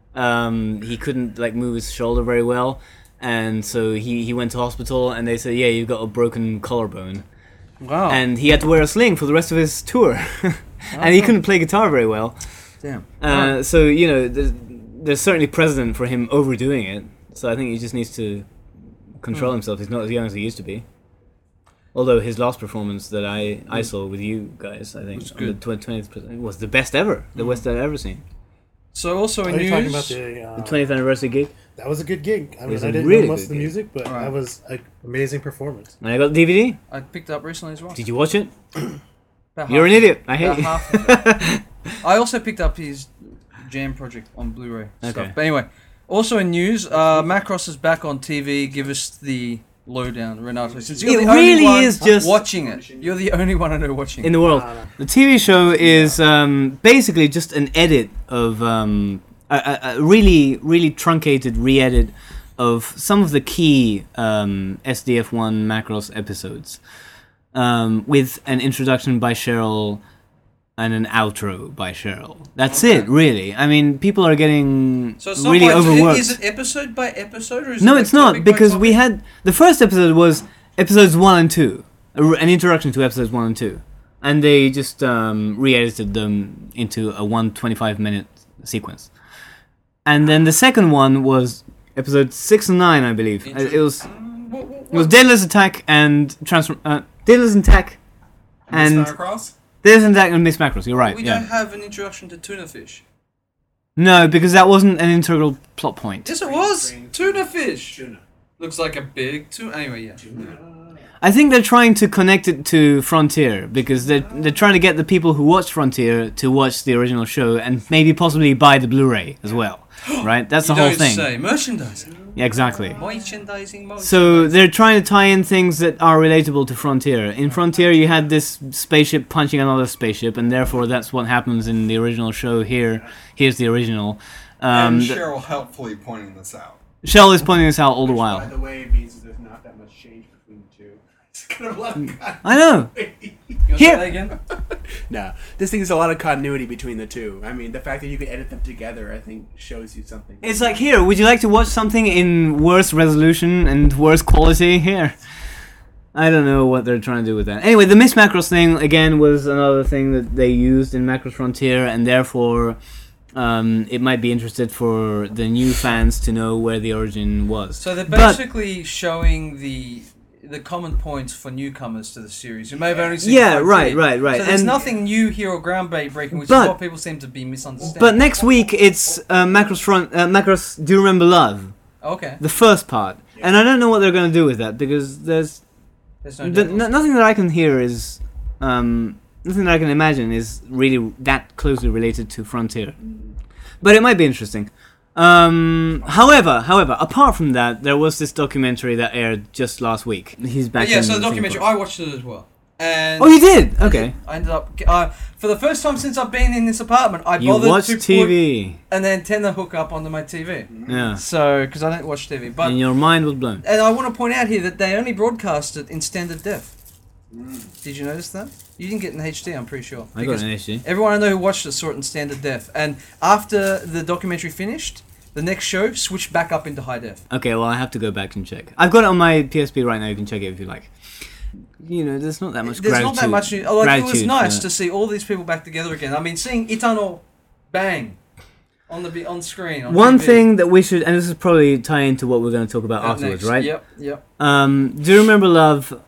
Speaker 6: um, he couldn't like move his shoulder very well, and so he he went to hospital, and they said, yeah, you've got a broken collarbone,
Speaker 5: Wow.
Speaker 6: and he had to wear a sling for the rest of his tour, and he couldn't play guitar very well.
Speaker 5: Damn.
Speaker 6: Uh, so you know, there's, there's certainly precedent for him overdoing it. So I think he just needs to control himself. He's not as young as he used to be. Although his last performance that I, I saw with you guys, I think,
Speaker 5: Was
Speaker 6: on
Speaker 5: good.
Speaker 6: the twentieth was the best ever, the best I've ever seen.
Speaker 5: So also in
Speaker 4: Are you
Speaker 5: news.
Speaker 4: talking about the? Uh,
Speaker 6: The twentieth anniversary gig,
Speaker 4: that was a good gig. I mean,
Speaker 6: was
Speaker 4: I
Speaker 6: a
Speaker 4: didn't
Speaker 6: really
Speaker 4: know most
Speaker 6: good
Speaker 4: of the
Speaker 6: gig.
Speaker 4: music, but
Speaker 5: Right.
Speaker 4: that was an amazing performance.
Speaker 6: and I got the D V D.
Speaker 5: I picked up recently as well.
Speaker 6: Did you watch it?
Speaker 5: About
Speaker 6: You're an
Speaker 5: half-
Speaker 6: idiot. I hate
Speaker 5: about
Speaker 6: you.
Speaker 5: half of it. I also picked up his Jam Project on Blu-ray
Speaker 6: Okay.
Speaker 5: stuff. But anyway, also in news, uh, Macross is back on T V. Give us the lowdown, Renato. Since you're
Speaker 6: It
Speaker 5: the only
Speaker 6: really
Speaker 5: one
Speaker 6: is just-
Speaker 5: watching it. You're the only one I know watching
Speaker 6: In
Speaker 5: it.
Speaker 6: the world,
Speaker 4: Nah, nah.
Speaker 6: the T V show is um, basically just an edit of um, a, a, a really, really truncated re-edit of some of the key um, S D F one Macross episodes. um, with an introduction by Cheryl and an outro by Cheryl. That's it, really. I mean, people are getting
Speaker 5: So it's not
Speaker 6: really
Speaker 5: by,
Speaker 6: overworked.
Speaker 5: Is it episode by episode, or is
Speaker 6: No,
Speaker 5: it like
Speaker 6: it's not,
Speaker 5: topic by
Speaker 6: because we
Speaker 5: topic?
Speaker 6: had the first episode was episodes one and two, a r- an introduction to episodes one and two, and they just um, re-edited them into a one twenty-five minute sequence. And then the second one was episode six and nine, I believe. Uh, It was
Speaker 5: What, what,
Speaker 6: it was Daedalus Attack and transform uh, Daedalus Attack and
Speaker 2: Across?
Speaker 6: Daedalus Attack and Miss Macros. You're right.
Speaker 5: we
Speaker 6: Yeah.
Speaker 5: don't have an introduction to tuna fish.
Speaker 6: No, because that wasn't an integral plot point.
Speaker 5: Yes, it was tuna fish. Looks like a big tuna. Anyway, yeah.
Speaker 6: I think they're trying to connect it to Frontier because they're they're trying to get the people who watch Frontier to watch the original show and maybe possibly buy the Blu-ray as well, right? That's the
Speaker 5: you
Speaker 6: whole
Speaker 5: don't
Speaker 6: thing.
Speaker 5: say merchandising.
Speaker 6: Yeah, exactly.
Speaker 5: Merchandising. Merchandising.
Speaker 6: So they're trying to tie in things that are relatable to Frontier. In Frontier, you had this spaceship punching another spaceship, and therefore that's what happens in the original show. Here, here's the original. Um,
Speaker 2: and
Speaker 6: th-
Speaker 2: Cheryl helpfully pointing this out.
Speaker 6: Shell is pointing this out all the
Speaker 1: By
Speaker 6: while.
Speaker 1: the way, means there's not that much change between the two. It's kind of a lot of con-
Speaker 6: I know.
Speaker 5: You wanna
Speaker 6: Here-
Speaker 5: say that again?
Speaker 1: No, this thing is a lot of continuity between the two. I mean, the fact that you can edit them together, I think, shows you something.
Speaker 6: It's like, here, would you like to watch something in worse resolution and worse quality? Here. I don't know what they're trying to do with that. Anyway, the Miss Macros thing, again, was another thing that they used in Macros Frontier, and therefore um, it might be interested for the new fans to know where the origin was.
Speaker 5: So they're
Speaker 6: But-
Speaker 5: basically showing the the common points for newcomers to the series who may have only seen
Speaker 6: Yeah,
Speaker 5: Frontier.
Speaker 6: right, right, right.
Speaker 5: So there's
Speaker 6: And-
Speaker 5: nothing new here or groundbreaking, which
Speaker 6: But-
Speaker 5: is what people seem to be misunderstanding.
Speaker 6: But next week, it's uh, Macros, Front, uh, Macros Do You Remember Love?
Speaker 5: okay,
Speaker 6: The first part. And I don't know what they're going to do with that, because there's
Speaker 5: there's no
Speaker 6: The,
Speaker 5: difference.
Speaker 6: n- nothing that I can hear is, um, nothing that I can imagine is really that closely related to Frontier. But it might be interesting. Um, however, however, apart from that, there was this documentary that aired just last week. He's back.
Speaker 5: But yeah,
Speaker 6: in
Speaker 5: so the documentary,
Speaker 6: Singapore.
Speaker 5: I watched it as well. And
Speaker 6: Oh, you did? Okay.
Speaker 5: I ended up uh, for the first time since I've been in this apartment. I
Speaker 6: You
Speaker 5: bothered
Speaker 6: watched
Speaker 5: to
Speaker 6: T
Speaker 5: put
Speaker 6: V.
Speaker 5: an antenna hook up onto my T V.
Speaker 6: Yeah.
Speaker 5: So because I don't watch T V, but
Speaker 6: And your mind was blown.
Speaker 5: and I want to point out here that they only broadcast it in standard def. Did you notice that? You didn't get in H D, I'm pretty sure.
Speaker 6: I got
Speaker 5: Because
Speaker 6: an H D.
Speaker 5: everyone I know who watched it saw it in standard def. And after the documentary finished, the next show switched back up into high def.
Speaker 6: Okay, well, I have to go back and check. I've got it on my P S P right now. You can check it if you like. You know, there's not that much
Speaker 5: There's
Speaker 6: gratitude.
Speaker 5: not that much. Oh, like, it was
Speaker 6: gratitude
Speaker 5: nice
Speaker 6: for-
Speaker 5: to see all these people back together again. I mean, seeing Itano bang on the on screen. On
Speaker 6: One
Speaker 5: T V.
Speaker 6: thing that we should, and this is probably tie into what we're going to talk about
Speaker 5: Up
Speaker 6: afterwards,
Speaker 5: next.
Speaker 6: right?
Speaker 5: Yep, yep.
Speaker 6: Um, Do You Remember Love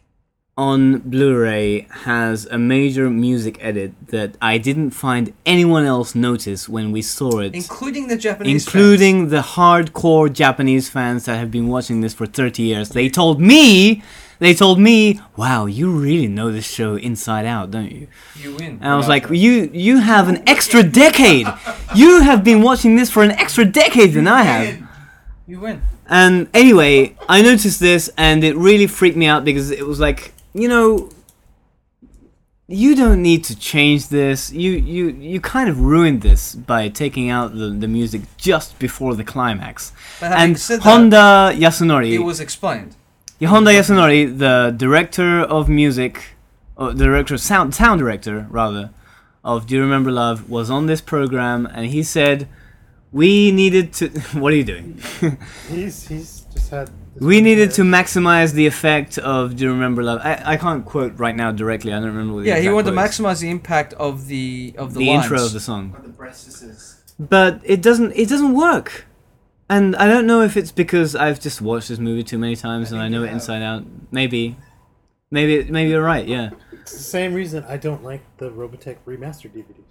Speaker 6: on Blu-ray has a major music edit that I didn't find anyone else notice when we saw it,
Speaker 5: Including the Japanese
Speaker 6: including the hardcore Japanese fans that have been watching this for thirty years. They told me, they told me, wow, you really know this show inside out, don't you?
Speaker 5: fans. You win.
Speaker 6: And I was like, you you have an extra decade. You have been watching this for an extra decade than I have.
Speaker 5: You win.
Speaker 6: And anyway, I noticed this and it really freaked me out because it was like, you know, you don't need to change this. You you, you kind of ruined this by taking out the, the music just before the climax.
Speaker 5: But having
Speaker 6: And
Speaker 5: said that,
Speaker 6: Honda Yasunori,
Speaker 5: it was explained.
Speaker 6: yeah, Honda Yasunori, the director of music, or the director, sound sound director rather, of Do You Remember Love, was on this program, and he said, we needed to. What are you doing?
Speaker 4: He's he's just had. this
Speaker 6: We
Speaker 4: one
Speaker 6: needed to
Speaker 4: year.
Speaker 6: maximize the effect of Do You Remember Love. I, I can't quote right now directly. I don't remember what the
Speaker 5: Yeah, he
Speaker 6: exact
Speaker 5: wanted to
Speaker 6: quote is.
Speaker 5: maximize the impact of the of the,
Speaker 6: the
Speaker 5: lines.
Speaker 6: intro of the song.
Speaker 1: Or the breasts.
Speaker 6: But it doesn't it doesn't work. And I don't know if it's because I've just watched this movie too many times and I know it inside out. Maybe. Maybe maybe you're right, yeah.
Speaker 4: It's the same reason I don't like the Robotech remastered D V Ds.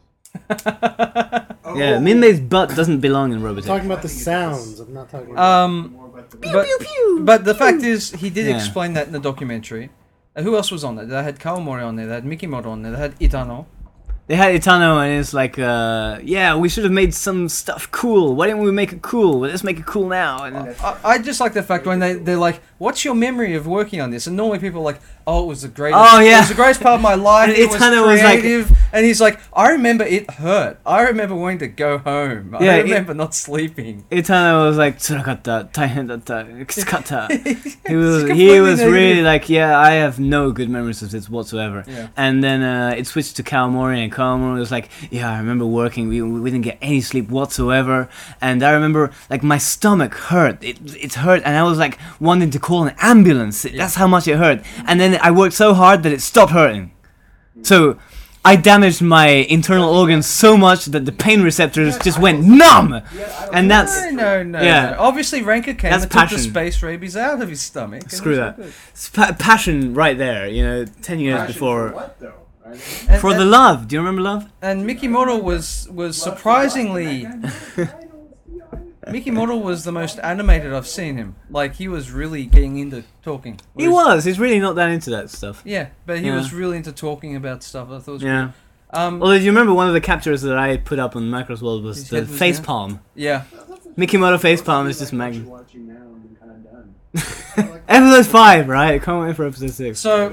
Speaker 6: Yeah, Minmei's butt doesn't belong in
Speaker 4: I'm
Speaker 6: Robotech.
Speaker 4: talking about the sounds. I'm not talking about.
Speaker 5: Um, but, but the fact is, he did
Speaker 6: Yeah.
Speaker 5: explain that in the documentary. And who else was on there? They had Kawamori on there. They had Mikimoto on there. They had Itano.
Speaker 6: They had Itano, and it's like, uh, yeah, we should have made some stuff cool. Why didn't we make it cool? Well, let's make it cool now. And
Speaker 5: I, I just like the fact when they, they're like, what's your memory of working on this? And normally people are like, oh, it was the greatest,
Speaker 6: Oh, yeah.
Speaker 5: it was the greatest part of my life.
Speaker 6: And
Speaker 5: it was
Speaker 6: Itano was like-
Speaker 5: creative. And he's like, I remember it hurt. I remember wanting to go home. I
Speaker 6: Yeah, it-
Speaker 5: remember not sleeping.
Speaker 6: Itano was like, "Tsurakatta, taihentatta, kitsukata." He was he
Speaker 5: completely
Speaker 6: was really
Speaker 5: negative.
Speaker 6: like, yeah, I have no good memories of this whatsoever.
Speaker 5: Yeah.
Speaker 6: And then uh, it switched to Kawamori, and Kawamori was like, yeah, I remember working. We we didn't get any sleep whatsoever, and I remember like my stomach hurt. It it hurt, and I was like wanting to call an ambulance. That's how much it hurt. And then I worked so hard that it stopped hurting. So I damaged my internal organs so much that the pain receptors just went numb, and that's
Speaker 5: No, no, no.
Speaker 6: Yeah.
Speaker 5: no. Obviously, Renka came
Speaker 6: That's
Speaker 5: and took
Speaker 6: passion.
Speaker 5: the space rabies out of his stomach. and
Speaker 6: screw
Speaker 5: it was
Speaker 6: that.
Speaker 5: all good.
Speaker 6: It's pa- passion right there. You know, ten years before
Speaker 8: What though? Right?
Speaker 5: And,
Speaker 6: for the
Speaker 5: and,
Speaker 6: love. Do you remember love?
Speaker 5: and Mickey Model was was surprisingly. Mickey Model was the most animated I've seen him. Like he was really getting into talking.
Speaker 6: He was. He's really not that into that stuff.
Speaker 5: Yeah, but he
Speaker 6: Yeah.
Speaker 5: was really into talking about stuff. I thought it was
Speaker 6: Yeah.
Speaker 5: cool. Um,
Speaker 6: Although, do you remember one of the captures that I put up on Macross World was
Speaker 5: His
Speaker 6: the
Speaker 5: head was
Speaker 6: face
Speaker 5: there?
Speaker 6: palm.
Speaker 5: yeah.
Speaker 6: Mickey Moto face palm is just mag.
Speaker 8: Watching now and kind of done.
Speaker 6: Episode five, right? Can't wait for episode six.
Speaker 5: So,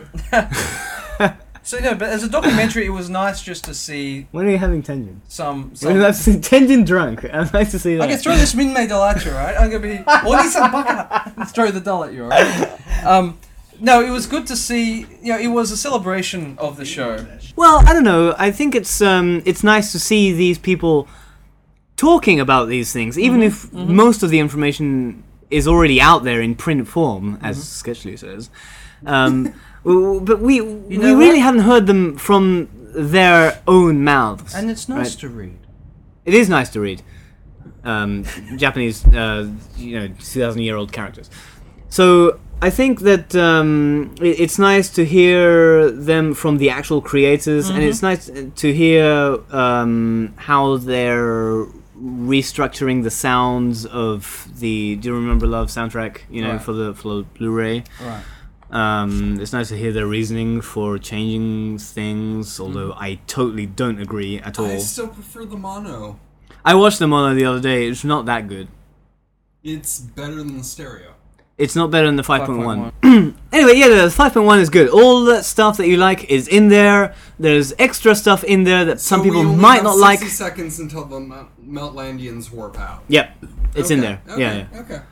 Speaker 5: so no, but as a documentary, it was nice just to see
Speaker 6: When are you having Tenjin?
Speaker 5: some.
Speaker 6: When
Speaker 5: some
Speaker 6: that's Tenjin drunk. I'd like to see that.
Speaker 5: I can throw this Minmay doll at you, right? I'm gonna be. Onisa baka! Let's throw the doll at you, alright? Um, no, it was good to see. You know, it was a celebration of the show.
Speaker 6: Well, I don't know. I think it's um, it's nice to see these people talking about these things, even if most of the information is already out there in print form, as Sketchly says. Um, w- but we we
Speaker 5: know
Speaker 6: really
Speaker 5: what?
Speaker 6: haven't heard them from their own mouths.
Speaker 5: And it's nice
Speaker 6: Right.
Speaker 5: to read.
Speaker 6: It is nice to read um, Japanese, uh, you know, two thousand year old characters. So I think that um, it, it's nice to hear them from the actual creators, and it's nice to hear um, how they're restructuring the sounds of the "Do You Remember Love" soundtrack. You know,
Speaker 5: Right.
Speaker 6: for the for the Blu-ray.
Speaker 5: Right.
Speaker 6: Um, it's nice to hear their reasoning for changing things, although I totally don't agree at all.
Speaker 2: I still prefer the mono.
Speaker 6: I watched the mono the other day. It's not that good.
Speaker 2: It's better than the stereo.
Speaker 6: It's not better than the five point one. Anyway, yeah, the five point one is good. All that stuff that you like is in there. There's extra stuff in there that some
Speaker 2: So
Speaker 6: people
Speaker 2: we only
Speaker 6: might
Speaker 2: have
Speaker 6: not like.
Speaker 2: sixty seconds until the Mel- Meltlandians warp out.
Speaker 6: Yep, it's in
Speaker 2: Okay,
Speaker 6: there.
Speaker 2: Okay,
Speaker 6: Yeah, yeah.
Speaker 2: Okay.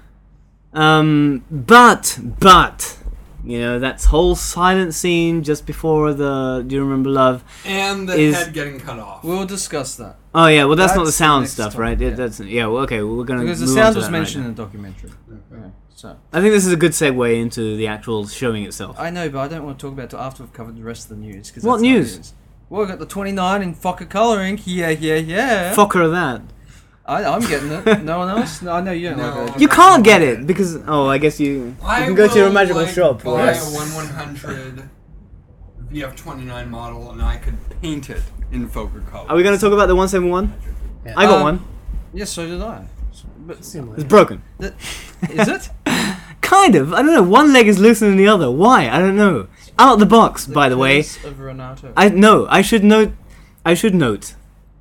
Speaker 6: Um, but but you know that whole silent scene just before the "Do You Remember Love"?
Speaker 2: And the
Speaker 6: Is-
Speaker 2: head getting cut off.
Speaker 5: We'll discuss that
Speaker 6: Oh yeah, well that's, not the
Speaker 5: That's the
Speaker 6: sound
Speaker 5: next
Speaker 6: stuff,
Speaker 5: topic,
Speaker 6: right?
Speaker 5: yeah.
Speaker 6: It, that's yeah. Well, okay, well, we're gonna
Speaker 5: because the
Speaker 6: move on
Speaker 5: sound
Speaker 6: to
Speaker 5: was
Speaker 6: that right
Speaker 5: mentioned
Speaker 6: now.
Speaker 5: in the documentary. Okay. So
Speaker 6: I think this is a good segue into the actual showing itself.
Speaker 5: I know, but I don't want to talk about it till after we've covered the rest of the news. Cause
Speaker 6: What
Speaker 5: that's not
Speaker 6: news?
Speaker 5: Well, we got the twenty-nine in Fokker colouring. Yeah, yeah, yeah.
Speaker 6: Fucker that.
Speaker 5: I, I'm getting it. No one else? No, I know you don't
Speaker 2: No.
Speaker 5: like it.
Speaker 6: You can't get it because oh, I guess you, you
Speaker 2: I
Speaker 6: can go to your
Speaker 2: will,
Speaker 6: magical
Speaker 2: like,
Speaker 6: shop.
Speaker 2: Buy
Speaker 6: Yes.
Speaker 2: a one one hundred V F twenty-nine model, and I could paint it in Fokker color.
Speaker 6: Are we going to talk about the one seventy-one?
Speaker 4: Yeah.
Speaker 6: I got
Speaker 5: Um,
Speaker 6: one.
Speaker 5: Yes, so did I. But
Speaker 4: Similar.
Speaker 6: It's broken.
Speaker 5: that, is it?
Speaker 6: Kind of. I don't know. One leg is looser than the other. Why? I don't know. Out of the box, by the way.
Speaker 5: curse of Renato.
Speaker 6: I no. I should note. I should note.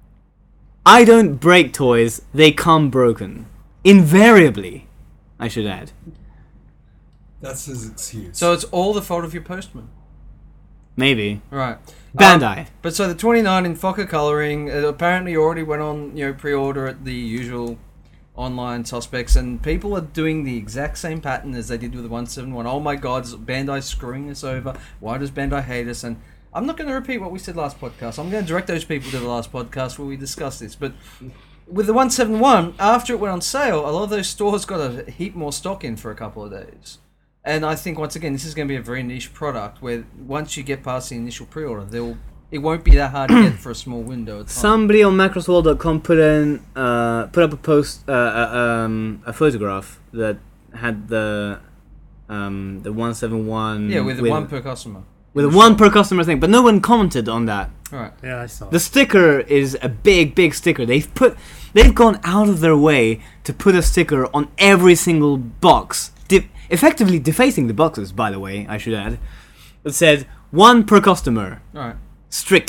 Speaker 6: I don't break toys. They come broken. Invariably, I should add.
Speaker 2: That's his excuse.
Speaker 5: So it's all the fault of your postman.
Speaker 6: Maybe.
Speaker 5: Right.
Speaker 6: Bandai.
Speaker 5: Um, but so the twenty-nine in Fokker colouring it apparently already went on, you know, pre-order at the usual online suspects, and people are doing the exact same pattern as they did with the one seventy-one. Oh my god, is Bandai screwing us over? Why does Bandai hate us? And I'm not going to repeat what we said last podcast. I'm going to direct those people to the last podcast where we discussed this. But with the one seventy-one, after it went on sale, a lot of those stores got a heap more stock in for a couple of days. And I think, once again, this is going to be a very niche product where once you get past the initial pre-order, they'll, it won't be that hard to get for a small window of time.
Speaker 6: Somebody on macrossworld dot com put in, uh, put up a post, uh, uh, um, a photograph that had the, um, the one seventy-one.
Speaker 5: Yeah, with, one per customer.
Speaker 6: with a one per customer thing, but no one commented on that.
Speaker 5: Right.
Speaker 4: Yeah, I saw.
Speaker 6: The sticker is a big, big sticker. They've put, they've gone out of their way to put a sticker on every single box, de- effectively defacing the boxes. By the way, I should add, it said one per customer,
Speaker 5: Right.
Speaker 6: strictly.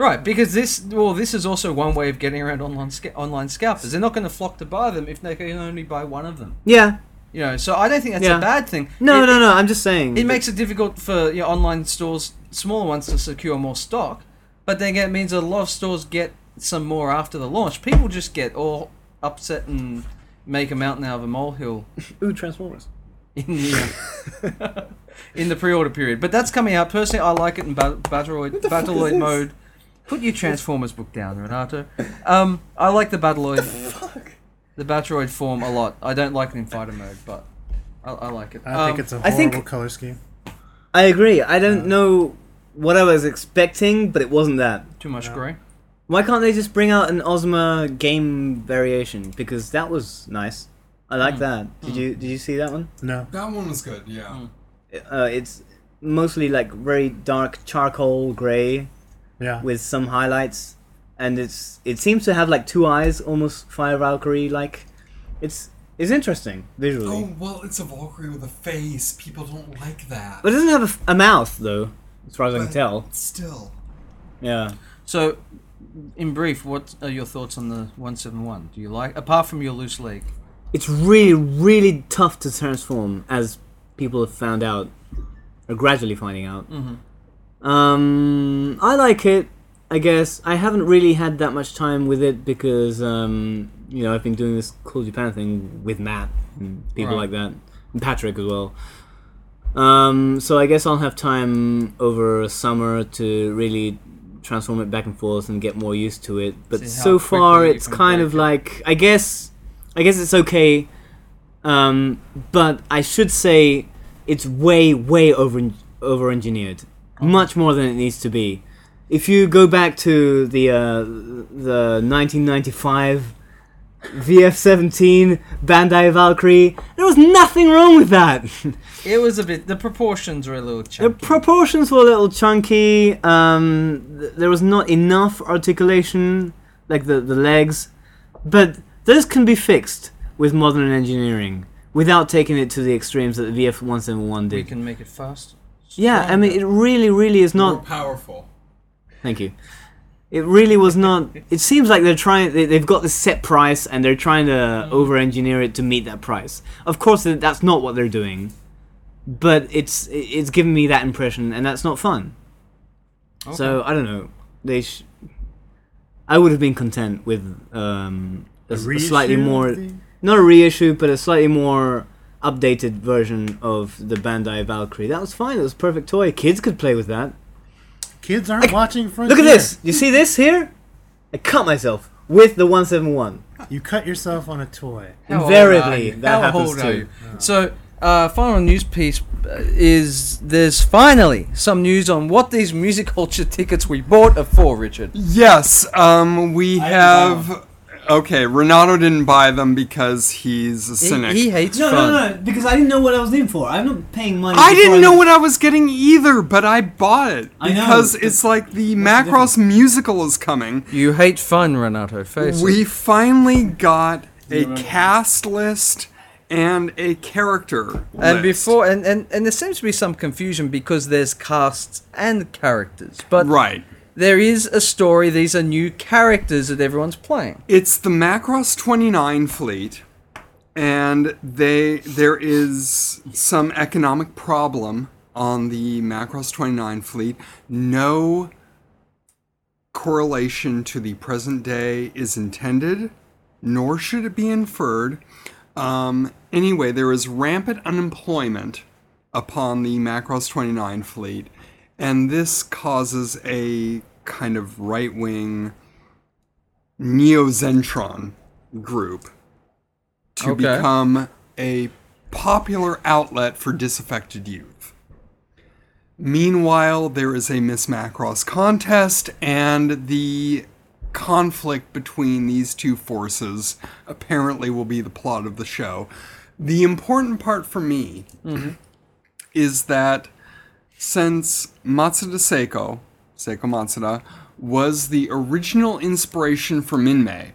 Speaker 5: Right, because this well, this is also one way of getting around online sca- online scalpers. They're not going to flock to buy them if they can only buy one of them.
Speaker 3: Yeah.
Speaker 5: You know, so I don't think that's
Speaker 3: Yeah.
Speaker 5: a bad thing.
Speaker 3: No,
Speaker 5: It-
Speaker 3: no, no. I'm just saying.
Speaker 5: It makes it difficult for you know, online stores, smaller ones, to secure more stock. But then it means a lot of stores get some more after the launch. People just get all upset and make a mountain out of a molehill
Speaker 3: Ooh, Transformers.
Speaker 5: in the uh, in the pre-order period. But that's coming out. Personally, I like it in ba- Battleoid Battleoid mode. Put your Transformers book down, Renato. Um, I like the Battleoid, the Battleoid form a lot. I don't like it in fighter mode, but I, I like it.
Speaker 4: I think
Speaker 5: Um,
Speaker 4: it's a
Speaker 3: I
Speaker 4: horrible
Speaker 3: think-
Speaker 4: color scheme.
Speaker 3: I agree. I don't know what I was expecting, but it wasn't that.
Speaker 5: too much
Speaker 4: No.
Speaker 5: grey.
Speaker 3: Why can't they just bring out an Ozma game variation? Because that was nice. I like that. Did you Did you see that one?
Speaker 4: No.
Speaker 2: That one was good, yeah.
Speaker 3: Uh, it's mostly like very dark charcoal gray
Speaker 4: Yeah.
Speaker 3: with some highlights, and it's it seems to have like two eyes, almost Fire Valkyrie like. It's it's interesting visually,
Speaker 2: Oh, well, it's a Valkyrie with a face. People don't like that.
Speaker 3: but it doesn't have a, f- a mouth though, as far as I can
Speaker 2: But
Speaker 3: tell.
Speaker 2: Still.
Speaker 3: Yeah.
Speaker 5: So, in brief, what are your thoughts on the one seventy-one? Do you like, apart from your loose leg?
Speaker 3: It's really, really tough to transform, as people have found out, or gradually finding out.
Speaker 5: Mm-hmm.
Speaker 3: Um, I like it, I guess. I haven't really had that much time with it because, um, you know, I've been doing this Cool Japan thing with Matt and people
Speaker 5: Right.
Speaker 3: like that, and Patrick as well. Um, so I guess I'll have time over summer to really transform it back and forth and get more used to it. But
Speaker 5: See how
Speaker 3: so far,
Speaker 5: quickly you
Speaker 3: it's
Speaker 5: can
Speaker 3: kind
Speaker 5: break
Speaker 3: of
Speaker 5: it.
Speaker 3: like I guess, I guess it's okay. Um, but I should say it's way, way over over engineered, much more than it needs to be. If you go back to the uh, the nineteen ninety-five V F seventeen Bandai Valkyrie, there was nothing wrong with that.
Speaker 5: It was a bit. The proportions were a little
Speaker 3: The
Speaker 5: chunky.
Speaker 3: proportions were a little chunky. Um, th- there was not enough articulation, like the, the legs. But those can be fixed with modern engineering without taking it to the extremes that the V F one seventy-one
Speaker 5: we
Speaker 3: did.
Speaker 5: can make it fast.
Speaker 3: Yeah, I mean, it really, really is
Speaker 2: More
Speaker 3: not.
Speaker 2: powerful.
Speaker 3: Thank you. It really was not. It seems like they're trying. They, they've got this set price and they're trying to over-engineer it to meet that price. Of course, th- that's not what they're doing, but it's it's giving me that impression, and that's not fun. So I don't know. They. Sh- I would have been content with um, a, s- a slightly
Speaker 4: reissue
Speaker 3: more,
Speaker 4: of the-
Speaker 3: not a reissue, but a slightly more updated version of the Bandai Valkyrie. That was fine. It was a perfect toy. Kids could play with that.
Speaker 4: Kids aren't watching Frontier.
Speaker 3: Look at this. You see this here? I cut myself with the one seventy-one.
Speaker 4: You cut yourself on a toy.
Speaker 5: How old
Speaker 3: Invariably,
Speaker 5: are you?
Speaker 3: that
Speaker 5: How
Speaker 3: happens
Speaker 5: old are
Speaker 3: too.
Speaker 5: you? So, uh, final news piece uh, is there's finally some news on what these music culture tickets we bought are for, Richard.
Speaker 2: Yes, um, we
Speaker 6: I
Speaker 2: have. Okay, Renato didn't buy them because he's a
Speaker 5: He,
Speaker 2: cynic.
Speaker 5: he hates
Speaker 3: No,
Speaker 5: fun.
Speaker 3: no, no, because I didn't know what I was in for. I'm not paying money.
Speaker 2: I
Speaker 3: before
Speaker 2: didn't know what I was getting either, but I bought it
Speaker 3: I know,
Speaker 2: because
Speaker 3: but
Speaker 2: it's like the
Speaker 3: what's the
Speaker 2: Macross musical is coming.
Speaker 5: You hate fun, Renato. Face it.
Speaker 2: We finally got a
Speaker 6: You're right.
Speaker 2: cast list and a character
Speaker 5: And
Speaker 2: list.
Speaker 5: before, and, and, and there seems to be some confusion because there's casts and characters, but
Speaker 2: Right.
Speaker 5: there is a story. These are new characters that everyone's playing.
Speaker 2: It's the Macross twenty-nine fleet, and they there is some economic problem on the Macross twenty-nine fleet. No correlation to the present day is intended, nor should it be inferred. Um, anyway, there is rampant unemployment upon the Macross twenty-nine fleet, and this causes a kind of right-wing Neo-Zentron group to
Speaker 5: Okay.
Speaker 2: become a popular outlet for disaffected youth. Meanwhile, there is a Miss Macross contest, and the conflict between these two forces apparently will be the plot of the show. The important part for me is that since Matsuda Seiko, Seiko Matsuda, was the original inspiration for Minmay,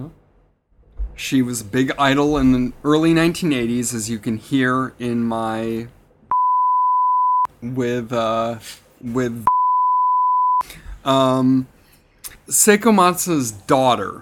Speaker 2: she was a big idol in the early nineteen eighties, as you can hear in my with uh with um Seiko Matsu's daughter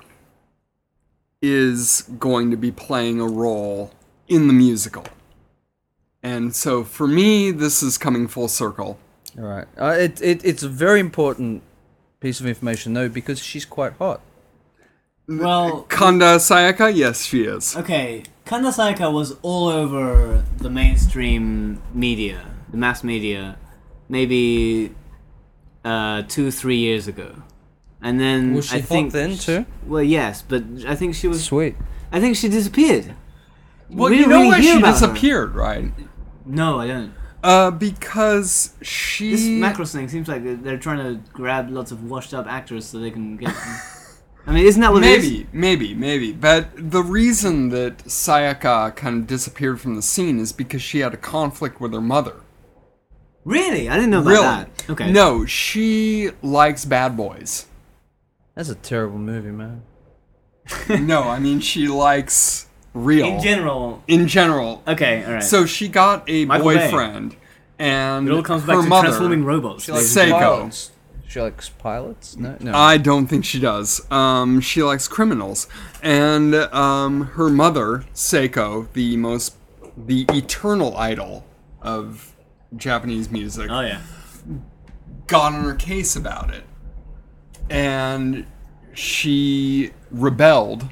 Speaker 2: is going to be playing a role in the musical. And so for me, this is coming full circle.
Speaker 5: All right. Uh, it, it it's a very important piece of information though, because she's quite hot.
Speaker 6: Well,
Speaker 2: Kanda Sayaka, yes, she is.
Speaker 6: okay, Kanda Sayaka was all over the mainstream media, the mass media, maybe uh, two, three years ago. And then
Speaker 5: Was she
Speaker 6: I
Speaker 5: hot
Speaker 6: think
Speaker 5: then too?
Speaker 6: Well, yes, but I think she was.
Speaker 5: Sweet.
Speaker 6: I think she disappeared.
Speaker 2: Well,
Speaker 6: We
Speaker 2: you
Speaker 6: didn't
Speaker 2: know
Speaker 6: really
Speaker 2: why
Speaker 6: hear
Speaker 2: she
Speaker 6: about her.
Speaker 2: disappeared, right?
Speaker 6: No, I don't.
Speaker 2: Uh, because she...
Speaker 6: This Macross thing seems like they're- they're trying to grab lots of washed-up actors so they can get. I mean, isn't that what it is?
Speaker 2: Maybe, maybe, maybe. But the reason that Sayaka kind of disappeared from the scene is because she had a conflict with her mother.
Speaker 6: Really? I didn't know about
Speaker 2: Really?
Speaker 6: that. Okay.
Speaker 2: No, she likes bad boys.
Speaker 5: That's a terrible movie, man.
Speaker 2: No, I mean, she likes real.
Speaker 6: In general.
Speaker 2: In general.
Speaker 6: Okay, all right.
Speaker 2: So she got a
Speaker 6: Michael Bay.
Speaker 2: boyfriend, and
Speaker 6: it all comes
Speaker 2: her
Speaker 6: back to
Speaker 2: mother,
Speaker 6: transforming robots.
Speaker 5: She likes
Speaker 2: Seiko.
Speaker 5: pilots. She likes pilots? No, no.
Speaker 2: I don't think she does. Um, she likes criminals, and um, her mother, Seiko, the most, the eternal idol of Japanese music,
Speaker 6: Oh yeah.
Speaker 2: got on her case about it, and she rebelled.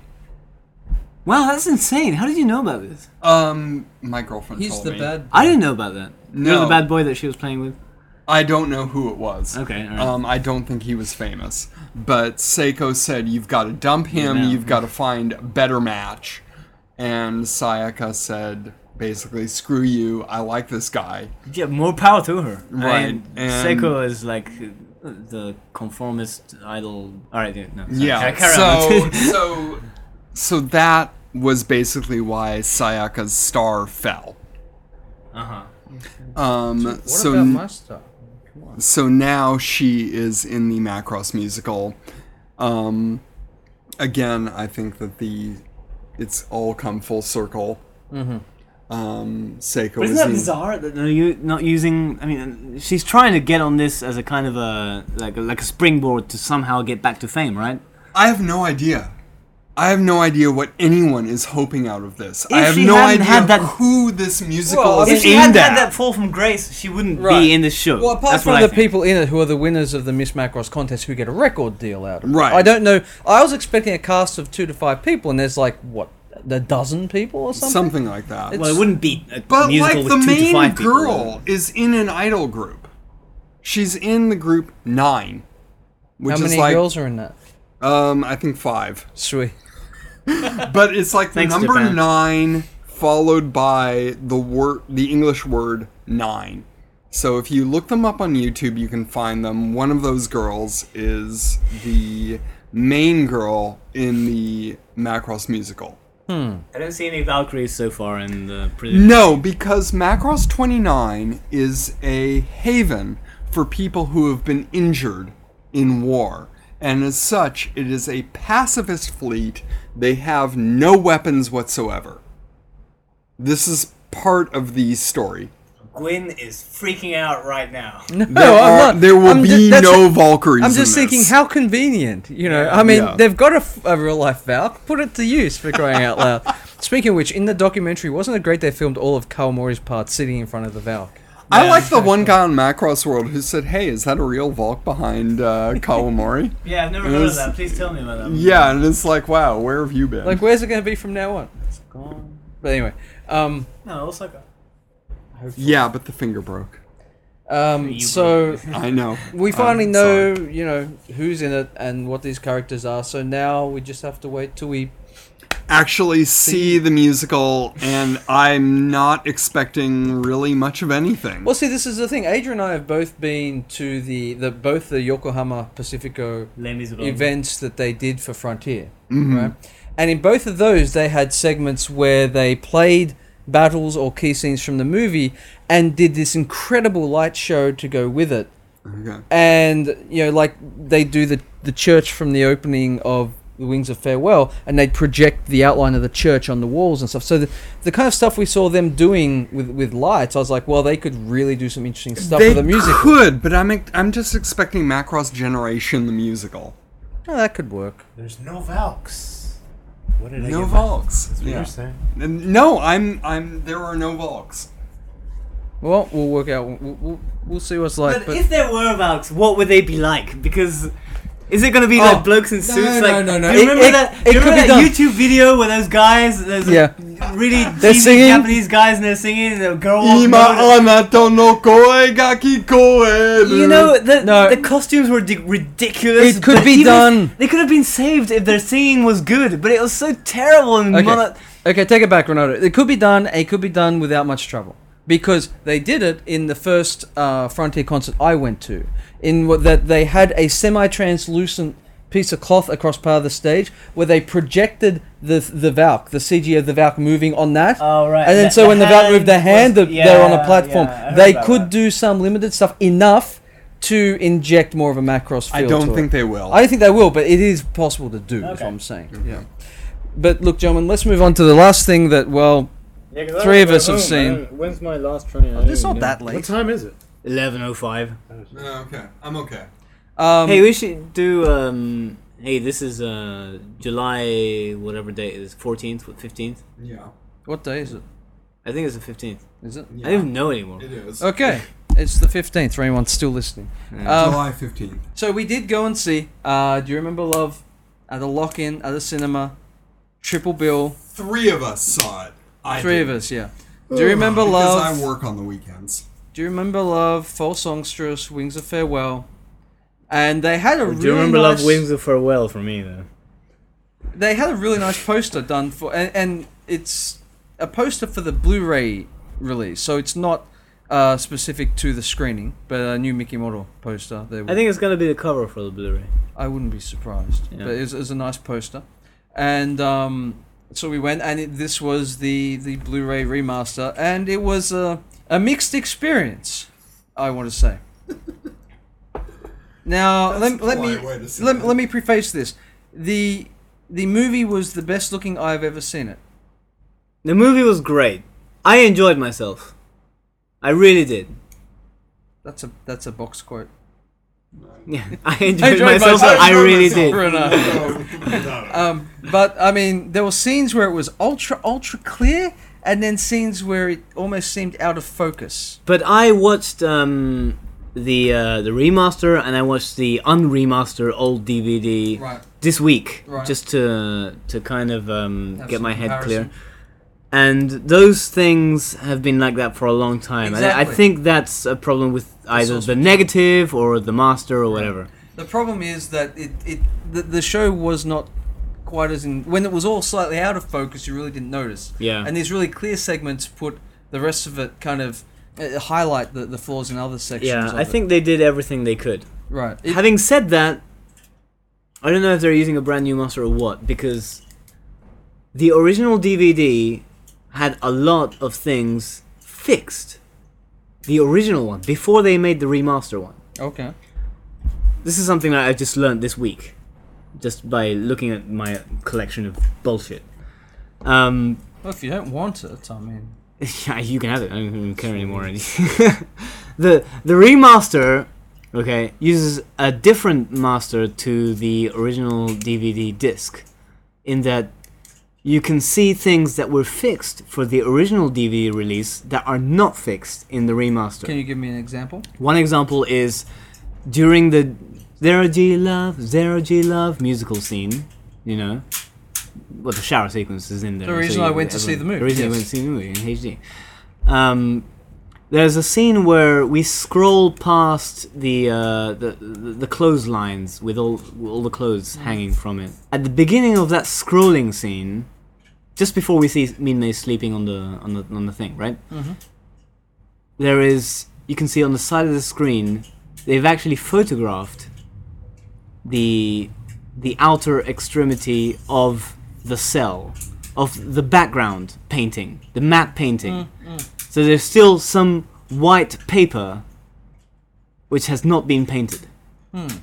Speaker 6: Wow, that's insane. How did you know about this?
Speaker 2: Um, my girlfriend
Speaker 5: He's
Speaker 2: told
Speaker 5: the
Speaker 2: me.
Speaker 5: bad.
Speaker 6: I didn't know about that. You're
Speaker 2: No.
Speaker 6: the bad boy that she was playing with.
Speaker 2: I don't know who it was.
Speaker 6: Okay, all right.
Speaker 2: Um, I don't think he was famous. But Seiko said, you've got to dump him,
Speaker 6: Yeah.
Speaker 2: you've got to find a better match. And Sayaka said, basically, screw you, I like this guy.
Speaker 6: Yeah, more power to her.
Speaker 2: Right,
Speaker 6: I mean,
Speaker 2: and-
Speaker 6: Seiko is like uh, the conformist idol. All right, yeah, no. sorry.
Speaker 2: Yeah,
Speaker 6: Carry
Speaker 2: so,
Speaker 6: on.
Speaker 2: so, so that was basically why Sayaka's star fell.
Speaker 6: uh-huh.
Speaker 2: Um,
Speaker 5: What
Speaker 2: so
Speaker 5: about my stuff?
Speaker 2: So now she is in the Macross musical. Um, again, I think that the it's all come full circle. Mm-hmm. Um, Seiko
Speaker 6: But isn't
Speaker 2: is
Speaker 6: that
Speaker 2: in-
Speaker 6: bizarre that they're u- not using? I mean, she's trying to get on this as a kind of a like a, like a springboard to somehow get back to fame, right?
Speaker 2: I have no idea. I have no idea what anyone is hoping out of this. I
Speaker 6: If
Speaker 2: have
Speaker 6: she
Speaker 2: no
Speaker 6: hadn't
Speaker 2: idea
Speaker 6: had that-
Speaker 2: who this musical
Speaker 5: Well, I
Speaker 2: is
Speaker 5: mean,
Speaker 6: If she
Speaker 2: aimed
Speaker 6: hadn't
Speaker 2: at.
Speaker 6: had that fall from grace, she wouldn't
Speaker 5: Right.
Speaker 6: be in this show.
Speaker 5: Well, apart
Speaker 6: That's
Speaker 5: from
Speaker 6: what
Speaker 5: the
Speaker 6: I think.
Speaker 5: people in it who are the winners of the Miss Macross contest who get a record deal out of it.
Speaker 2: Right.
Speaker 5: I don't know. I was expecting a cast of two to five people, and there's like, what, a dozen people or something?
Speaker 2: Something like that.
Speaker 6: Well, it wouldn't beat a
Speaker 2: But
Speaker 6: musical
Speaker 2: like the
Speaker 6: with two to
Speaker 2: main
Speaker 6: five people.
Speaker 2: girl is in an idol group. She's in the group nine, which
Speaker 5: How
Speaker 2: is
Speaker 5: many
Speaker 2: like
Speaker 5: girls are in that?
Speaker 2: um I think five.
Speaker 5: Sweet.
Speaker 2: But it's like the
Speaker 6: Thanks,
Speaker 2: number
Speaker 6: Japan.
Speaker 2: nine followed by the word, the English word nine. So if you look them up on YouTube, you can find them. One of those girls is the main girl in the Macross musical.
Speaker 6: I don't see any Valkyries so far in the. Pre-
Speaker 2: No, because Macross twenty-nine is a haven for people who have been injured in war. And as such, it is a pacifist fleet. They have no weapons whatsoever. This is part of the story.
Speaker 6: Gwyn is freaking out right now.
Speaker 5: No,
Speaker 2: There,
Speaker 5: I'm
Speaker 2: are,
Speaker 5: not.
Speaker 2: there will
Speaker 5: I'm
Speaker 2: be
Speaker 5: ju- that's
Speaker 2: no
Speaker 5: a-
Speaker 2: Valkyries
Speaker 5: I'm just
Speaker 2: in
Speaker 5: thinking,
Speaker 2: this.
Speaker 5: how convenient. You know, I mean,
Speaker 2: Yeah.
Speaker 5: they've got a, f- a real life Valk. Put it to use, for crying out loud. Speaking of which, in the documentary, wasn't it great they filmed all of Kawamori's parts sitting in front of the Valk?
Speaker 2: I like the one guy on Macross World who said, hey, is that a real Valk behind uh, Kawamori?
Speaker 6: Yeah, I've never
Speaker 2: It
Speaker 6: heard
Speaker 2: was-
Speaker 6: of that. Please tell me about that.
Speaker 2: Yeah, and it's like, wow, where have you been?
Speaker 5: Like, where's it going to be from now on? It's gone. But anyway, um,
Speaker 6: No, Osaka.
Speaker 2: yeah, but the finger broke.
Speaker 5: um,
Speaker 6: You
Speaker 5: so
Speaker 2: I know.
Speaker 5: we finally
Speaker 2: I'm
Speaker 5: know,
Speaker 2: sorry.
Speaker 5: you know, who's in it and what these characters are. So now we just have to wait till we.
Speaker 2: Actually see the musical, and I'm not expecting really much of anything.
Speaker 5: Well, see, this is the thing. Adrian and I have both been to the, the both the Yokohama Pacifico
Speaker 6: Les Miserables.
Speaker 5: events that they did for Frontier, right? And in both of those, they had segments where they played battles or key scenes from the movie and did this incredible light show to go with it.
Speaker 2: Okay.
Speaker 5: And you know, like they do the the church from the opening of The Wings of Farewell, and they'd project the outline of the church on the walls and stuff. So the, the kind of stuff we saw them doing with with lights, I was like, well, they could really do some interesting stuff
Speaker 2: They
Speaker 5: with the music.
Speaker 2: could, but I'm I'm just expecting Macross Generation the musical.
Speaker 5: Oh, that could work.
Speaker 4: There's no Valks. What did I
Speaker 2: No
Speaker 4: get?
Speaker 2: Valks.
Speaker 4: That's what
Speaker 2: Yeah.
Speaker 4: you're saying.
Speaker 2: And no, I'm. I'm. There are no Valks.
Speaker 5: Well, we'll work out. We'll, we'll, we'll see what's like.
Speaker 3: But,
Speaker 5: But,
Speaker 3: if there were Valks, what would they be like? Because is it going to be
Speaker 5: Oh,
Speaker 3: like blokes in
Speaker 5: no,
Speaker 3: suits?
Speaker 5: no,
Speaker 3: like,
Speaker 5: no, no.
Speaker 3: Do you
Speaker 5: It-
Speaker 3: remember
Speaker 5: it-
Speaker 3: that?
Speaker 5: it
Speaker 3: Do you
Speaker 5: could
Speaker 3: remember
Speaker 5: be
Speaker 3: that
Speaker 5: done.
Speaker 3: YouTube video where those guys, there's
Speaker 5: Yeah.
Speaker 3: a really
Speaker 5: They're
Speaker 3: cheesy
Speaker 5: singing?
Speaker 3: Japanese guys and they're singing, and the girl walks
Speaker 2: Ima
Speaker 3: over.
Speaker 2: anato no koe ga kikoeru.
Speaker 3: You know, the,
Speaker 5: No.
Speaker 3: the costumes were di- ridiculous.
Speaker 5: It could
Speaker 3: but
Speaker 5: be
Speaker 3: even if-
Speaker 5: done.
Speaker 3: They could have been saved if their singing was good, but it was so terrible and
Speaker 5: Okay.
Speaker 3: mono-
Speaker 5: Okay, take it back, Ronaldo. It could be done. It could be done without much trouble because they did it in the first uh, Frontier concert I went to. In what that they had a semi-translucent piece of cloth across part of the stage where they projected the the Valk, the C G of the Valk moving on that.
Speaker 3: Oh, right.
Speaker 5: And then
Speaker 3: The-
Speaker 5: so
Speaker 3: the
Speaker 5: when the Valk moved their
Speaker 3: hand
Speaker 5: hand, the,
Speaker 3: was-
Speaker 5: they're on a
Speaker 3: yeah,
Speaker 5: platform.
Speaker 3: yeah, I heard
Speaker 5: they
Speaker 3: about
Speaker 5: could
Speaker 3: that.
Speaker 5: do some limited stuff enough to inject more of a Macross feel
Speaker 2: I don't
Speaker 5: to
Speaker 2: think
Speaker 5: it.
Speaker 2: they will.
Speaker 5: I don't think they will, but it is possible to do. Is what
Speaker 3: Okay.
Speaker 5: I'm saying. Yeah. But look, gentlemen, let's move on to the last thing that well, three of us have seen.
Speaker 6: When's my last training?
Speaker 5: It's not that
Speaker 4: What
Speaker 5: late.
Speaker 4: time is it?
Speaker 3: eleven oh five.
Speaker 2: No, okay, I'm okay.
Speaker 5: Um,
Speaker 3: Hey, we should do. Um, hey, this is uh, July, whatever date it is, fourteenth, fifteenth.
Speaker 2: Yeah,
Speaker 5: what day is it?
Speaker 3: I think it's the fifteenth.
Speaker 5: Is it?
Speaker 2: yeah.
Speaker 3: I don't even know anymore.
Speaker 2: It is.
Speaker 5: Okay, it's the fifteenth. For anyone still listening. Um,
Speaker 2: July fifteenth.
Speaker 5: so we did go and see. Uh, do you remember Love at the lock-in at the cinema? Triple bill.
Speaker 2: Three of us saw it. I
Speaker 5: Three
Speaker 2: did.
Speaker 5: of us, yeah. Do you remember
Speaker 2: Because
Speaker 5: Love?
Speaker 2: I work on the weekends.
Speaker 5: Do you remember Love? False Songstress, Wings of Farewell, and they had a really
Speaker 3: Do you remember
Speaker 5: nice,
Speaker 3: Love Wings of Farewell for me though?
Speaker 5: They had a really nice poster done for, and, and it's a poster for the Blu-ray release, so it's not uh, specific to the screening, but a new Mickey model poster. They
Speaker 3: I think it's gonna be the cover for the Blu-ray.
Speaker 5: I wouldn't be surprised,
Speaker 3: Yeah.
Speaker 5: but it was, it was a nice poster, and um, so we went, and it, this was the the Blu-ray remaster, and it was a a mixed experience, I want to say. Now
Speaker 2: That's
Speaker 5: let, let
Speaker 2: a
Speaker 5: me
Speaker 2: polite way to say
Speaker 5: let,
Speaker 2: that.
Speaker 5: let me preface this: the the movie was the best looking I've ever seen it.
Speaker 3: The movie was great. I enjoyed myself. I really did.
Speaker 5: That's a that's a box quote.
Speaker 3: Yeah, I enjoyed, myself.
Speaker 5: myself.
Speaker 3: I really
Speaker 5: myself.
Speaker 3: did.
Speaker 5: Fair enough. um, but I mean, there were scenes where it was ultra ultra clear, and then scenes where it almost seemed out of focus.
Speaker 3: But I watched um, the uh, the remaster and I watched the unremaster old D V D
Speaker 5: Right.
Speaker 3: this week,
Speaker 5: Right.
Speaker 3: just to to kind of um,
Speaker 5: Have
Speaker 3: get
Speaker 5: some
Speaker 3: my head
Speaker 5: comparison.
Speaker 3: clear. And those things have been like that for a long time. And I, I
Speaker 5: Exactly.
Speaker 3: think that's a problem with either
Speaker 5: source
Speaker 3: the
Speaker 5: material.
Speaker 3: negative or the master or whatever.
Speaker 5: The problem is that it, it the, the show was not quite as in when it was all slightly out of focus. You really didn't notice.
Speaker 3: Yeah.
Speaker 5: And these really clear segments put the rest of it kind of uh, highlight the, the flaws in other sections.
Speaker 3: Yeah,
Speaker 5: of
Speaker 3: I
Speaker 5: it.
Speaker 3: think they did everything they could.
Speaker 5: right. It-
Speaker 3: Having said that, I don't know if they're using a brand new master or what, because the original D V D had a lot of things fixed. The original one, before they made the remaster one.
Speaker 5: okay.
Speaker 3: This is something that I just learned this week, just by looking at my collection of bullshit. Um,
Speaker 5: Well, if you don't want it, I mean.
Speaker 3: yeah, you can have it. I don't even care anymore. the the remaster, okay, uses a different master to the original D V D disc, in that you can see things that were fixed for the original D V D release that are not fixed in the remaster.
Speaker 5: Can you give me an example?
Speaker 3: One example is during the Zero G Love, Zero G Love musical scene, you know, well, the shower sequence is in there.
Speaker 5: The reason
Speaker 3: you-
Speaker 5: I went to see the movie,
Speaker 3: The reason I
Speaker 5: yes.
Speaker 3: went to see the movie in H D. Um, there's a scene where we scroll past the uh, the, the the clotheslines with all all the clothes hanging from it. At the beginning of that scrolling scene, just before we see Minmay sleeping on the on the on the thing, right?
Speaker 5: Mhm.
Speaker 3: There is, you can see on the side of the screen, they've actually photographed the the outer extremity of the cell, of the background painting, the matte painting. So there's still some white paper which has not been painted.
Speaker 5: Hmm.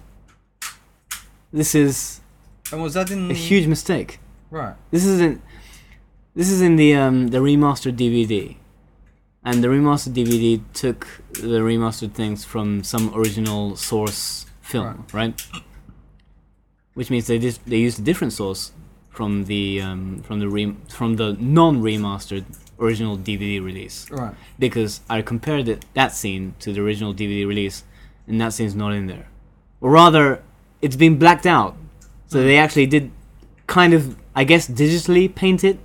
Speaker 3: This is
Speaker 5: And was that in
Speaker 3: a huge mistake.
Speaker 5: right?
Speaker 3: This isn't. This is in the um, the remastered D V D, and the remastered D V D took the remastered things from some original source film, right?
Speaker 6: which means they just they used a different source from the um, from the re- from the non-remastered original D V D release.
Speaker 5: Right.
Speaker 6: Because I compared it, that scene to the original D V D release, and that scene's not in there. Or rather, it's been blacked out. So they actually did kind of, I guess, digitally paint it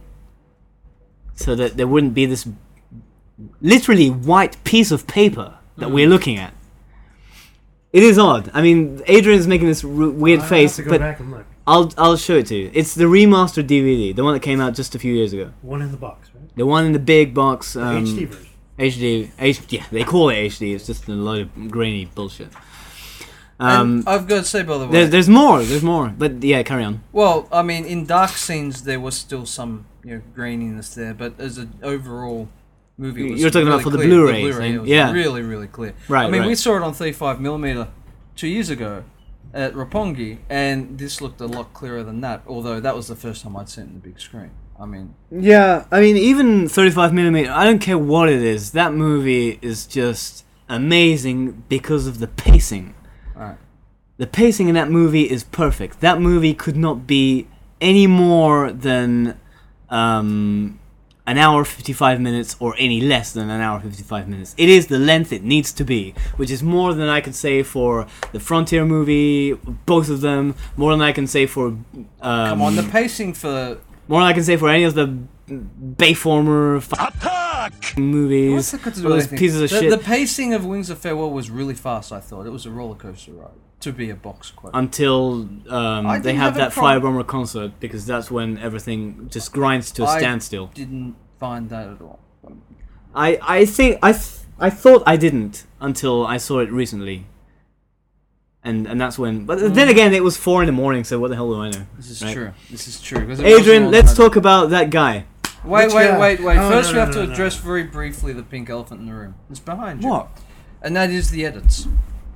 Speaker 6: so that there wouldn't be this literally white piece of paper that mm. we're looking at. It is odd. I mean, Adrian's making this r- weird
Speaker 4: I'll
Speaker 6: face,
Speaker 4: have to go
Speaker 6: but
Speaker 4: back and look.
Speaker 6: I'll I'll show it to you. It's the remastered D V D, the one that came out just a few years ago.
Speaker 4: One in the box, right?
Speaker 6: The one in the big box. Um,
Speaker 4: H D version.
Speaker 6: H D, H, yeah, they call it H D. It's just a load of grainy bullshit. Um,
Speaker 5: and I've got to say, by the way,
Speaker 6: there's, there's more. There's more. But yeah, carry on.
Speaker 5: well, I mean, in dark scenes there was still some, you know, graininess there, but as an overall movie, it was
Speaker 6: You're talking
Speaker 5: really
Speaker 6: about for the
Speaker 5: clear.
Speaker 6: Blu-rays,
Speaker 5: Blu-ray,
Speaker 6: eh?
Speaker 5: it was
Speaker 6: Yeah.
Speaker 5: really, really clear.
Speaker 6: Right,
Speaker 5: I mean,
Speaker 6: right.
Speaker 5: we saw it on thirty-five millimeter two years ago at Roppongi, and this looked a lot clearer than that. Although that was the first time I'd seen it on the big screen. I mean,
Speaker 6: Yeah, I mean, even thirty-five millimeter, I don't care what it is. That movie is just amazing because of the pacing.
Speaker 5: alright.
Speaker 6: The pacing in that movie is perfect. That movie could not be any more than um, an hour fifty-five minutes or any less than an hour fifty-five minutes. It is the length it needs to be, which is more than I could say for the Frontier movie, both of them, more than I can say for... Um,
Speaker 5: Come on, the pacing for
Speaker 6: More than I can say for any of the Bayformer f- movies.
Speaker 5: What's that got to do
Speaker 6: or
Speaker 5: with
Speaker 6: those
Speaker 5: anything?
Speaker 6: pieces of
Speaker 5: the,
Speaker 6: shit.
Speaker 5: the pacing of Wings of Farewell was really fast. I thought it was a roller coaster ride to be a box quote.
Speaker 6: Until um,
Speaker 5: I
Speaker 6: they
Speaker 5: didn't
Speaker 6: have
Speaker 5: have a
Speaker 6: that
Speaker 5: problem-
Speaker 6: Firebomber concert, because that's when everything just grinds to a
Speaker 5: I
Speaker 6: standstill.
Speaker 5: Didn't find that at all.
Speaker 6: I, I think I th- I thought I didn't until I saw it recently, and and that's when. But then again, it was four in the morning, so what the hell do I know?
Speaker 5: This is
Speaker 6: right?
Speaker 5: true. This is true. 'Cause it was a
Speaker 6: Adrian,
Speaker 5: long
Speaker 6: let's
Speaker 5: time.
Speaker 6: talk about that guy.
Speaker 5: Wait,
Speaker 4: Which
Speaker 5: wait,
Speaker 4: guy?
Speaker 5: wait, wait.
Speaker 4: Oh,
Speaker 5: First,
Speaker 4: no,
Speaker 5: we have
Speaker 4: no,
Speaker 5: to
Speaker 4: no, no.
Speaker 5: address very briefly the pink elephant in the room. It's behind you.
Speaker 6: What?
Speaker 5: And that is the edits.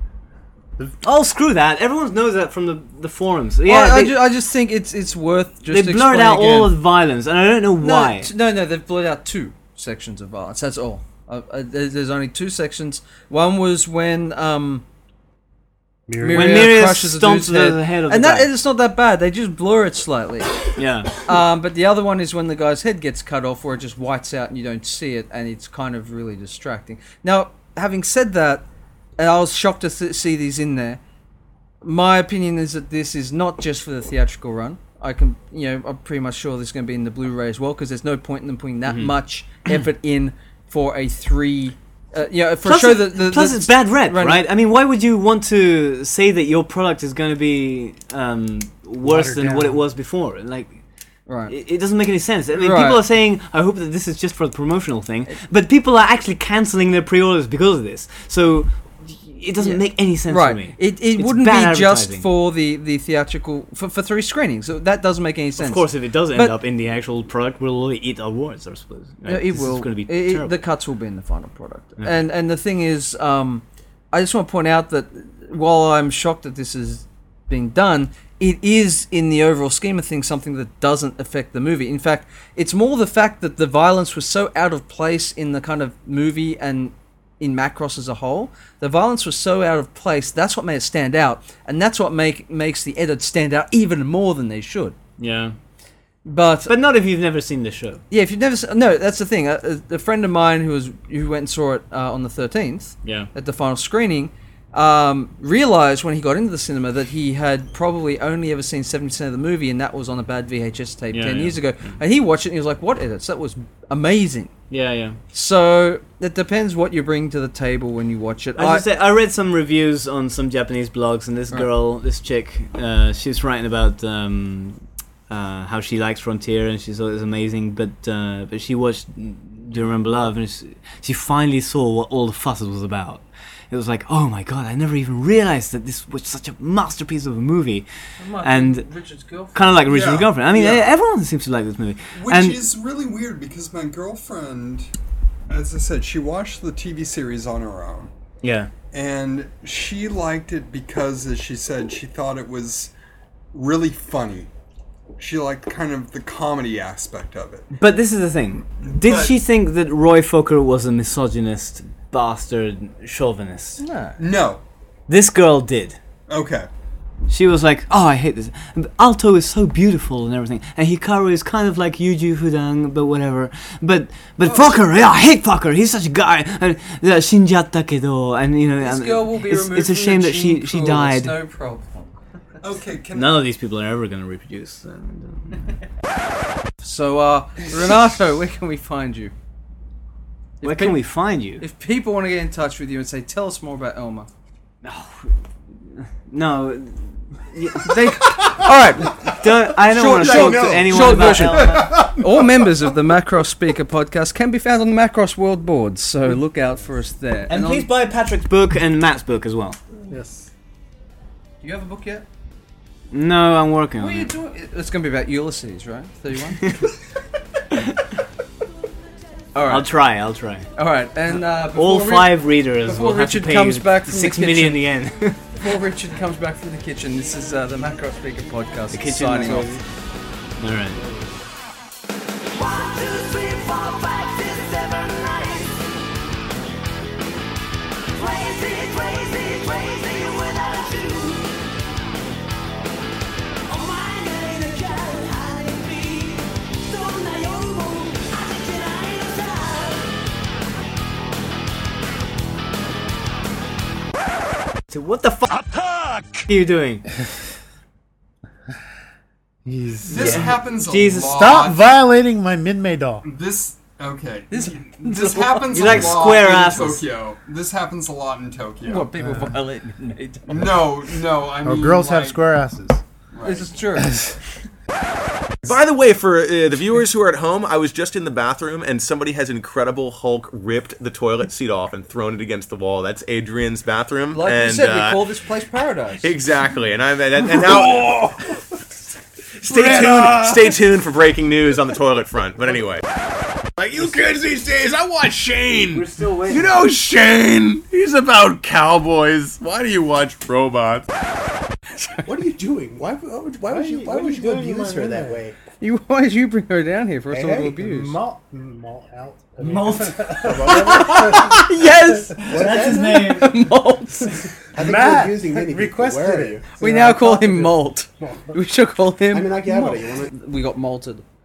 Speaker 6: Oh, screw that! Everyone knows that from the the forums.
Speaker 5: Yeah,
Speaker 6: Yeah,
Speaker 5: I, I,
Speaker 6: they,
Speaker 5: ju- I just think it's it's worth just.
Speaker 6: they blurred
Speaker 5: explaining
Speaker 6: out all
Speaker 5: again.
Speaker 6: of the violence, and I don't know
Speaker 5: No,
Speaker 6: why.
Speaker 5: t- no, no, they've blurred out two sections of violence. That's all. Uh, uh, there's there's only two sections. One was when um.
Speaker 4: Miriam.
Speaker 6: When
Speaker 5: Miria
Speaker 6: Miria
Speaker 5: crushes a
Speaker 6: stomps
Speaker 5: dude's
Speaker 6: the
Speaker 5: head,
Speaker 6: head of
Speaker 5: and
Speaker 6: the
Speaker 5: that
Speaker 6: guy.
Speaker 5: it's not that bad. They just blur it slightly.
Speaker 6: Yeah.
Speaker 5: Um, but the other one is when the guy's head gets cut off, where it just whites out and you don't see it, and it's kind of really distracting. Now, having said that, and I was shocked to th- see these in there. My opinion is that this is not just for the theatrical run. I can, you know, I'm pretty much sure this is going to be in the Blu-ray as well, because there's no point in them putting that much effort in for a three. Uh, you know, for
Speaker 6: Plus,
Speaker 5: a show
Speaker 6: it-
Speaker 5: that the,
Speaker 6: plus
Speaker 5: the-
Speaker 6: it's bad rep,
Speaker 5: run-
Speaker 6: right? I mean, why would you want to say that your product is going to be um, worse
Speaker 4: Watered
Speaker 6: than what it
Speaker 4: down.
Speaker 6: was before? Like,
Speaker 5: Right.
Speaker 6: it, it doesn't make any sense. I mean,
Speaker 5: Right.
Speaker 6: people are saying, "I hope that this is just for the promotional thing," but people are actually canceling their pre-orders because of this. So it doesn't
Speaker 5: Yeah.
Speaker 6: make any sense
Speaker 5: Right.
Speaker 6: to me.
Speaker 5: It, it
Speaker 6: It's
Speaker 5: wouldn't
Speaker 6: bad
Speaker 5: be just
Speaker 6: advertising.
Speaker 5: for the, the theatrical for, for three screenings. So that doesn't make any sense.
Speaker 6: Of course, if it does end
Speaker 5: But-
Speaker 6: up in the actual product, we'll eat awards, I suppose.
Speaker 5: Yeah,
Speaker 6: Right?
Speaker 5: it
Speaker 6: This
Speaker 5: will.
Speaker 6: Is going to be
Speaker 5: It- it-
Speaker 6: terrible.
Speaker 5: the cuts will be in the final product.
Speaker 6: Yeah.
Speaker 5: And and the thing is, um, I just want to point out that while I'm shocked that this is being done, it is in the overall scheme of things something that doesn't affect the movie. In fact, it's more the fact that the violence was so out of place in the kind of movie and in Macross as a whole. The violence was so out of place. That's what made it stand out, and that's what make makes the edits stand out even more than they should.
Speaker 6: yeah,
Speaker 5: But
Speaker 6: but not if you've never seen the show.
Speaker 5: yeah, if you've never se- no, that's the thing. A, a, a friend of mine who was who went and saw it uh, on the thirteenth
Speaker 6: Yeah.
Speaker 5: at the final screening um, realized when he got into the cinema that he had probably only ever seen seventy percent of the movie, and that was on a bad V H S tape
Speaker 6: Yeah,
Speaker 5: ten
Speaker 6: yeah.
Speaker 5: years ago. And he watched it and he was like, "What edits? That was amazing."
Speaker 6: Yeah, yeah.
Speaker 5: So it depends what you bring to the table when you watch it.
Speaker 6: I,
Speaker 5: I,
Speaker 6: just say, I read some reviews on some Japanese blogs, and this
Speaker 5: Right.
Speaker 6: girl, this chick, uh, she was writing about um, uh, how she likes Frontier, and she thought it was amazing. But uh, but she watched Do You Remember Love, and she, she finally saw what all the fuss was about. It was like, oh my god, I never even realized that this was such a masterpiece of a movie. and
Speaker 5: Richard's girlfriend.
Speaker 6: Kind of like Original
Speaker 2: Yeah,
Speaker 6: Girlfriend. I mean,
Speaker 2: yeah.
Speaker 6: everyone seems to like this movie.
Speaker 2: Which
Speaker 6: and
Speaker 2: is really weird because my girlfriend, as I said, she watched the T V series on her own.
Speaker 6: yeah,
Speaker 2: And she liked it because, as she said, she thought it was really funny. She liked kind of the comedy aspect of it.
Speaker 6: but this is the thing. Did
Speaker 2: But-
Speaker 6: she think that Roy Fokker was a misogynist, bastard, chauvinist?
Speaker 5: No.
Speaker 2: No.
Speaker 6: This girl did.
Speaker 2: Okay.
Speaker 6: she was like, "Oh, I hate this. Alto is so beautiful and everything, and Hikaru is kind of like Yuji Fudang, but whatever. But but
Speaker 5: Oh,
Speaker 6: fucker, yeah, I hate fucker. He's such a guy. And uh, shinjatta kedo, and you know,
Speaker 5: This
Speaker 6: and
Speaker 5: girl will be
Speaker 6: it's,
Speaker 5: removed
Speaker 6: it's a
Speaker 5: from
Speaker 6: shame
Speaker 5: the
Speaker 6: that she
Speaker 5: gene
Speaker 6: she
Speaker 5: pool,
Speaker 6: died.
Speaker 5: it's no problem.
Speaker 2: Okay, can
Speaker 6: None of these people are ever going to reproduce. And, uh,
Speaker 5: So, uh, Renato, where can we find you? If
Speaker 6: where can
Speaker 5: peop-
Speaker 6: we find you?
Speaker 5: If people want to get in touch with you and say, tell us more about Elma.
Speaker 6: No,
Speaker 5: They, all right,
Speaker 6: don't. I don't
Speaker 5: Short-
Speaker 6: want to
Speaker 5: short-
Speaker 6: talk to anyone
Speaker 5: short
Speaker 6: about
Speaker 5: version.
Speaker 6: Elma.
Speaker 5: all members of the Macross Speaker podcast can be found on the Macross World board, so look out for us there.
Speaker 6: And
Speaker 5: on-
Speaker 6: please buy Patrick's book and Matt's book as well.
Speaker 4: Yes.
Speaker 5: Do you have a book yet?
Speaker 6: No, I'm working
Speaker 5: What
Speaker 6: on
Speaker 5: are you
Speaker 6: it.
Speaker 5: doing? It's going to be about Ulysses, right? thirty-one? all right.
Speaker 6: I'll try. I'll try.
Speaker 5: All right, and uh,
Speaker 6: All
Speaker 5: before Ri-
Speaker 6: five readers
Speaker 5: before
Speaker 6: will have
Speaker 5: Richard
Speaker 6: to pay
Speaker 5: comes
Speaker 6: you
Speaker 5: back from the
Speaker 6: six
Speaker 5: kitchen.
Speaker 6: million yen.
Speaker 5: before Richard comes back from the kitchen, this is uh, the Macross Speaker podcast
Speaker 6: The kitchen
Speaker 5: signing
Speaker 6: is
Speaker 5: off.
Speaker 6: All right.
Speaker 7: One, two, three, four, five, six, seven, nine. Crazy, crazy, crazy without you. Oh my God, ain't a girl hiding me. Don't I know? I think that I ain't
Speaker 6: So what the fuck are you doing?
Speaker 4: He's
Speaker 2: this happens a
Speaker 6: Jesus,
Speaker 2: lot.
Speaker 4: stop violating my Minmay doll.
Speaker 2: This okay.
Speaker 5: This-
Speaker 2: This happens
Speaker 6: You
Speaker 2: a
Speaker 6: like
Speaker 2: lot
Speaker 6: square
Speaker 2: in
Speaker 6: asses.
Speaker 2: Tokyo. This happens a lot in Tokyo.
Speaker 5: What, people violate me?
Speaker 2: No, no, I
Speaker 4: Oh,
Speaker 2: mean
Speaker 4: girls have
Speaker 2: like-
Speaker 4: square asses.
Speaker 2: right.
Speaker 5: This is true.
Speaker 9: By the way, for uh, the viewers who are at home, I was just in the bathroom and somebody has Incredible Hulk ripped the toilet seat off and thrown it against the wall. That's Adrian's bathroom.
Speaker 5: Like
Speaker 9: and,
Speaker 5: you said,
Speaker 9: uh,
Speaker 5: we call this place paradise.
Speaker 9: Exactly, and I'm and, and now. Stay tuned. Stay tuned for breaking news on the toilet front. But anyway, like you kids these days, I watch Shane.
Speaker 6: We're still waiting.
Speaker 9: You know Shane. He's about cowboys. Why do you watch robots?
Speaker 1: What are you doing? Why, why would, why would you, why would you abuse her that way?
Speaker 5: You, why did you bring her down here for us
Speaker 1: Hey,
Speaker 5: all to
Speaker 1: hey,
Speaker 5: abuse?
Speaker 4: Malt, malt out. I mean-
Speaker 6: Malt.
Speaker 5: Yes!
Speaker 6: That's his name.
Speaker 5: Malt.
Speaker 1: I think
Speaker 4: Matt
Speaker 1: you're abusing many people.
Speaker 4: requested
Speaker 1: Where are
Speaker 4: it.
Speaker 1: you?
Speaker 5: We
Speaker 4: So
Speaker 5: now
Speaker 4: I
Speaker 5: call
Speaker 4: talked
Speaker 5: him
Speaker 4: to-
Speaker 5: Malt. We should call him
Speaker 1: I mean, like, yeah, but you want to...
Speaker 5: We got malted.